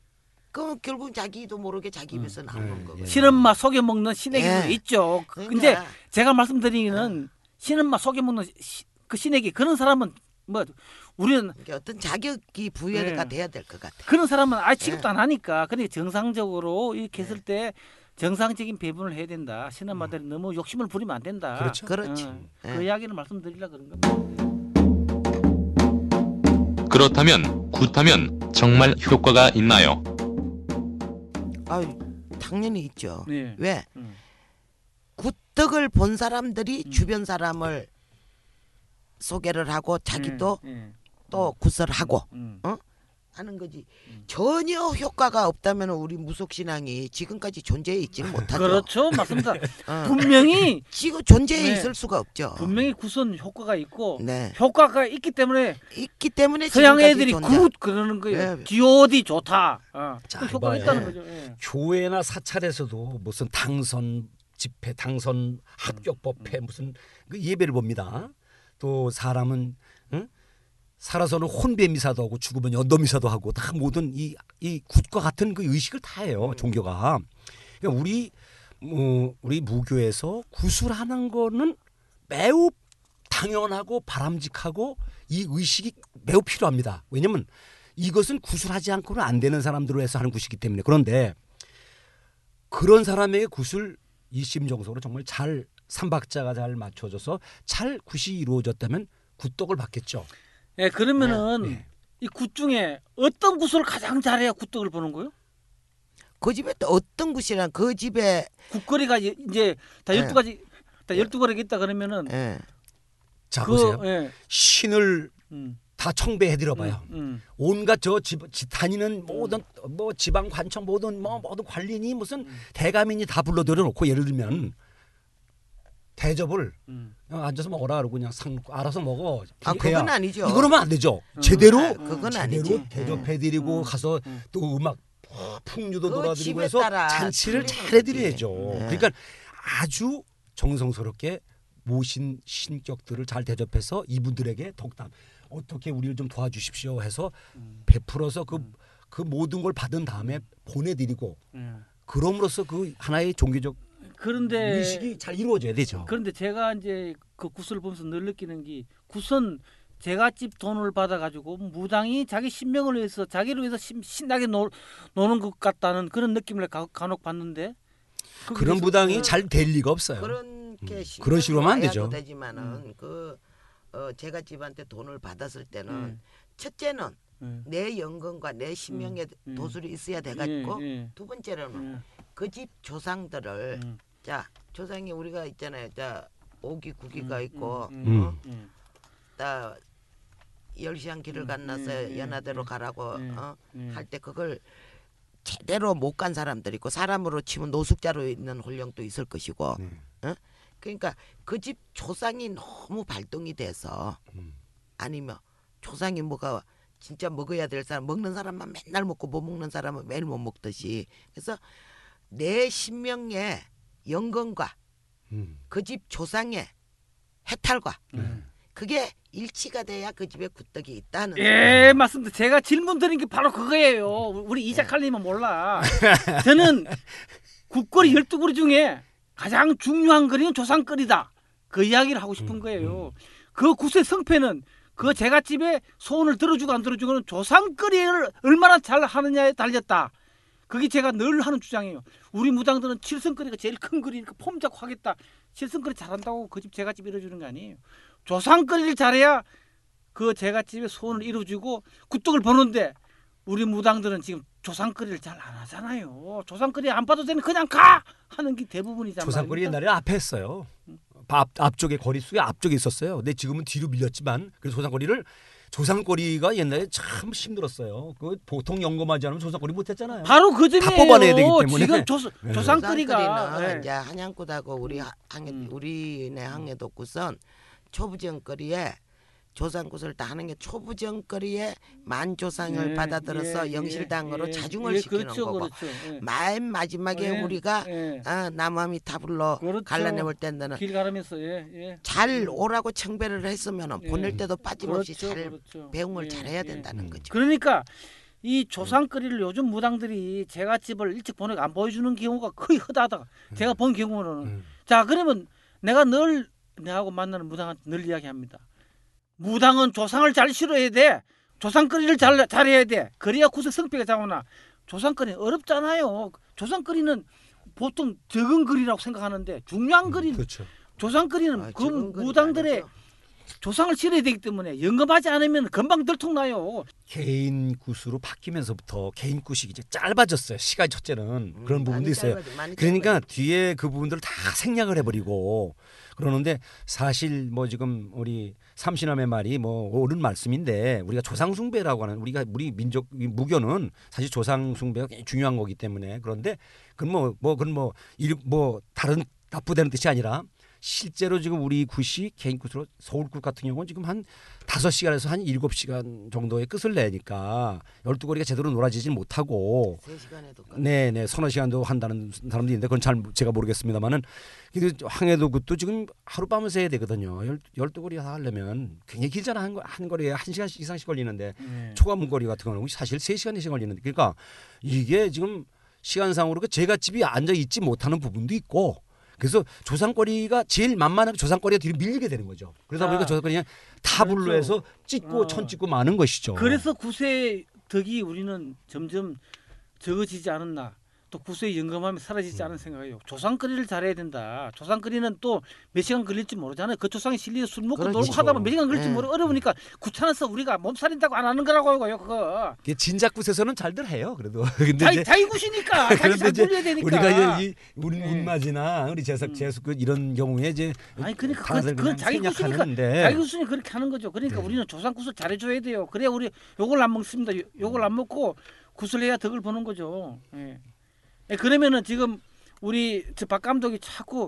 그럼 결국 자기도 모르게 자기 입에서 나오는 예, 거거든. 예. 신엄마 속여 먹는 신애기도 예. 있죠. 그러니까. 근데 제가 말씀드리기는 신엄마 속여 먹는 시- 그 신애기 그런 사람은 뭐 우리는 이게 어떤 자격이 부여가 예. 돼야 될 것 같아. 그런 사람은 아예 취급도 예. 안 하니까. 그러니까 정상적으로 이렇게 했을 때 정상적인 배분을 해야 된다. 신엄마들이 너무 욕심을 부리면 안 된다. 그렇죠. 그렇지. 어, 예. 그 이야기를 말씀드리려 그런 겁니다. 그렇다면 굿하면 정말 효과가 있나요? 아, 당연히 있죠. 네. 왜? 음. 굿덕을 본 사람들이 음. 주변 사람을 소개를 하고 자기도 예, 예. 또 굿을 하고 음. 하는 거지. 음. 전혀 효과가 없다면 우리 무속신앙이 지금까지 존재해 있지는 못하죠. 그렇죠, 맞습니다. 어. 분명히 지금 존재해 네. 있을 수가 없죠. 분명히 구선 효과가 있고 네. 효과가 있기 때문에 있기 때문에 서양 지금까지 애들이 존재. 굿 그러는 거예요. 네. 지오디 좋다. 어. 자, 그 효과가 이봐요. 있다는 거죠. 예. 교회나 사찰에서도 무슨 당선 집회, 당선 합격 법회 무슨 그 예배를 봅니다. 또 사람은 응? 살아서는 혼배 미사도 하고 죽으면 연도 미사도 하고 다 모든 이, 이 굿과 같은 그 의식을 다 해요. 종교가. 그러니까 우리 뭐 우리 무교에서 구술하는 거는 매우 당연하고 바람직하고 이 의식이 매우 필요합니다. 왜냐하면 이것은 구술하지 않고는 안 되는 사람들로 해서 하는 굿이기 때문에. 그런데 그런 사람에게 굿을 일심정석으로 정말 잘 삼박자가 잘 맞춰져서 잘 굿이 이루어졌다면 굿덕을 받겠죠. 예, 그러면은 네. 이 굿 중에 어떤 굿을 가장 잘해야 굿덕을 보는 거예요? 그 집에 또 어떤 굿이란 그 집에 굿거리가 이- 이제 다 네. 열두 가지, 다 열두 거리가 있다 그러면은 예. 자 그 보세요. 예, 신을 음, 다 청배해드려봐요. 음, 음. 온갖 저 집, 집 다니는 모든 뭐 지방 관청 모든 뭐 모든 관리니 무슨 대가민이 다 불러들여 놓고 예를 들면 대접을 음. 그냥 앉아서 먹어라 그러고 그냥 상 알아서 먹어. 아 돼야. 그건 아니죠. 이거로면 안 되죠. 음. 제대로 아, 그건 제대로 아니지. 대접해드리고 음. 가서 음. 또 음악 풍류도 그 놀아드리고 집에 해서 따라 잔치를 틀리는 잘해드려야죠. 거지. 네. 그러니까 아주 정성스럽게 모신 신격들을 잘 대접해서 이분들에게 덕담 어떻게 우리를 좀 도와주십시오 해서 음. 베풀어서 그, 그 모든 걸 받은 다음에 보내드리고 예. 그럼으로써 그 하나의 종교적 그런데 의식이 잘 이루어져야 되죠. 그런데 제가 이제 그 구슬을 보면서 늘 느끼는 게 굿은 제갓집 돈을 받아가지고 무당이 자기 신명을 위해서 자기를 위해서 신, 신나게 노, 노는 것 같다는 그런 느낌을 가, 간혹 받는데 그런 무당이 잘 될 리가 없어요. 그런 게 그런 식으로 하면 안 와야도 되죠. 되지만은 음. 그 어, 제가 집한테 돈을 받았을 때는 음. 첫째는 음. 내 연금과 내 신명에 음. 도술이 있어야 돼가지고 예, 예. 두 번째로는 예. 그 집 조상들을 음. 자 조상이 우리가 있잖아요. 자 오기 구기가 음, 있고 음, 음. 어? 음. 다 열시한 길을 음, 건너서 예, 예, 연하대로 예, 가라고 예, 어? 예. 할 때 그걸 제대로 못 간 사람들이 있고 사람으로 치면 노숙자로 있는 혼령도 있을 것이고 네. 어? 그러니까 그 집 조상이 너무 발동이 돼서 음. 아니면 조상이 뭐가 진짜 먹어야 될 사람 먹는 사람만 맨날 먹고 못 먹는 사람은 매일 못 먹듯이 그래서 내 신명의 영건과 음. 그 집 조상의 해탈과 음. 그게 일치가 돼야 그 집에 굿떡이 있다는 예, 맞습니다. 제가 질문 드린 게 바로 그거예요. 우리 이작할님은 몰라. 저는 국거리 열두 거리 중에 가장 중요한 거리는 조상거리다. 그 이야기를 하고 싶은 거예요. 그 굿의 성패는 그 제갓집에 소원을 들어주고 안 들어주고는 조상거리를 얼마나 잘 하느냐에 달렸다. 그게 제가 늘 하는 주장이에요. 우리 무당들은 칠성거리가 제일 큰 거리니까 폼 잡고 하겠다. 칠성거리 잘한다고 그 집 제갓집 이뤄주는 거 아니에요. 조상거리를 잘해야 그 제갓집에 소원을 이루어주고 굿떡을 버는데 우리 무당들은 지금 조상거리를 잘 안 하잖아요. 조상거리 안 봐도 되는 그냥 가 하는 게 대부분이잖아요. 조상거리 옛날에 앞에 했어요. 앞, 앞쪽에 거리 속에 앞쪽에 있었어요. 근데 지금은 뒤로 밀렸지만 그래서 조상거리를 조상거리가 옛날에 참 힘들었어요. 그 보통 연금하지 않으면 조상거리 못했잖아요. 바로 그 점이에요. 다 뽑아내야 되기 때문에. 지금 조, 네. 조상거리가 조상거리는 예. 이제 한양굿하고 우리 항해 음. 우리네 항해도 굿은 초부정거리에 조상굿을 다 하는 게 초부정거리에 만조상을 예, 받아들여서 예, 영실당으로 예, 자중을 예, 시키는 그렇죠, 거고 그렇죠. 예. 맨 마지막에 예, 우리가 예. 아, 남아미 탑을로 그렇죠. 갈라내볼 때는 길 가르면서 예, 예. 잘 오라고 청배를 했으면 예. 보낼 때도 빠짐없이 그렇죠, 잘 그렇죠. 배웅을 예, 잘해야 예. 된다는 음. 거죠. 그러니까 이 조상거리를 요즘 무당들이 제갓집을 일찍 보내고 안 보여주는 경우가 거의 흔하다. 제가 본 경우는 음. 자 그러면 내가 늘 내하고 만나는 무당한테 늘 이야기합니다. 무당은 조상을 잘 실어야 돼. 조상거리를 잘 잘해야 돼. 그래야 구슬 성패가 잡아나. 조상거리 어렵잖아요. 조상거리는 보통 적은 거리라고 생각하는데 중요한 거리는 그렇죠. 조상거리는 아, 그 적은 거리가 무당들의 아니죠. 조상을 실어야 되기 때문에 연금하지 않으면 금방 들통나요. 개인 굿으로 바뀌면서부터 개인 굿이 이제 짧아졌어요. 시간이 첫째는 그런 음, 부분도 많이 있어요. 짧아지- 많이 그러니까 짧아지. 뒤에 그 부분들을 다 생략을 해버리고 그러는데 사실 뭐 지금 우리 삼신함의 말이 뭐 옳은 말씀인데 우리가 조상숭배라고 하는 우리가 우리 민족 이 무교는 사실 조상숭배가 굉장히 중요한 거기 때문에 그런데 그건 뭐 뭐 그건 뭐 일 뭐 다른 나쁘다는 뜻이 아니라 실제로 지금 우리 굿이 개인 굿으로 서울 굿 같은 경우는 지금 한 다섯 시간에서 한 일곱 시간 정도의 끝을 내니까 열두 거리가 제대로 놀아지질 못하고 세 시간에도 네네 서너 시간도 한다는 사람도 있는데 그건 잘 제가 모르겠습니다만은 그래도 항해도 굿도 지금 하룻밤을 새야 되거든요. 열, 열두 거리 다 하려면 굉장히 길잖아. 한, 거- 한 거리에 한 시간 이상씩 걸리는데 네. 초과문 거리 같은 경우는 사실 세 시간 이상 걸리는데 그러니까 이게 지금 시간상으로 그 제가 집이 앉아 있지 못하는 부분도 있고 그래서 조상거리가 제일 만만하게 조상거리가 뒤로 밀리게 되는 거죠. 그러다 자, 보니까 조상거리가 타블로 그렇죠. 해서 찍고 어. 천 찍고 마는 것이죠. 그래서 구세 덕이 우리는 점점 적어지지 않았나. 또 구세의 영감함이 사라지지 않은 생각이에요. 조상거리를 잘해야 된다. 조상거리는 또 몇 시간 걸릴지 모르잖아요. 그 조상에 실려서 술 먹고 그렇죠. 놀고 하다 보면 몇 시간 걸릴지 네. 모르 어려우니까 귀찮아서 우리가 몸살인다고 안 하는 거라고요. 그거. 이게 진작 굿에서는 잘들 해요. 그래도 근데 자기 이제 자기 굿이니까 자기 그런데 잘 이제 돌려야 되니까. 우리가 이제 이 우리 네. 운마지나 우리 재석 음. 재수 그 이런 경우에 이제 아니 그러니까 다들 그, 그 그냥 자기 굿이니까 생략하는데 자기 굿이 그렇게 하는 거죠. 그러니까 네. 우리는 조상 굿을 잘해줘야 돼요. 그래야 우리 요걸 안 먹습니다. 요- 요걸 안 먹고 굿을 해야 덕을 보는 거죠. 예. 예, 그러면은 지금 우리 저 박 감독이 자꾸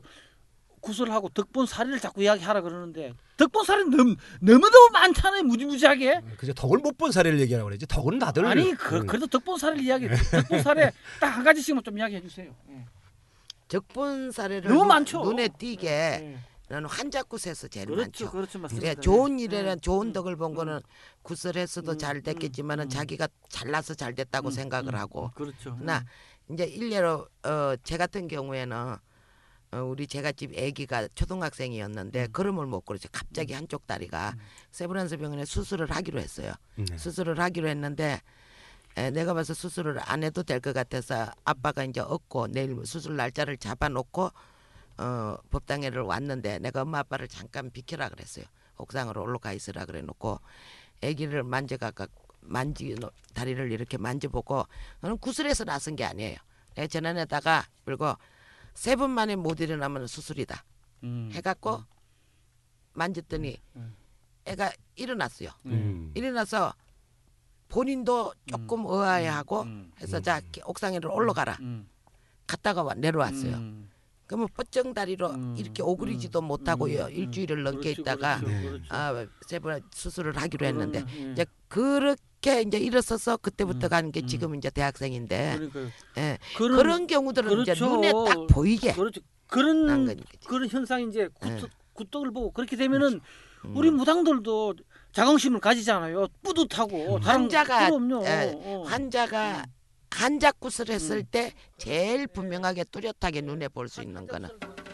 굿을 하고 덕본 사리를 자꾸 이야기하라 그러는데 덕본 사리 너무 너무 너무 많잖아요. 무지무지하게. 그저 덕을 못 본 사례를 얘기하라고 그러지. 덕은 다들 아니 그, 그래도 덕본 사리를 이야기. 덕본 사리 딱 한 가지씩만 좀 이야기해 주세요. 예. 적분 사례를 너무 눈- 많죠. 눈에 띄게 예. 나는 환자굿에서 제일 그렇죠, 많죠. 그렇죠, 맞습니다. 예, 좋은 예. 일에는 음, 좋은 음, 덕을 본 음, 거는 굿을 했어도 음, 잘 됐겠지만은 음, 자기가 잘나서 잘 됐다고 음, 생각을 음, 하고. 그렇죠. 나 이제 일례로 어, 제 같은 경우에는 어, 우리 제가 집 아기가 초등학생이었는데 음. 걸음을 못 걸었죠. 갑자기 한쪽 다리가 음. 세브란스 병원에 수술을 하기로 했어요. 네. 수술을 하기로 했는데 에, 내가 봐서 수술을 안 해도 될 것 같아서 아빠가 이제 얻고 내일 수술 날짜를 잡아놓고 어, 법당에를 왔는데 내가 엄마 아빠를 잠깐 비켜라 그랬어요. 옥상으로 올라가 있으라 그래놓고 아기를 만져가가 만지 다리를 이렇게 만져보고 너는 구슬에서 나선 게 아니에요. 내가 전환에다가 그리고 세 번 만에 못 일어나면 수술이다 음. 해갖고 만졌더니 음. 애가 일어났어요. 음. 일어나서 본인도 조금 의아해하고 음. 해서 자 옥상으로 올라가라. 음. 갔다가 와- 내려왔어요. 음. 그러면 뻗정 다리로 음. 이렇게 오그리지도 음. 못하고요. 음. 일주일을 넘게 그렇죠, 있다가 그렇죠, 네. 그렇죠. 아, 세 번 수술을 하기로 했는데 그러면, 예. 이제 그렇게 이제 일어서서 그때부터 음. 가는 게 음. 지금 이제 대학생인데 그러니까요. 예. 그런, 그런 경우들은 이제 그렇죠. 눈에 딱 보이게 그렇죠. 난 그런 거지. 그런 현상이 이제 굿, 예. 굿덕을 보고 그렇게 되면은 음. 우리 무당들도 자긍심을 가지잖아요. 뿌듯하고 다른- 환자가 그럼요. 예, 어. 환자가 한자굿을 했을 때 제일 분명하게 뚜렷하게 눈에 볼 수 있는 거는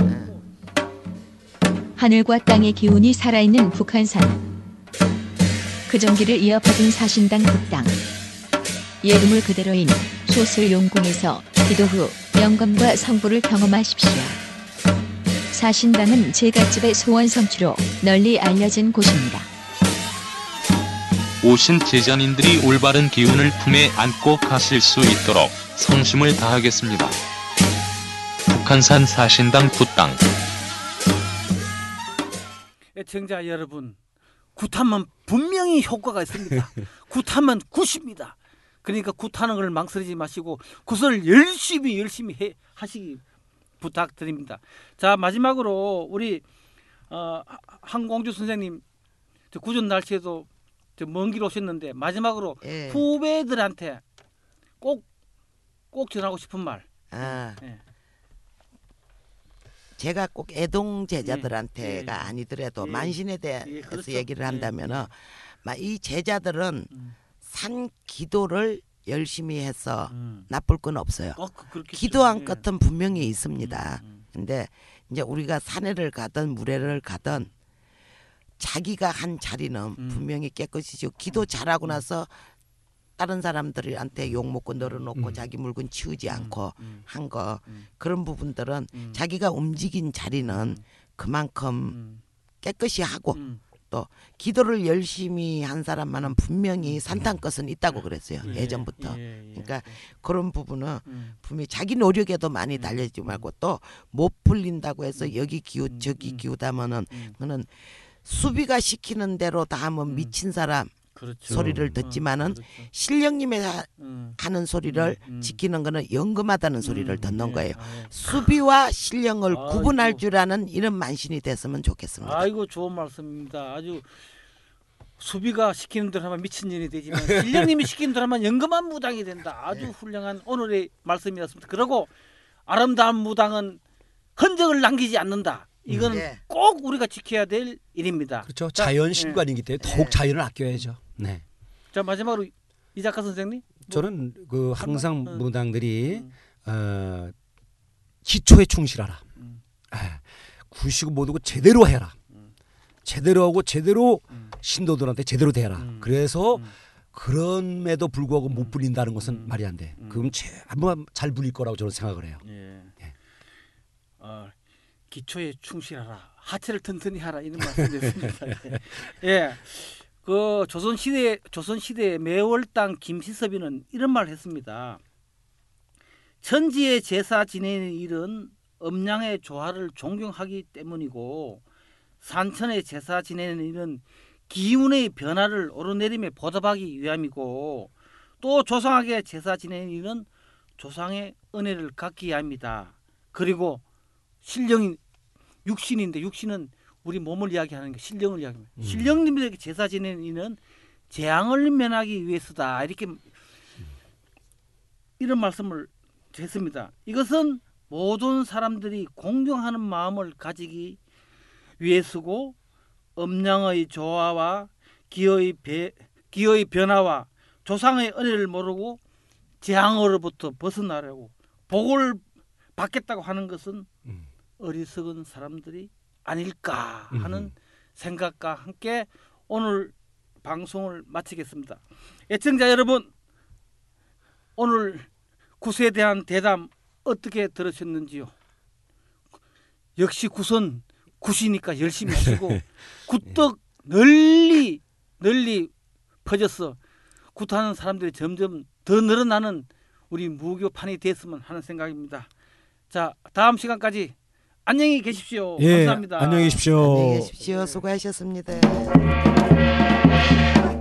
하늘과 땅의 기운이 살아있는 북한산. 그 전기를 이어받은 사신당 북당. 예금을 그대로인 소술 용궁에서 기도 후 영감과 성부를 경험하십시오. 사신당은 제갓집의 소원 성취로 널리 알려진 곳입니다. 오신 제자님들이 올바른 기운을 품에 안고 가실 수 있도록 성심을 다하겠습니다. 북한산 사신당 굿당. 애청자 여러분, 굿하면 분명히 효과가 있습니다. 굿하면 굿입니다. 그러니까 굿하는 걸 망설이지 마시고 굿을 열심히 열심히 해, 하시기 부탁드립니다. 자, 마지막으로 우리 어, 한공주 선생님 저 구전 날씨에도 먼 길 오셨는데 마지막으로 예. 후배들한테 꼭 꼭 전하고 싶은 말. 아, 예. 제가 꼭 애동 제자들한테가 예, 예. 아니더라도 예. 만신에 대해서 예, 그렇죠. 얘기를 한다면은 예, 막 이 제자들은 음. 산 기도를 열심히 해서 음. 나쁠 건 없어요. 어, 그- 그렇겠죠. 기도한 예. 것은 분명히 있습니다. 음, 음. 근데 이제 우리가 산에를 가든 물에를 가든 자기가 한 자리는 음. 분명히 깨끗이죠. 기도 잘하고 나서 다른 사람들한테 욕 먹고 널어놓고 음. 자기 물건 치우지 음, 않고 음, 한 거 음. 그런 부분들은 음. 자기가 움직인 자리는 그만큼 음. 깨끗이 하고 음. 또 기도를 열심히 한 사람만은 분명히 산탄 것은 있다고 그랬어요. 예, 예전부터. 예, 예. 그러니까 그런 부분은 음. 분명히 자기 노력에도 많이 음. 달려지 말고 또 못 풀린다고 해서 음. 여기 기우 음. 저기 음. 기우다면은 음. 그거는 수비가 시키는 대로 다 하면 음. 미친 사람 그렇죠. 소리를 어, 듣지만은 그렇죠. 신령님의 하- 음. 하는 소리를 음, 음. 지키는 거는 영금하다는 소리를 음, 듣는 예, 거예요. 아, 수비와 신령을 아이고. 구분할 줄 아는 이런 만신이 됐으면 좋겠습니다. 아이고 좋은 말씀입니다. 아주 수비가 시키는 대로 하면 미친년이 되지만 신령님이 시키는 대로 하면 영금한 무당이 된다. 아주 네. 훌륭한 오늘의 말씀이었습니다. 그리고 아름다운 무당은 흔적을 남기지 않는다. 이거는 네. 꼭 우리가 지켜야 될 일입니다. 그렇죠. 자, 자연 예. 신관이기 때문에 네. 더욱 자연을 아껴야죠. 네. 자 마지막으로 이 작가 선생님. 저는 그 항상 음. 무당들이 음. 어, 기초에 충실하라. 음. 아, 구시고 못하고 제대로 해라. 음. 제대로 하고 제대로 음. 신도들한테 제대로 대라. 음. 그래서 음. 그럼에도 불구하고 못 불린다는 것은 음. 말이 안 돼. 음. 그럼 한번 잘 불릴 거라고 저는 생각을 해요. 예. 예. 어, 기초에 충실하라. 하체를 튼튼히 하라 이런 말씀드렸습니다. 예. 그 조선 시대 조선 시대 매월당 김시섭이는 이런 말을 했습니다. 천지의 제사 지내는 일은 음양의 조화를 존경하기 때문이고 산천의 제사 지내는 일은 기운의 변화를 오르내림에 보답하기 위함이고 또 조상에게 제사 지내는 일은 조상의 은혜를 갖기 위함이다. 그리고 신령인 육신인데 육신은 우리 몸을 이야기하는 게 신령을 이야기합니다. 음. 신령님들에게 제사 지내는 이는 재앙을 면하기 위해서다. 이렇게 이런 말씀을 했습니다. 이것은 모든 사람들이 공경하는 마음을 가지기 위에 서고 음양의 조화와 기의, 배, 기의 변화와 조상의 은혜를 모르고 재앙으로부터 벗어나려고 복을 받겠다고 하는 것은 음. 어리석은 사람들이 아닐까 하는 음. 생각과 함께 오늘 방송을 마치겠습니다. 애청자 여러분, 오늘 굿에 대한 대담 어떻게 들으셨는지요? 역시 굿은 굿이니까 열심히 하시고 굿떡 널리 널리 퍼져서 굿하는 사람들이 점점 더 늘어나는 우리 무교판이 됐으면 하는 생각입니다. 자, 다음 시간까지 안녕히 계십시오. 예, 감사합니다. 안녕히 계십시오. 안녕히 계십시오. 수고하셨습니다.